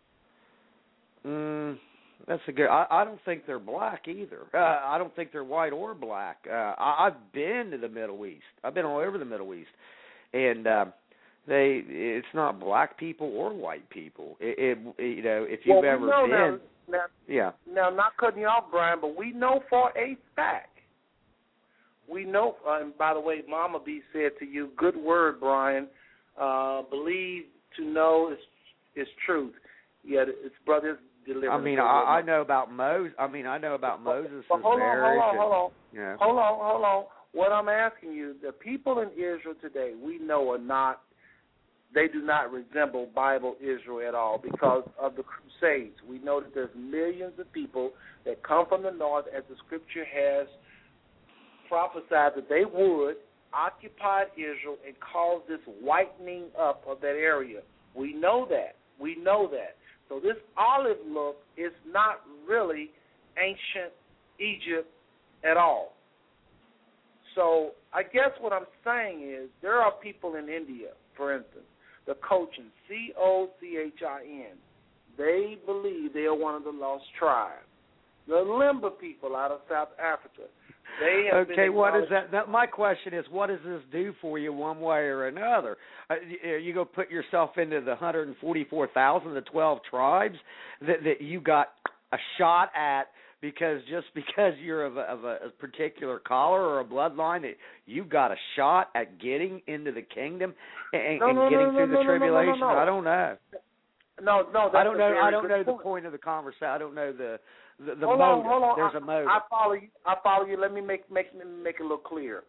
Mm, that's a good. I, I don't think they're black either. Uh, I don't think they're white or black. Uh, I, I've been to the Middle East. I've been all over the Middle East, and uh, they. It's not black people or white people. It, it you know, if you've well, we ever know been, now, now, yeah. Now, not cutting you off, Brian, but we know for a fact. We know, uh, and by the way, Mama B said to you, good word, Brian. Uh, believe to know is is truth. Yeah, it's brothers delivering. I mean, I, I know about Moses. I mean, I know about Moses' but hold on, marriage. hold on, hold on, and, yeah. hold on, hold on. What I'm asking you, the people in Israel today, we know are not. They do not resemble Bible Israel at all because of the Crusades. We know that there's millions of people that come from the north, as the Scripture has prophesied that they would occupy Israel and cause this whitening up of that area. We know that. We know that. So this olive look is not really ancient Egypt at all. So I guess what I'm saying is there are people in India, for instance, the Cochin, C O C H I N. They believe they are one of the lost tribes. The Limba people out of South Africa. They have okay, been what is that? that? My question is, what does this do for you one way or another? Uh, you, you go put yourself into the one hundred forty-four thousand, the twelve tribes that, that you got a shot at because just because you're of a, of a particular color or a bloodline, that you got a shot at getting into the kingdom and, no, and no, getting no, no, through no, the no, tribulation? No, no, no, no. I don't know. No, no, that's I don't a know. very I don't good know point. the point of the conversation. I don't know the the, the hold motive. On, hold on. There's I, a motive. I follow you. I follow you. Let me make make make it a little clear.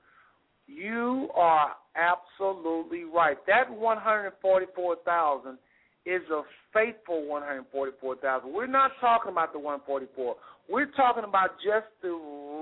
You are absolutely right. That one hundred forty-four thousand is a faithful one hundred forty-four thousand. We're not talking about the one hundred forty-four. We're talking about just the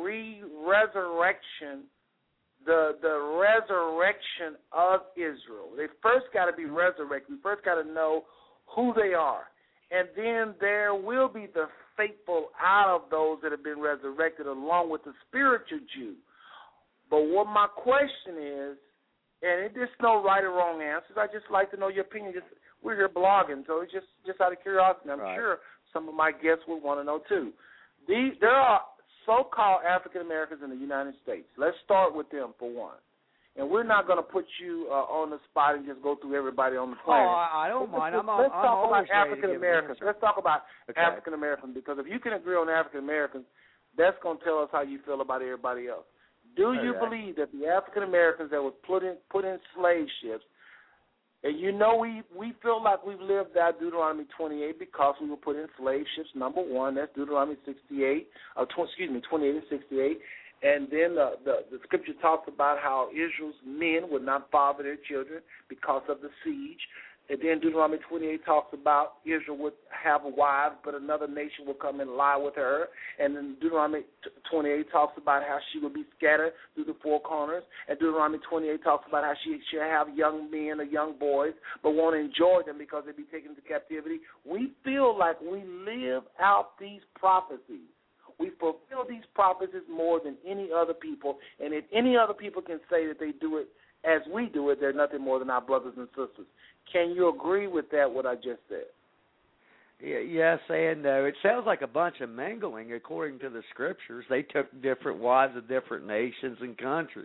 re-resurrection, the the resurrection of Israel. They first got to be resurrected. We first got to know who they are. And then there will be the faithful out of those that have been resurrected along with the spiritual Jew. But what my question is, and it is no right or wrong answers, I just like to know your opinion. Just we're here blogging, so it's just, just out of curiosity. I'm right. sure some of my guests would want to know too. These, there are so-called African Americans in the United States. Let's start with them for one. And we're not going to put you uh, on the spot and just go through everybody on the planet. Oh, I, I don't mind. Let's, I'm, let's I'm talk always about ready to African give an Americans. answer. Let's talk about Okay. African Americans, because if you can agree on African Americans, that's going to tell us how you feel about everybody else. Do you Okay. believe that the African Americans that was put in put in slave ships, and you know we, we feel like we've lived out Deuteronomy twenty-eight because we were put in slave ships, number one. That's Deuteronomy sixty-eight, uh, tw- excuse me, twenty-eight and sixty-eight. And then the, the, the scripture talks about how Israel's men would not father their children because of the siege. And then Deuteronomy twenty-eight talks about Israel would have wives, but another nation would come and lie with her. And then Deuteronomy twenty-eight talks about how she would be scattered through the four corners. And Deuteronomy twenty-eight talks about how she should have young men or young boys, but won't enjoy them because they'd be taken into captivity. We feel like we live out these prophecies. We fulfill these prophecies more than any other people. And if any other people can say that they do it as we do it, they're nothing more than our brothers and sisters. Can you agree with that, what I just said? Yeah, yes and no. It sounds like a bunch of mingling according to the scriptures. They took different wives of different nations and countries.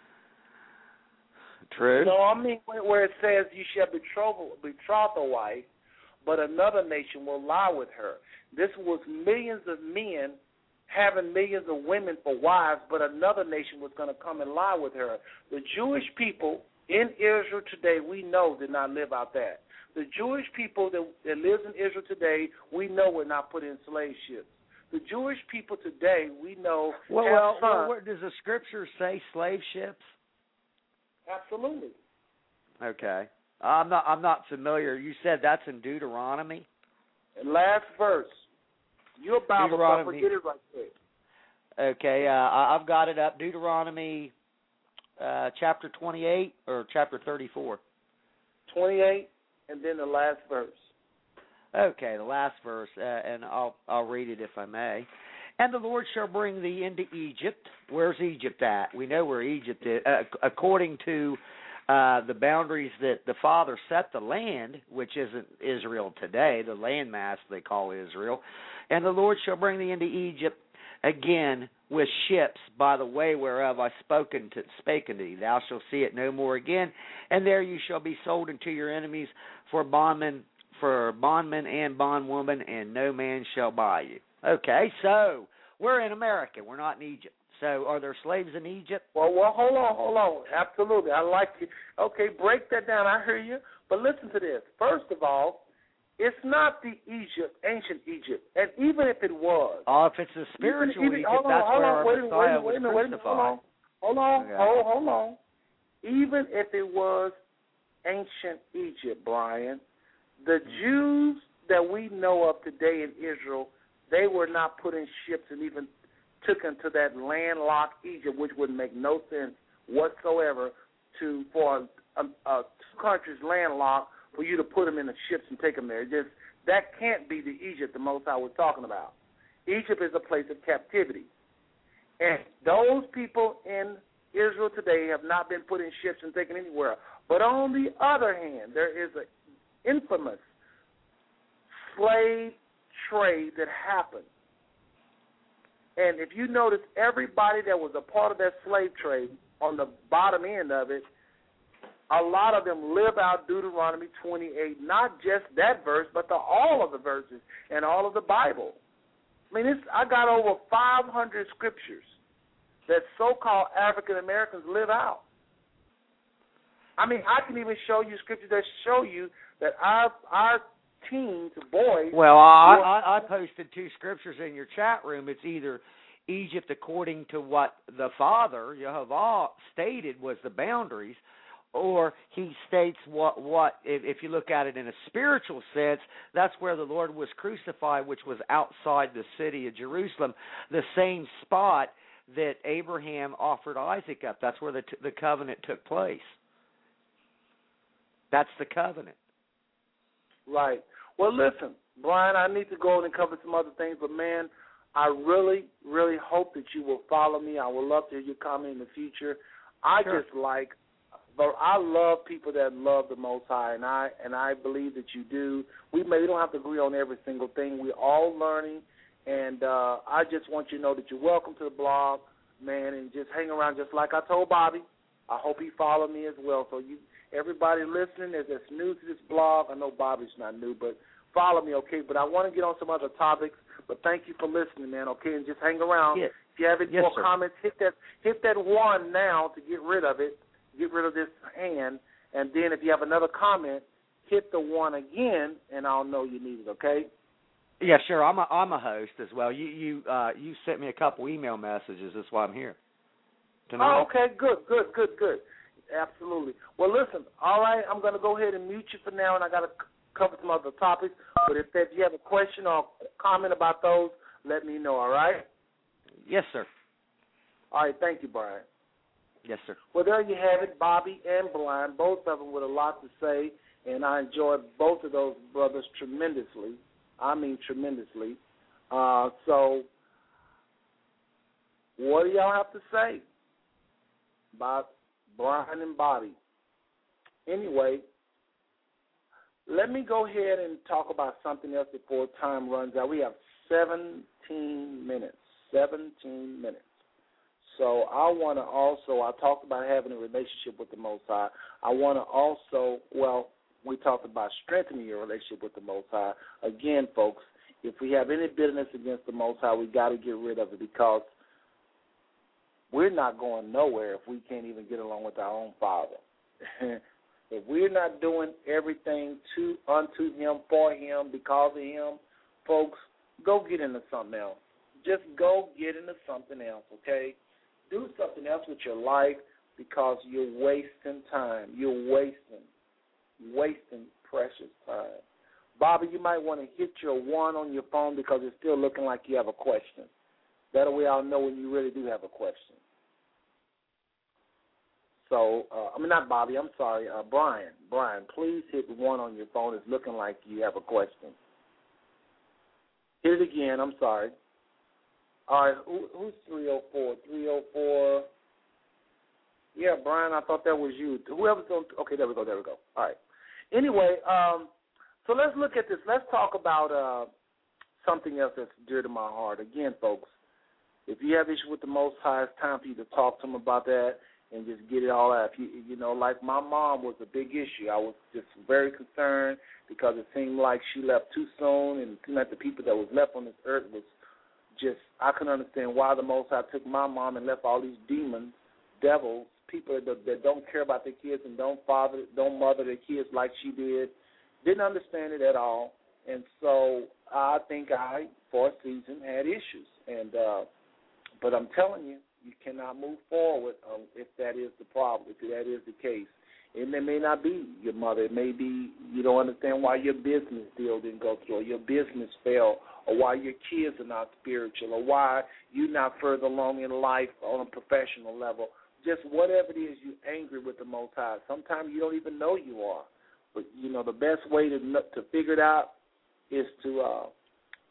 True? No, I mean where it says you shall betroth, betroth a wife, but another nation will lie with her. This was millions of men having millions of women for wives, but another nation was going to come and lie with her. The Jewish people in Israel today, we know, did not live out that. The Jewish people that, that lives in Israel today, we know were not put in slave ships. The Jewish people today, we know, well, have well, sons. well, where, does the scripture say slave ships? Absolutely. Okay. I'm not. I'm not familiar. You said that's in Deuteronomy. And last verse. You're Bible, Deuteronomy. get it right there. Okay, uh, I- I've got it up. Deuteronomy uh, chapter twenty-eight or chapter thirty-four? twenty-eight, and then the last verse. Okay, the last verse, uh, and I'll I'll read it if I may. And the Lord shall bring thee into Egypt. Where's Egypt at? We know where Egypt is. Uh, according to uh, the boundaries that the Father set the land, which isn't Israel today, the landmass they call Israel. And the Lord shall bring thee into Egypt again with ships by the way whereof I spoken to, spake unto thee. Thou shalt see it no more again. And there you shall be sold unto your enemies for bondmen, for bondman and bondwoman, and no man shall buy you. Okay, so we're in America. We're not in Egypt. So are there slaves in Egypt? Well, well, hold on, hold on. Absolutely. I like you. Okay, break that down. I hear you. But listen to this. First of all, it's not the Egypt, ancient Egypt. And even if it was. Oh, if it's a spiritual even, even, Egypt, hold on, that's hold where on, our wait, Messiah wait, wait, was wait, crucified. Hold on, hold on, okay. hold, hold on. Even if it was ancient Egypt, Brian, the Jews that we know of today in Israel, they were not put in ships and even took into that landlocked Egypt, which would make no sense whatsoever to for a, a, a two countries landlocked for you to put them in the ships and take them there. It just that can't be the Egypt the Most High was talking about. Egypt is a place of captivity, and those people in Israel today have not been put in ships and taken anywhere. But on the other hand, there is an infamous slave trade that happened. And if you notice, everybody that was a part of that slave trade, on the bottom end of it, a lot of them live out Deuteronomy twenty-eight, not just that verse, but the, all of the verses and all of the Bible. I mean, it's, I got over five hundred scriptures that so-called African Americans live out. I mean, I can even show you scriptures that show you that our our teens, boys. Well, I, I, I posted two scriptures in your chat room. It's either Egypt according to what the Father, Yehovah, stated was the boundaries, or he states what, what if, if you look at it in a spiritual sense, that's where the Lord was crucified, which was outside the city of Jerusalem, the same spot that Abraham offered Isaac up. That's where the, the covenant took place. That's the covenant. Right. Well, listen, Brian, I need to go in and cover some other things, but, man, I really, really hope that you will follow me. I would love to hear your comment in the future. I sure. just like, but I love people that love the Most High, and I and I believe that you do. We may we don't have to agree on every single thing. We're all learning, and uh, I just want you to know that you're welcome to the blog, man, and just hang around just like I told Bobby. I hope he followed me as well. So you, everybody listening that's new to this blog, I know Bobby's not new, but follow me, okay? But I want to get on some other topics. But thank you for listening, man, okay? And just hang around. Yes. If you have any yes, more sir. comments, hit that hit that one now to get rid of it, get rid of this hand. And then if you have another comment, hit the one again, and I'll know you need it, okay? Yeah, sure. I'm a I'm a host as well. You you uh, you sent me a couple email messages. That's why I'm here tonight. Oh, okay, good, good, good, good. Absolutely. Well, listen, all right, I'm going to go ahead and mute you for now, and I got to cover some other topics. But if, if you have a question or comment about those, let me know, all right? Yes, sir. All right, thank you, Brian. Yes, sir. Well, there you have it, Bobby and Brian, both of them with a lot to say, and I enjoyed both of those brothers tremendously. I mean tremendously. Uh, so what do y'all have to say about Brian and Bobby? Anyway, let me go ahead and talk about something else before time runs out. We have seventeen minutes, seventeen minutes. So I want to also, I talked about having a relationship with the Most High. I want to also, well, we talked about strengthening your relationship with the Most High. Again, folks, if we have any bitterness against the Most High, we got to get rid of it, because we're not going nowhere if we can't even get along with our own Father. If we're not doing everything to unto Him, for Him, because of Him, folks, go get into something else. Just go get into something else, okay? Do something else with your life, because you're wasting time. You're wasting, wasting precious time. Bobby, you might want to hit your one on your phone, because it's still looking like you have a question. That way I'll know when you really do have a question. So, uh, I mean, not Bobby, I'm sorry, uh, Brian. Brian, please hit one on your phone. It's looking like you have a question. Hit it again, I'm sorry. All right, who, who's three oh four? three oh four. Yeah, Brian, I thought that was you. Whoever's going to, okay, there we go, there we go. All right. Anyway, um, so let's look at this. Let's talk about uh, something else that's dear to my heart. Again, folks, if you have issues with the Most High, it's time for you to talk to Him about that and just get it all out. If you, you know, like my mom was a big issue. I was just very concerned, because it seemed like she left too soon, and it seemed like the people that was left on this earth was just, I couldn't understand why the Most High took my mom and left all these demons, devils, people that, that don't care about their kids and don't father, don't mother their kids like she did. Didn't understand it at all. And so I think I, for a season, had issues. And uh, but I'm telling you, you cannot move forward um, if that is the problem, if that is the case. And it may not be your mother. It may be you don't understand why your business deal didn't go through, or your business failed, or why your kids are not spiritual, or why you're not further along in life on a professional level. Just whatever it is, you're angry with the Most High. Sometimes you don't even know you are. But, you know, the best way to to figure it out is to uh,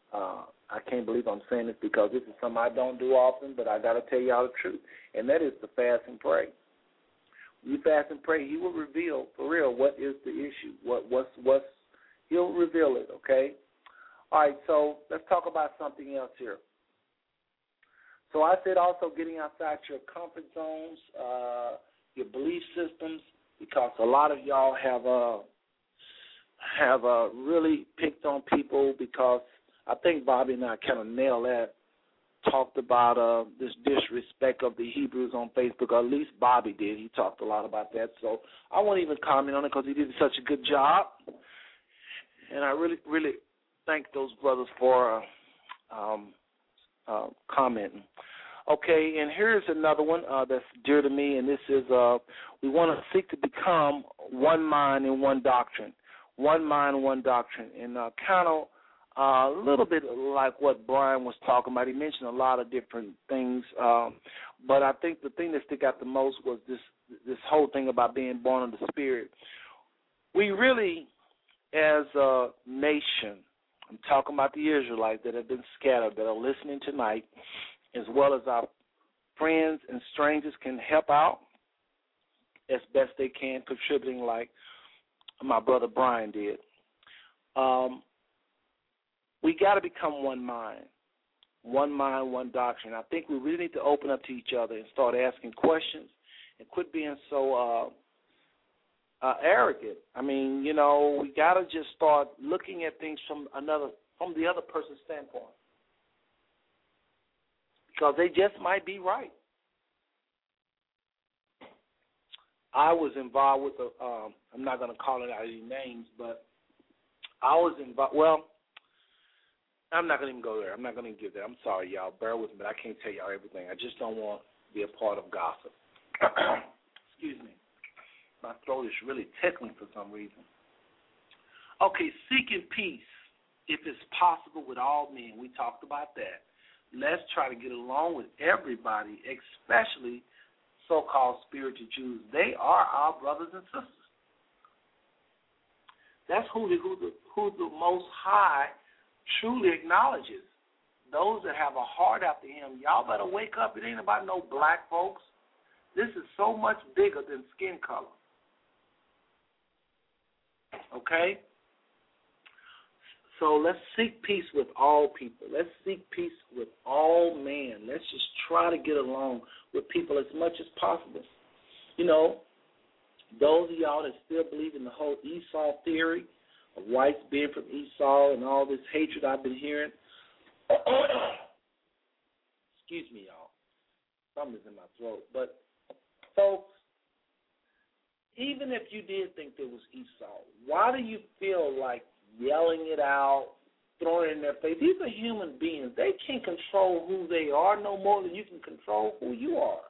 Uh, I can't believe I'm saying this because this is something I don't do often, but I got to tell y'all the truth, and that is to fast and pray. When you fast and pray, He will reveal for real what is the issue. What what's what's He'll reveal it. Okay. All right. So let's talk about something else here. So I said also getting outside your comfort zones, uh, your belief systems, because a lot of y'all have uh, have uh, really picked on people because I think Bobby and I kind of nailed that, talked about uh, this disrespect of the Hebrews on Facebook, or at least Bobby did. He talked a lot about that. So I won't even comment on it because he did such a good job. And I really, really thank those brothers for uh, um, uh, commenting. Okay, and here's another one uh, that's dear to me, and this is uh, we want to seek to become one mind and one doctrine. One mind, one doctrine. And uh, kind of uh, a little bit like what Brian was talking about. He mentioned a lot of different things, um, but I think the thing that stuck out the most was this this whole thing about being born of the Spirit. We really, as a nation, I'm talking about the Israelites that have been scattered, that are listening tonight, as well as our friends and strangers, can help out as best they can, contributing like my brother Brian did. Um, we got to become one mind, one mind, one doctrine. I think we really need to open up to each other and start asking questions and quit being so uh, uh, arrogant. I mean, you know, we got to just start looking at things from another, from the other person's standpoint, because they just might be right. I was involved with a, um, I'm not going to call it out any names, but I was involved, well, I'm not going to even go there. I'm not going to give that. I'm sorry, y'all. Bear with me, but I can't tell y'all everything. I just don't want to be a part of gossip. Excuse me. My throat is really tickling for some reason. Okay, seeking peace, if it's possible, with all men. We talked about that. Let's try to get along with everybody, especially so-called spiritual Jews. They are our brothers and sisters. That's who the, who the, who the Most High truly acknowledges. Those that have a heart after Him, y'all better wake up. It ain't about no black folks. This is so much bigger than skin color. Okay? So let's seek peace with all people. Let's seek peace with all men. Let's just try to get along with people as much as possible. You know, those of y'all that still believe in the whole Esau theory of whites being from Esau and all this hatred I've been hearing. Excuse me, y'all. Something's in my throat. But, folks, even if you did think there was Esau, why do you feel like yelling it out, throwing it in their face? These are human beings. They can't control who they are no more than you can control who you are.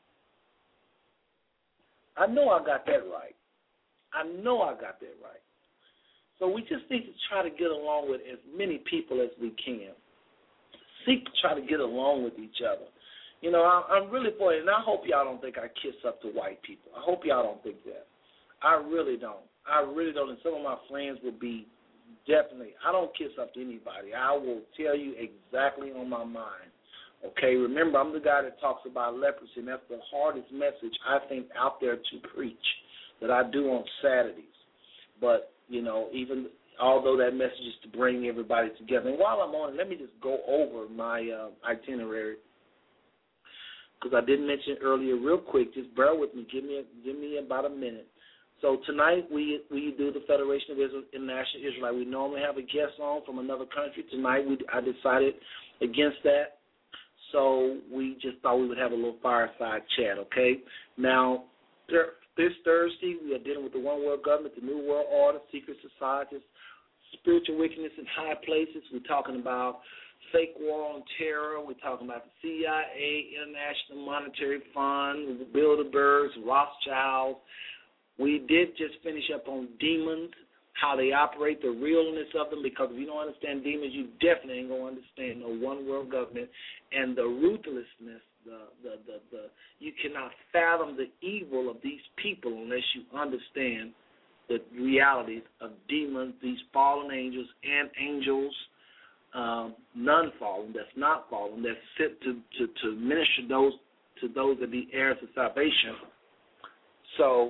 I know I got that right. I know I got that right. So we just need to try to get along with as many people as we can. Seek to try to get along with each other. You know, I, I'm really for it, and I hope y'all don't think I kiss up to white people. I hope y'all don't think that. I really don't. I really don't, and some of my friends would be definitely. I don't kiss up to anybody. I will tell you exactly on my mind. Okay, remember, I'm the guy that talks about leprosy, and that's the hardest message, I think, out there to preach that I do on Saturdays. But, you know, even although that message is to bring everybody together. And while I'm on it, let me just go over my uh, itinerary, because I didn't mention it earlier real quick. Just bear with me. Give me, a, give me about a minute. So tonight we we do the Federation of Israel, International Israelite. We normally have a guest on from another country. Tonight we I decided against that. So we just thought we would have a little fireside chat, okay? Now, this Thursday, we are dealing with the One World Government, the New World Order, secret societies, spiritual wickedness in high places. We're talking about fake war on terror. We're talking about the C I A, International Monetary Fund, Bilderbergs, Rothschilds. We did just finish up on demons, how they operate, the realness of them, because if you don't understand demons, you definitely ain't going to understand no one world government, and the ruthlessness, the, the, the, the you cannot fathom the evil of these people unless you understand the realities of demons, these fallen angels and angels, um, non-fallen, that's not fallen, that's sent to, to, to minister those to those that be heirs of salvation. So,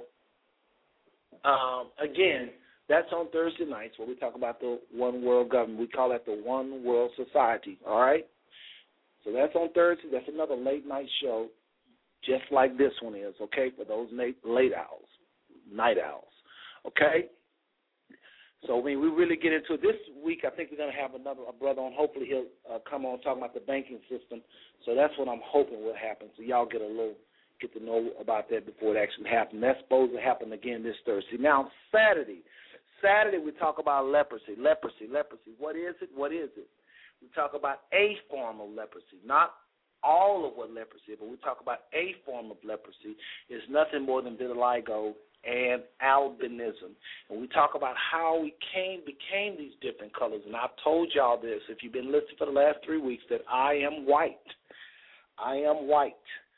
um, again, that's on Thursday nights where we talk about the one world government. We call that the one world society, all right? So that's on Thursday. That's another late night show, just like this one is, okay, for those late, late owls, night owls, okay? So when we really get into it, this week, I think we're going to have another a brother on. Hopefully he'll uh, come on talking about the banking system. So that's what I'm hoping will happen. So y'all get a little, get to know about that before it actually happens. That's supposed to happen again this Thursday. Now, Saturday. Saturday we talk about leprosy, leprosy, leprosy. What is it? What is it? We talk about a form of leprosy, not all of what leprosy is, but we talk about a form of leprosy. It's nothing more than vitiligo and albinism. And we talk about how we came became these different colors. And I've told y'all this, if you've been listening for the last three weeks, that I am white. I am white.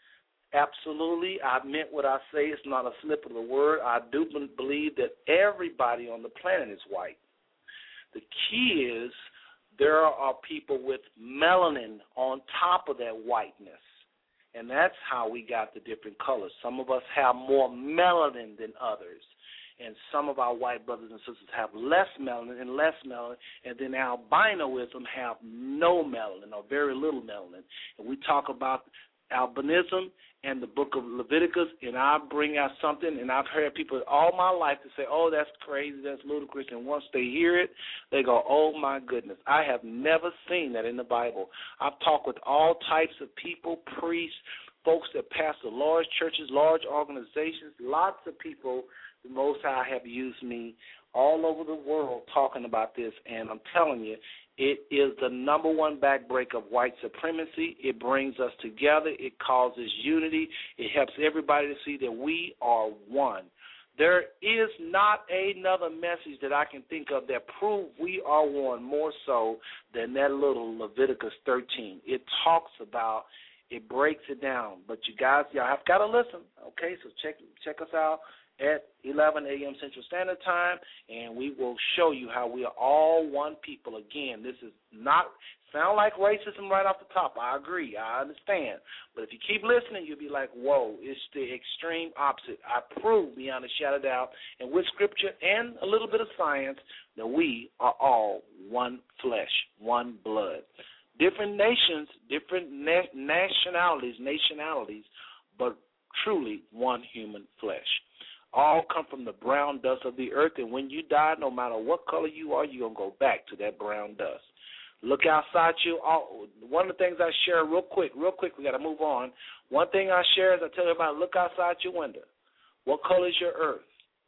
Absolutely, I meant what I say. It's not a slip of the word. I do believe that everybody on the planet is white. The key is there are people with melanin on top of that whiteness. And that's how we got the different colors. Some of us have more melanin than others. And some of our white brothers and sisters have less melanin and less melanin. And then albinoism have no melanin or very little melanin. And we talk about albinism and the book of Leviticus, and I bring out something, and I've heard people all my life to say, oh, that's crazy, that's ludicrous, and once they hear it, they go, oh, my goodness. I have never seen that in the Bible. I've talked with all types of people, priests, folks that pastor large churches, large organizations, lots of people. The Most High have used me all over the world talking about this, and I'm telling you, it is the number one backbreak of white supremacy. It brings us together. It causes unity. It helps everybody to see that we are one. There is not another message that I can think of that proves we are one more so than that little Leviticus thirteen. It talks about, it breaks it down. But you guys, y'all have got to listen. Okay, so check check us out at eleven a.m. Central Standard Time, and we will show you how we are all one people. Again, this is not sound like racism right off the top. I agree. I understand. But if you keep listening, you'll be like, whoa, it's the extreme opposite. I prove beyond a shadow of doubt, and with scripture and a little bit of science, that we are all one flesh, one blood. Different nations, different na- nationalities, nationalities, but truly one human flesh. All come from the brown dust of the earth, and when you die, no matter what color you are, you're going to go back to that brown dust. Look outside you. All, one of the things I share real quick, real quick, we got to move on. One thing I share is I tell everybody, look outside your window. What color is your earth?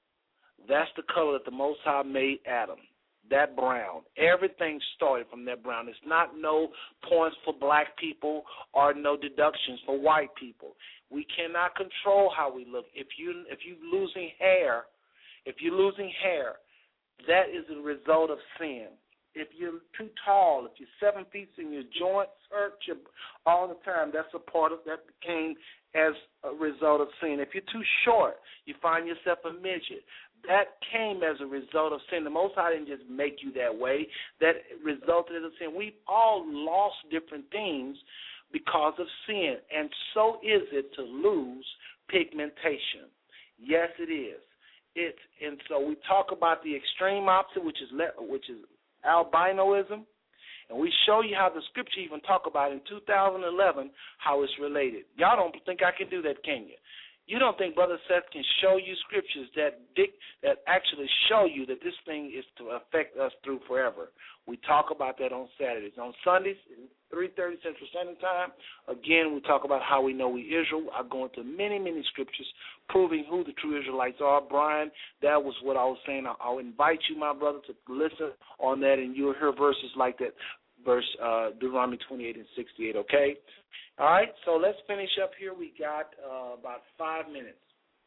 That's the color that the Most High made Adam, that brown. Everything started from that brown. It's not no points for black people or no deductions for white people. We cannot control how we look. If you if you're losing hair, if you're losing hair, that is a result of sin. If you're too tall, if you're seven feet and your joints hurt you all the time, that's a part of that came as a result of sin. If you're too short, you find yourself a midget. That came as a result of sin. The Most High didn't just make you that way. That resulted in sin. We've all lost different things because of sin, and so is it to lose pigmentation. Yes, it is. It's and so we talk about the extreme opposite, which is which is albinoism, and we show you how the scripture even talk about in two thousand eleven how it's related. Y'all don't think I can do that, can you? You don't think Brother Seth can show you scriptures that dic- that actually show you that this thing is to affect us through forever. We talk about that on Saturdays. On Sundays, three thirty Central Standard Time, again, we talk about how we know we Israel. I go into many, many scriptures proving who the true Israelites are. Brian, that was what I was saying. I'll invite you, my brother, to listen on that, and you'll hear verses like that, verse uh, Deuteronomy twenty-eight and sixty-eight, okay? All right, so let's finish up here. We got uh, about five minutes.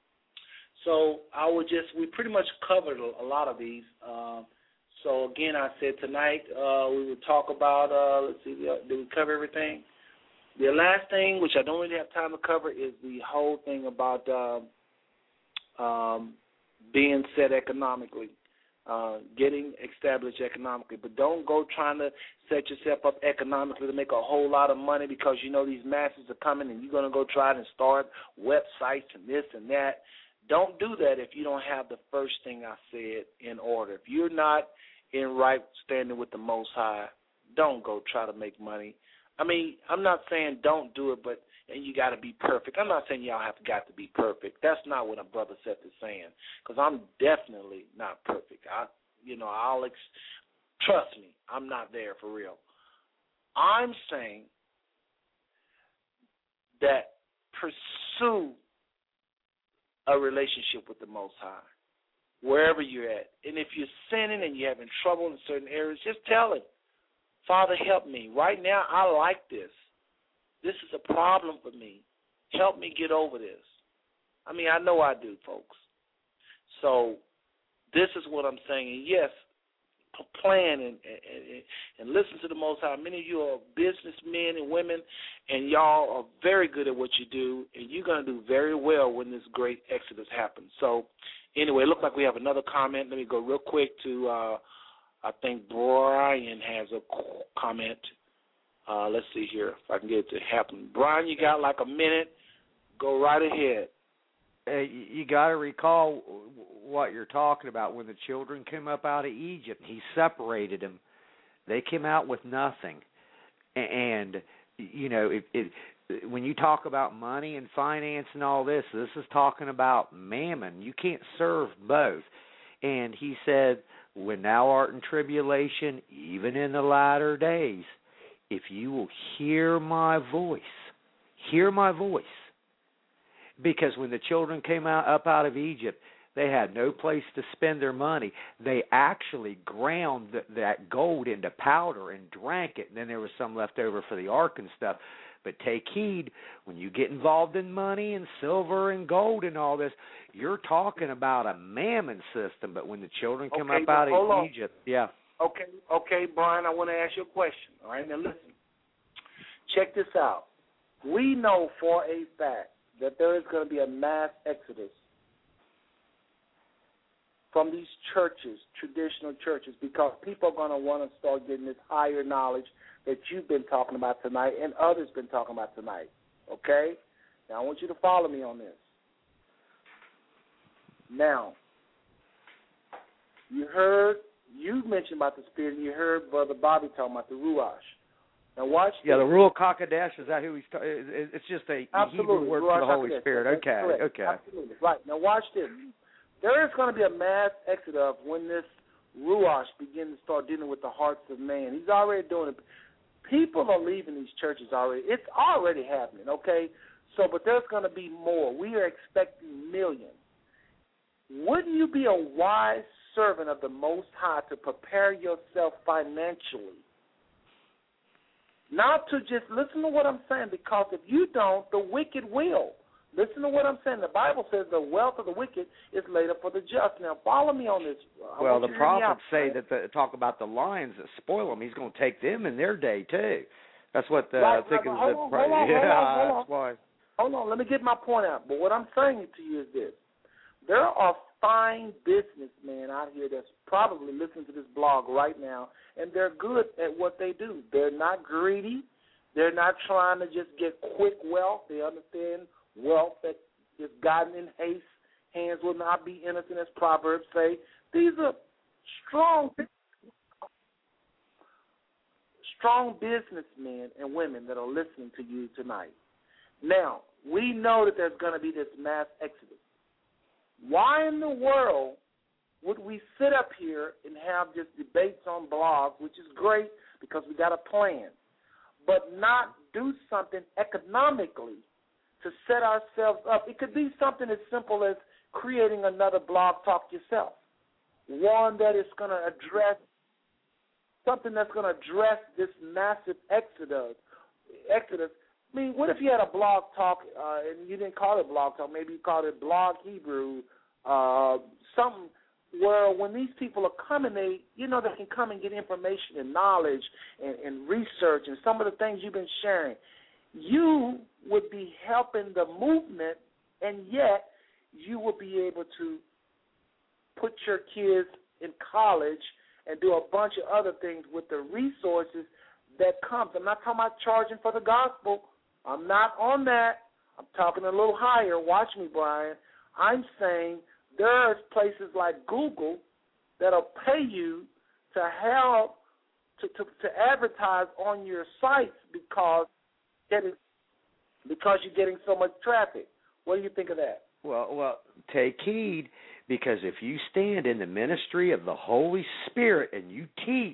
So I would just, we pretty much covered a, a lot of these. Uh, so, again, I said tonight uh, we would talk about, uh, let's see, did we cover everything? The last thing, which I don't really have time to cover, is the whole thing about uh, um, being set economically. uh, getting established economically. But don't go trying to set yourself up economically to make a whole lot of money because you know these masses are coming and you're going to go try and start websites and this and that. Don't do that if you don't have the first thing I said in order. If you're not in right standing with the Most High, don't go try to make money. I mean, I'm not saying don't do it, but and you got to be perfect. I'm not saying y'all have got to be perfect. That's not what a brother Seth is saying, because I'm definitely not perfect. I, you know, I'll ex- trust me, I'm not there for real. I'm saying that pursue a relationship with the Most High, wherever you're at. And if you're sinning and you're having trouble in certain areas, just tell Him, Father, help me. Right now, I like this. This is a problem for me. Help me get over this. I mean, I know I do, folks. So this is what I'm saying. And yes, plan and, and, and listen to the Most High. Many of you are businessmen and women, and y'all are very good at what you do, and you're going to do very well when this great exodus happens. So anyway, it looks like we have another comment. Let me go real quick to, uh, I think Brian has a comment. Uh, let's see here if I can get it to happen. Brian, you got like a minute. Go right ahead. Hey, you got to recall what you're talking about. When the children came up out of Egypt, He separated them. They came out with nothing. And, you know, it, it, when you talk about money and finance and all this, this is talking about mammon. You can't serve both. And He said, when thou art in tribulation, even in the latter days, if you will hear my voice, hear my voice. Because when the children came out up out of Egypt, they had no place to spend their money. They actually ground th- that gold into powder and drank it, and then there was some left over for the ark and stuff. But take heed, when you get involved in money and silver and gold and all this, you're talking about a mammon system. But when the children come okay, up out of on. Egypt, yeah. Okay, okay, Brian, I want to ask you a question. All right, now listen. Check this out. We know for a fact that there is going to be a mass exodus from these churches, traditional churches, because people are going to want to start getting this higher knowledge that you've been talking about tonight and others been talking about tonight. Okay? Now, I want you to follow me on this. Now, you heard, you mentioned about the Spirit, and you heard Brother Bobby talking about the Ruach. Now watch Yeah, this. the Ruach HaKodesh, is that who he's talking? It's just a Absolutely. Hebrew word Ruach for the Holy HaKodesh. Spirit. That's Okay, correct. okay. Absolutely. Right. Now watch this. There is going to be a mass exodus when this Ruach begins to start dealing with the hearts of man. He's already doing it. People are leaving these churches already. It's already happening, okay? So, but there's going to be more. We are expecting millions. Wouldn't you be a wise servant of the Most High to prepare yourself financially? Not to just listen to what I'm saying, because if you don't, the wicked will. Listen to what I'm saying. The Bible says the wealth of the wicked is laid up for the just. Now, follow me on this. I well, the prophets prophets say that the, talk about the lions that spoil them. He's going to take them in their day too. That's what the, right, I think right, is hold the on, pri- hold on, yeah. hold on, hold on. That's why. Hold on, let me get my point out. But what I'm saying to you is this: there are fine businessmen out here that's probably listening to this blog right now, and they're good at what they do. They're not greedy. They're not trying to just get quick wealth. They understand wealth that is gotten in haste. Hands will not be innocent, as Proverbs say. These are strong, strong businessmen and women that are listening to you tonight. Now, we know that there's going to be this mass exodus. Why in the world would we sit up here and have just debates on blogs, which is great because we got a plan, but not do something economically to set ourselves up? It could be something as simple as creating another blog talk yourself, one that is going to address something that's going to address this massive exodus. Exodus. I mean, what if you had a blog talk uh, and you didn't call it blog talk? Maybe you called it Blog Hebrew, uh, something where when these people are coming, they, you know, they can come and get information and knowledge and, and research and some of the things you've been sharing. You would be helping the movement, and yet you will be able to put your kids in college and do a bunch of other things with the resources that comes. I'm not talking about charging for the gospel. I'm not on that. I'm talking a little higher. Watch me, Brian. I'm saying there are places like Google that'll pay you to help to, to, to advertise on your sites because getting because you're getting so much traffic. What do you think of that? Well, well, take heed, because if you stand in the ministry of the Holy Spirit and you teach,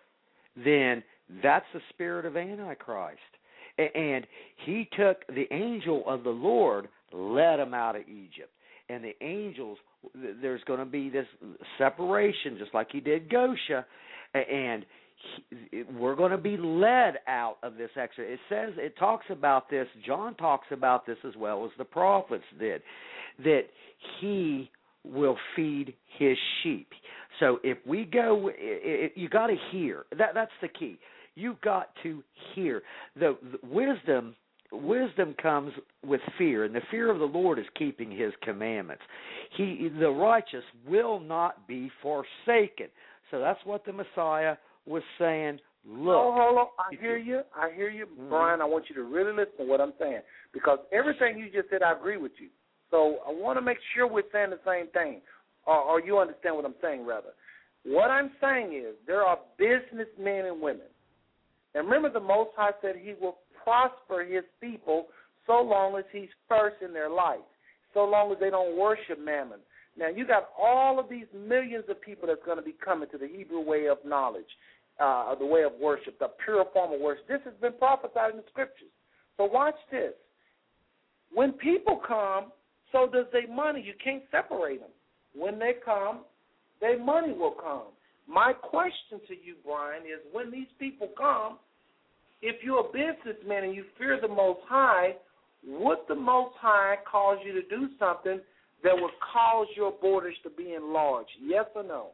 then that's the spirit of Antichrist. And he took the angel of the Lord, led him out of Egypt. And the angels, there's going to be this separation, just like he did Goshen, and he, we're going to be led out of this exile. It says, it talks about this, John talks about this as well as the prophets did, that he will feed his sheep. So if we go, it, you got to hear. That that's the key. You've got to hear. The, the wisdom wisdom comes with fear, and the fear of the Lord is keeping his commandments. He the righteous will not be forsaken. So that's what the Messiah was saying. Look. Oh, hold on. I hear you. I hear you, mm-hmm. Brian. I want you to really listen to what I'm saying, because everything you just said, I agree with you. So I want to make sure we're saying the same thing, or, or you understand what I'm saying, rather. What I'm saying is there are businessmen and women. And remember, the Most High said he will prosper his people so long as he's first in their life, so long as they don't worship mammon. Now, you got all of these millions of people that's going to be coming to the Hebrew way of knowledge, uh, the way of worship, the pure form of worship. This has been prophesied in the Scriptures. So watch this. When people come, so does their money. You can't separate them. When they come, their money will come. My question to you, Brian, is when these people come, if you're a businessman and you fear the Most High, would the Most High cause you to do something that would cause your borders to be enlarged? Yes or no?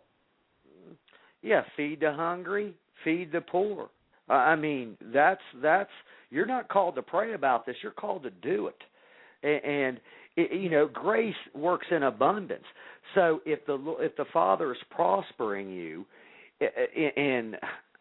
Yeah, feed the hungry, feed the poor. Uh, I mean, that's that's you're not called to pray about this. You're called to do it. And, and it, you know, grace works in abundance. So if the if the Father is prospering you, and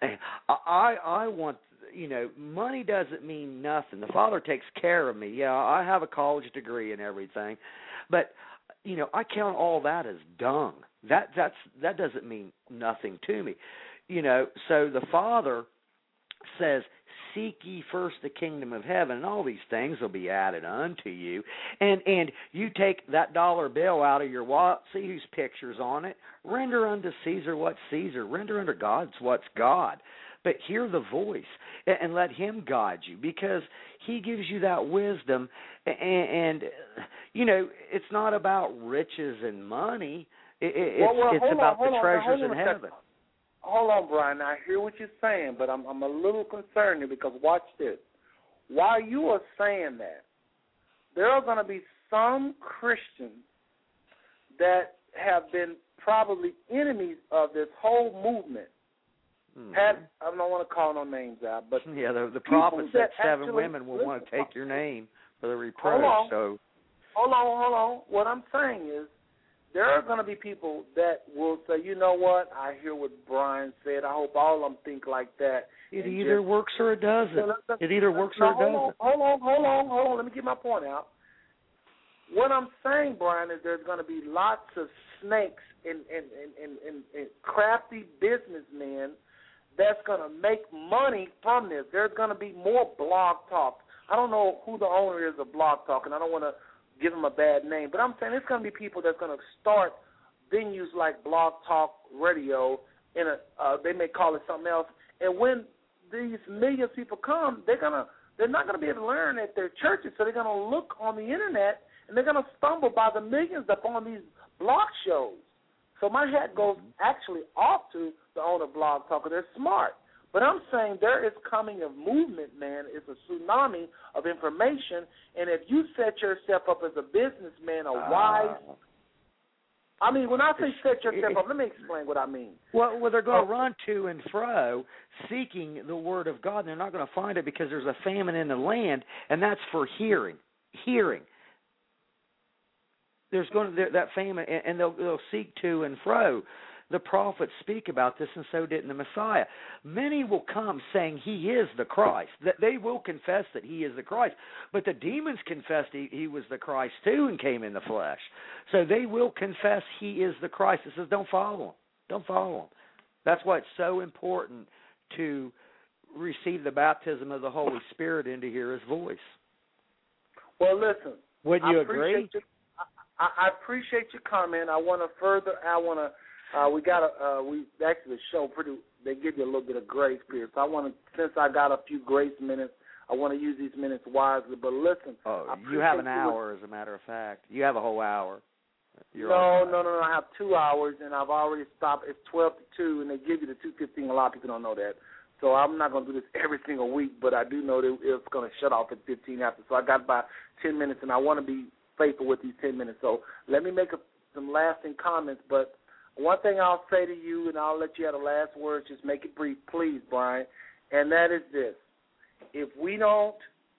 I I want, you know, money doesn't mean nothing. The Father takes care of me. Yeah, I have a college degree and everything, but you know, I count all that as dung. That that's that doesn't mean nothing to me. You know, so the Father says, seek ye first the kingdom of heaven, and all these things will be added unto you. And and you take that dollar bill out of your wallet, see whose picture's on it. Render unto Caesar what's Caesar. Render unto God what's God. But hear the voice and, and let him guide you, because he gives you that wisdom. And, and you know, it's not about riches and money. It, it, well, well, it's it's about on, the treasures in heaven. Second. Hold on, Brian. I hear what you're saying, but I'm, I'm a little concerned here, because watch this. While you are saying that, there are going to be some Christians that have been probably enemies of this whole movement. Mm-hmm. Pat, I don't want to call no names out, but yeah, the, the prophet said seven women will want to take your name for the reproach. Hold on. So, hold on, hold on. What I'm saying is, there are going to be people that will say, you know what, I hear what Brian said. I hope all of them think like that. It either just works or it doesn't. It either works no, or it hold doesn't. On, hold on, hold on, hold on. Let me get my point out. What I'm saying, Brian, is there's going to be lots of snakes and, and, and, and, and, and crafty businessmen that's going to make money from this. There's going to be more Blog Talk. I don't know who the owner is of Blog Talk, and I don't want to give them a bad name, but I'm saying it's going to be people that's going to start venues like Blog Talk Radio, in a uh, they may call it something else, and when these millions of people come, they're gonna they're not going to be able to learn at their churches, so they're going to look on the internet and they're going to stumble by the millions up on these blog shows. So my hat goes actually off to the owner of Blog Talk, because they're smart. But I'm saying there is coming a movement, man. It's a tsunami of information. And if you set yourself up as a businessman, a wise, uh, I mean, when I say set yourself up, let me explain what I mean. Well, well they're going to run to and fro seeking the word of God, and they're not going to find it because there's a famine in the land, and that's for hearing. Hearing. There's going to that famine, and they'll, they'll seek to and fro. The prophets speak about this, and so didn't the Messiah. Many will come saying he is the Christ. That they will confess that he is the Christ. But the demons confessed he, he was the Christ too and came in the flesh. So they will confess he is the Christ. It says don't follow him. Don't follow him. That's why it's so important to receive the baptism of the Holy Spirit and to hear his voice. Well, listen. Wouldn't you I agree? Your, I, I appreciate your comment. I want to further, I want to, Uh, we got a, uh, we actually the show pretty. They give you a little bit of grace period. So I want to, since I got a few grace minutes, I want to use these minutes wisely. But listen, oh, you have an hour, as a matter of fact. You have a whole hour. You're no, no, no, no. I have two hours, and I've already stopped. It's twelve to two, and they give you the two fifteen. A lot of people don't know that. So I'm not going to do this every single week, but I do know that it's going to shut off at fifteen after. So I got about ten minutes, and I want to be faithful with these ten minutes. So let me make a, some lasting comments, but. One thing I'll say to you, and I'll let you have the last words, just make it brief, please, Brian, and that is this. If we don't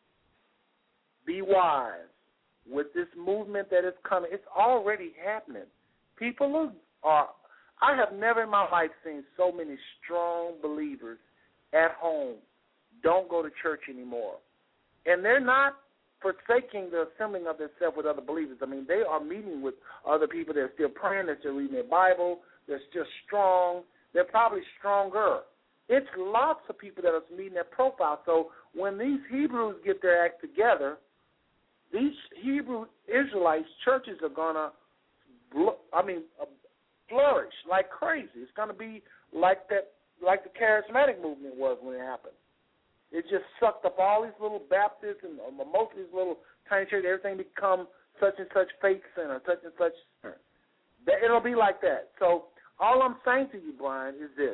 be wise with this movement that is coming, it's already happening. People are, I have never in my life seen so many strong believers at home don't go to church anymore. And they're not forsaking the assembling of themselves with other believers. I mean, they are meeting with other people. They're still praying. They're still reading their Bible. They're still strong. They're probably stronger. It's lots of people that are meeting their profile. So when these Hebrews get their act together, these Hebrew Israelites churches are going to, I mean, uh, flourish like crazy. It's going to be like that, like the charismatic movement was when it happened. It just sucked up all these little Baptists and uh, most of these little tiny churches. Everything become such and such faith center, such and such center. It'll be like that. So all I'm saying to you, Brian, is this.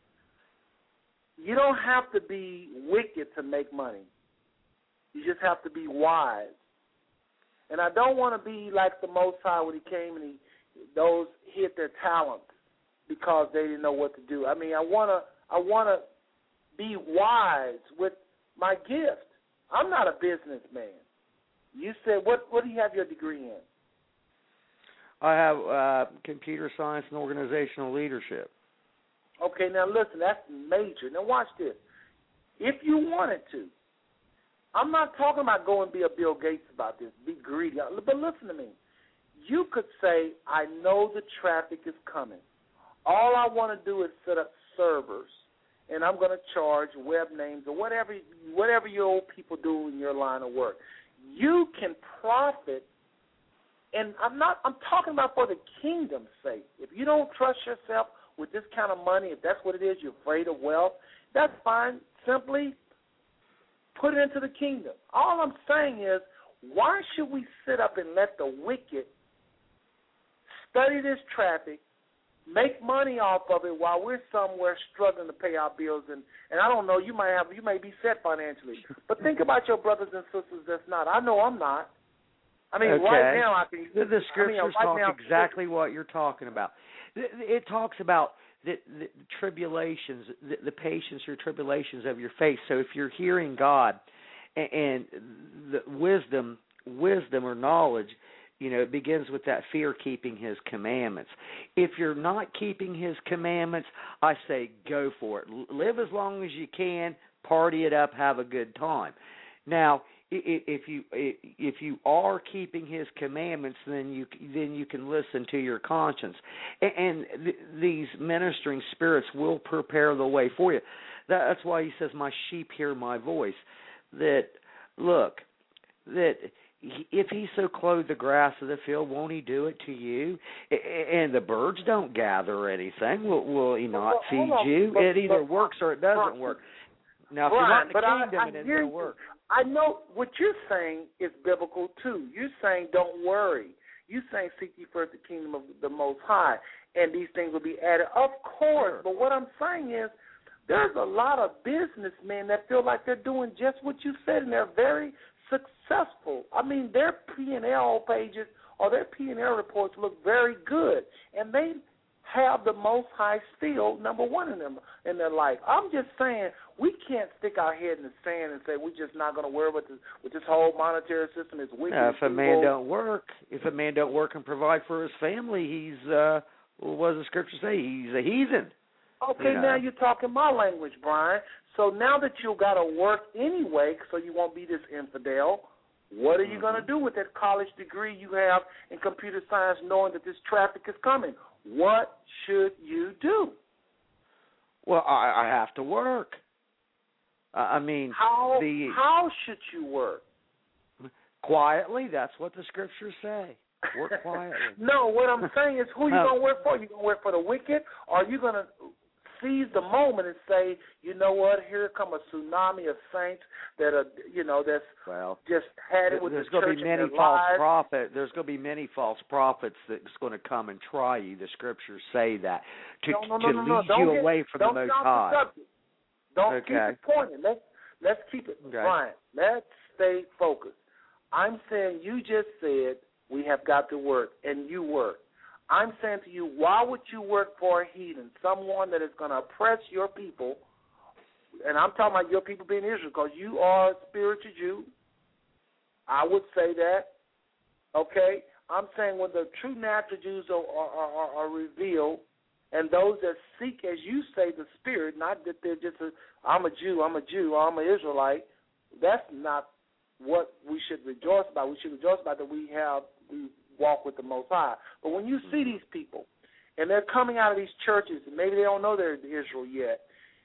You don't have to be wicked to make money. You just have to be wise. And I don't want to be like the Most High when he came and he, those hid their talents because they didn't know what to do. I mean, I want to I want to be wise with my gift. I'm not a businessman. You said, what What do you have your degree in? I have uh, computer science and organizational leadership. Okay, now listen, that's major. Now watch this. If you wanted to, I'm not talking about going be a Bill Gates about this, be greedy, but listen to me. You could say, I know the traffic is coming. All I want to do is set up servers, and I'm going to charge web names or whatever whatever your old people do in your line of work. You can profit, and I'm not. I'm talking about for the kingdom's sake. If you don't trust yourself with this kind of money, if that's what it is, you're afraid of wealth, that's fine. Simply put it into the kingdom. All I'm saying is, why should we sit up and let the wicked study this traffic, make money off of it while we're somewhere struggling to pay our bills? And, and I don't know, you might have, you may be set financially, but think about your brothers and sisters that's not. I know I'm not. I mean, okay. right now I can. The, the scriptures I mean, right talk now, exactly what you're talking about. It, it talks about the, the tribulations, the, the patience or tribulations of your faith. So if you're hearing God and, and the wisdom, wisdom or knowledge, you know, it begins with that fear, keeping his commandments. If you're not keeping his commandments, I say go for it. Live as long as you can, party it up, have a good time. Now, if you if you are keeping his commandments, then you then you can listen to your conscience, and th- these ministering spirits will prepare the way for you. That's why he says, "My sheep hear my voice." That look, that if he so clothe the grass of the field, won't he do it to you? And the birds don't gather anything. Will, will he not well, feed on, you? but, it either but, works or it doesn't work. Now, if right, you're not in the but kingdom, I, I it isn't hear going to work. I know what you're saying is biblical too. You're saying don't worry. You're saying seek ye first the kingdom of the Most High, and these things will be added. Of course, but what I'm saying is there's a lot of businessmen that feel like they're doing just what you said, and they're very successful. I mean, their P and L pages or their P and L reports look very good, and they have the Most High still number one in them in their life. I'm just saying we can't stick our head in the sand and say we're just not going to worry with this, with this whole monetary system. It's wicked. Now, if a man don't work, if a man don't work and provide for his family, he's uh, Well, what does the scripture say? He's a heathen. Okay, you know? Now you're talking my language, Brian. So now that you got to work anyway, so you won't be this infidel, what are you mm-hmm. going to do with that college degree you have in computer science, knowing that this traffic is coming? What should you do? Well, I, I have to work. Uh, I mean, how the, how should you work? Quietly. That's what the scriptures say. Work quietly. No, what I'm saying is, who you going to work for? You going to work for the wicked, or are you going to seize the moment and say, you know what, here come a tsunami of saints that are, you know, that's well, just had it with there's the going church to be many in their false lives. prophet. There's going to be many false prophets that's going to come and try you. The scriptures say that to, no, no, no, to no, lead no. Don't you get, away from the Most High. The don't okay. keep it pointed. Let's let's keep it, okay. Brian. Let's stay focused. I'm saying you just said we have got to work, and you work. I'm saying to you, why would you work for a heathen, someone that is going to oppress your people? And I'm talking about your people being Israel, because you are a spiritual Jew. I would say that. Okay? I'm saying when the true natural Jews are, are, are, are revealed, and those that seek, as you say, the Spirit, not that they're just a, I'm a Jew, I'm a Jew, or I'm an Israelite. That's not what we should rejoice about. We should rejoice about that we have, we walk with the Most High. But when you see these people, and they're coming out of these churches, and maybe they don't know they're Israel yet,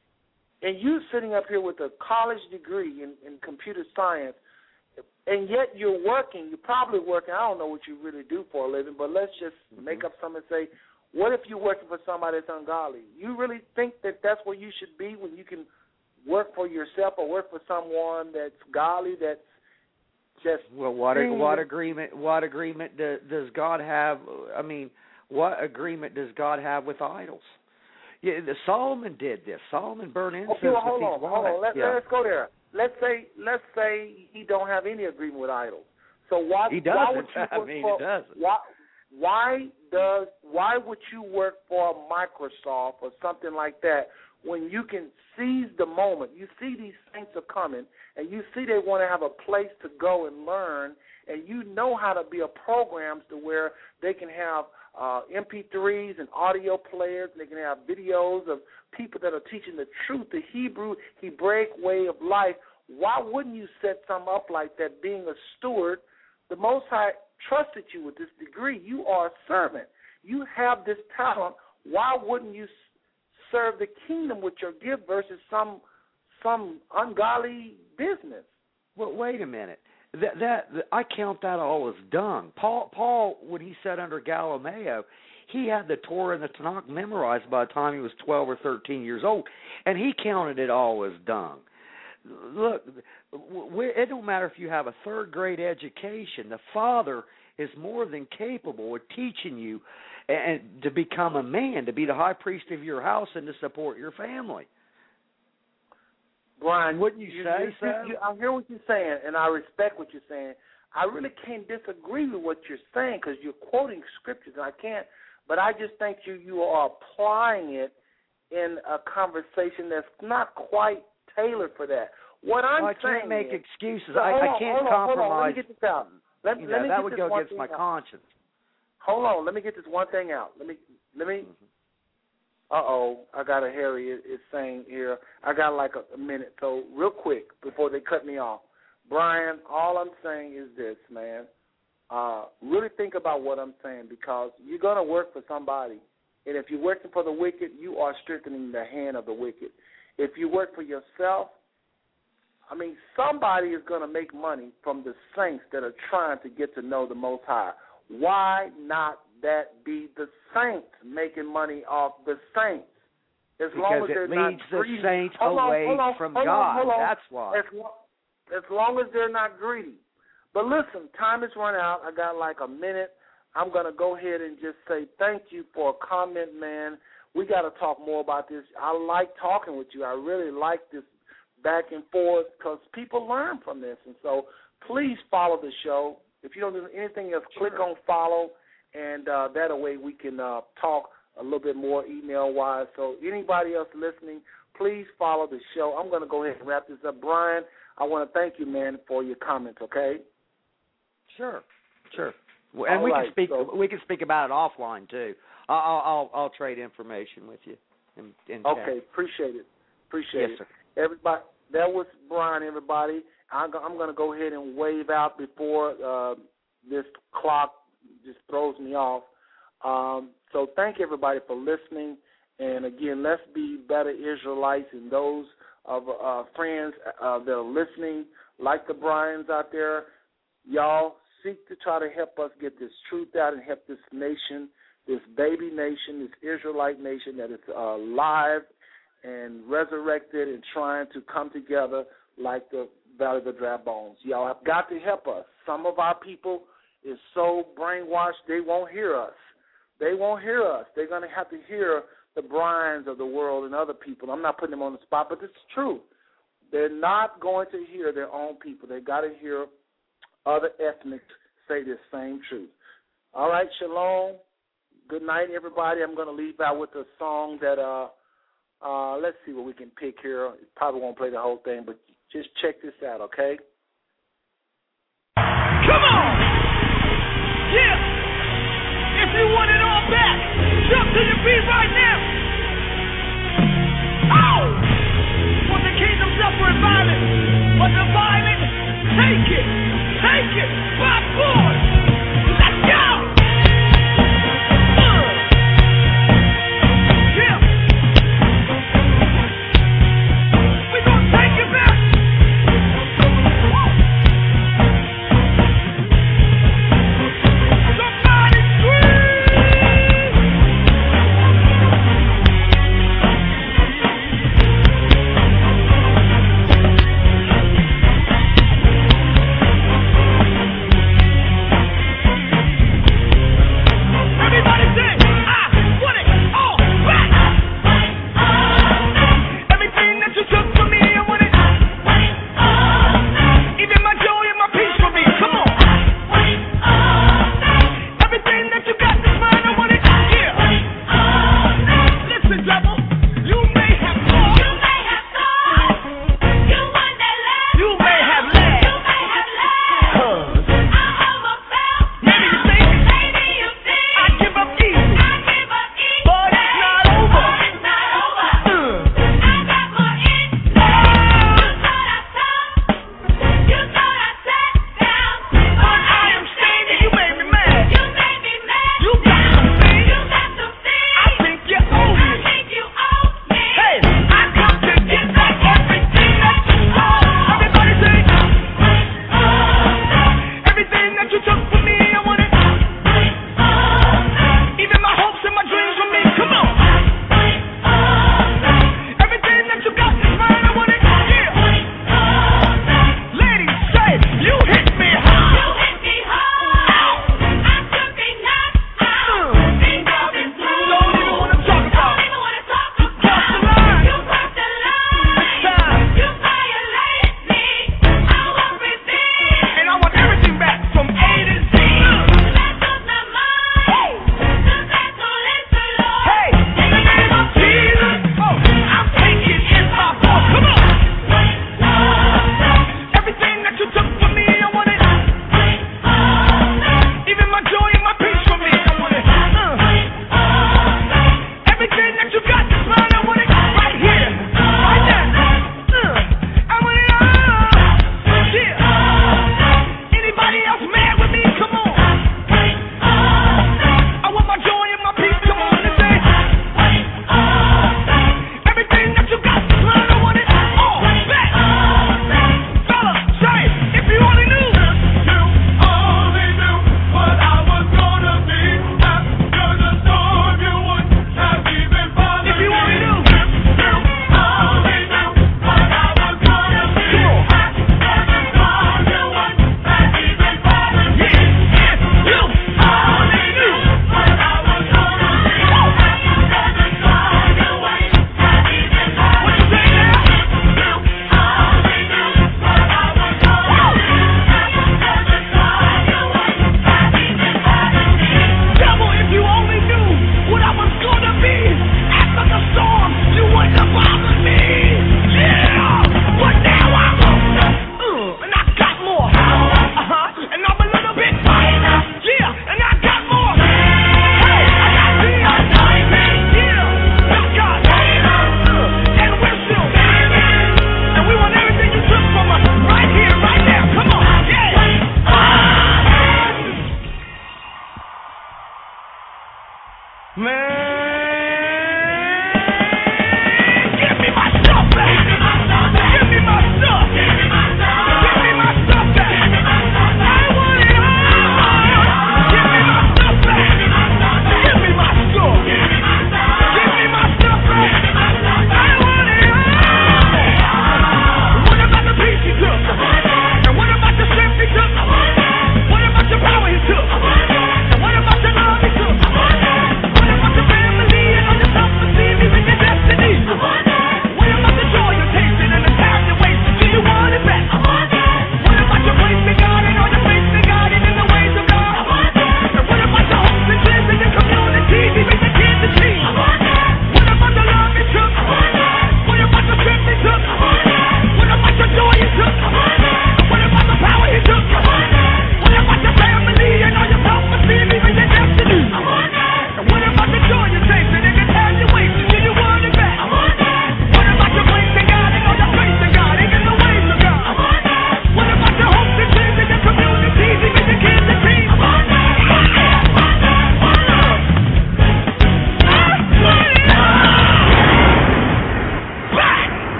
and you sitting up here with a college degree in, in computer science, and yet you're working, you're probably working, I don't know what you really do for a living, but let's just mm-hmm. make up something and say, what if you're working for somebody that's ungodly? You really think that that's where you should be when you can work for yourself or work for someone that's godly, that's just well, what what agreement what agreement do, does God have? I mean, what agreement does God have with idols? Yeah, the, Solomon did this. Solomon burned incense okay, well, hold with on, his wife. hold on. Let, yeah. Let's go there. Let's say let's say he don't have any agreement with idols. So why he doesn't? Why would you I work mean, for, he doesn't. Why why does why would you work for Microsoft or something like that when you can seize the moment? You see these saints are coming, and you see they want to have a place to go and learn, and you know how to build programs to where they can have uh, M P threes and audio players, and they can have videos of people that are teaching the truth, the Hebrew, Hebraic way of life. Why wouldn't you set something up like that, being a steward? The Most High trusted you with this degree. You are a servant. You have this talent. Why wouldn't you serve the kingdom with your gift versus some some ungodly business? Well, wait a minute. That, that, that I count that all as dung. Paul, Paul, when he sat under Gamaliel, he had the Torah and the Tanakh memorized by the time he was twelve or thirteen years old, and he counted it all as dung. Look, it don't matter if you have a third grade education. The Father is more than capable of teaching you and to become a man, to be the high priest of your house, and to support your family. Brian, wouldn't you, you say you, so? You, I hear what you're saying, and I respect what you're saying. I really can't disagree with what you're saying because you're quoting scriptures, and I can't. But I just think you you are applying it in a conversation that's not quite tailored for that. What I'm well, I saying can't make is, excuses. So I, on, I can't hold on, compromise. Hold on, let me get this out. Let, you let know, me that get would this go one against thing my out. conscience. Hold on, let me get this one thing out. Let me let me. Mm-hmm. Uh oh, I got a Harry is, is saying here. I got like a, a minute, so real quick before they cut me off, Brian. All I'm saying is this, man. Uh, really think about what I'm saying because you're gonna work for somebody, and if you're working for the wicked, you are strengthening the hand of the wicked. If you work for yourself, I mean, somebody is going to make money from the saints that are trying to get to know the Most High. Why not that be the saints making money off the saints? As because long as it they're leads not the greedy. saints hold away on, hold on, from hold God. On, hold on. That's why. As, as long as they're not greedy. But listen, time has run out. I got like a minute. I'm going to go ahead and just say thank you for a comment, man. We got to talk more about this. I like talking with you. I really like this back and forth because people learn from this. And so please follow the show. If you don't do anything else, sure. click on follow, and uh, that way we can uh, talk a little bit more email-wise. So anybody else listening, please follow the show. I'm going to go ahead and wrap this up. Brian, I want to thank you, man, for your comments, okay? Sure, sure. And All we right, can speak. so, we can speak about it offline too. I'll I'll, I'll trade information with you. In, in okay, appreciate it. Appreciate yes, it. Sir. Everybody, that was Brian, everybody. I'm, I'm going to go ahead and wave out before uh, this clock just throws me off. Um, so thank everybody for listening. And, again, let's be better Israelites, and those of uh, friends uh, that are listening, like the Bryans out there, y'all seek to try to help us get this truth out and help this nation, this baby nation, this Israelite nation that is uh, alive and resurrected and trying to come together like the Valley of the Dry Bones. Y'all have got to help us. Some of our people is so brainwashed they won't hear us. They won't hear us. They're going to have to hear the Bryans of the world and other people. I'm not putting them on the spot, but it's true. They're not going to hear their own people. They've got to hear other ethnics say this same truth. All right, shalom. Good night, everybody. I'm going to leave out with a song that, uh, uh, let's see what we can pick here. Probably won't play the whole thing, but just check this out, okay? Come on! Yeah! If you want it all back, jump to your feet right now!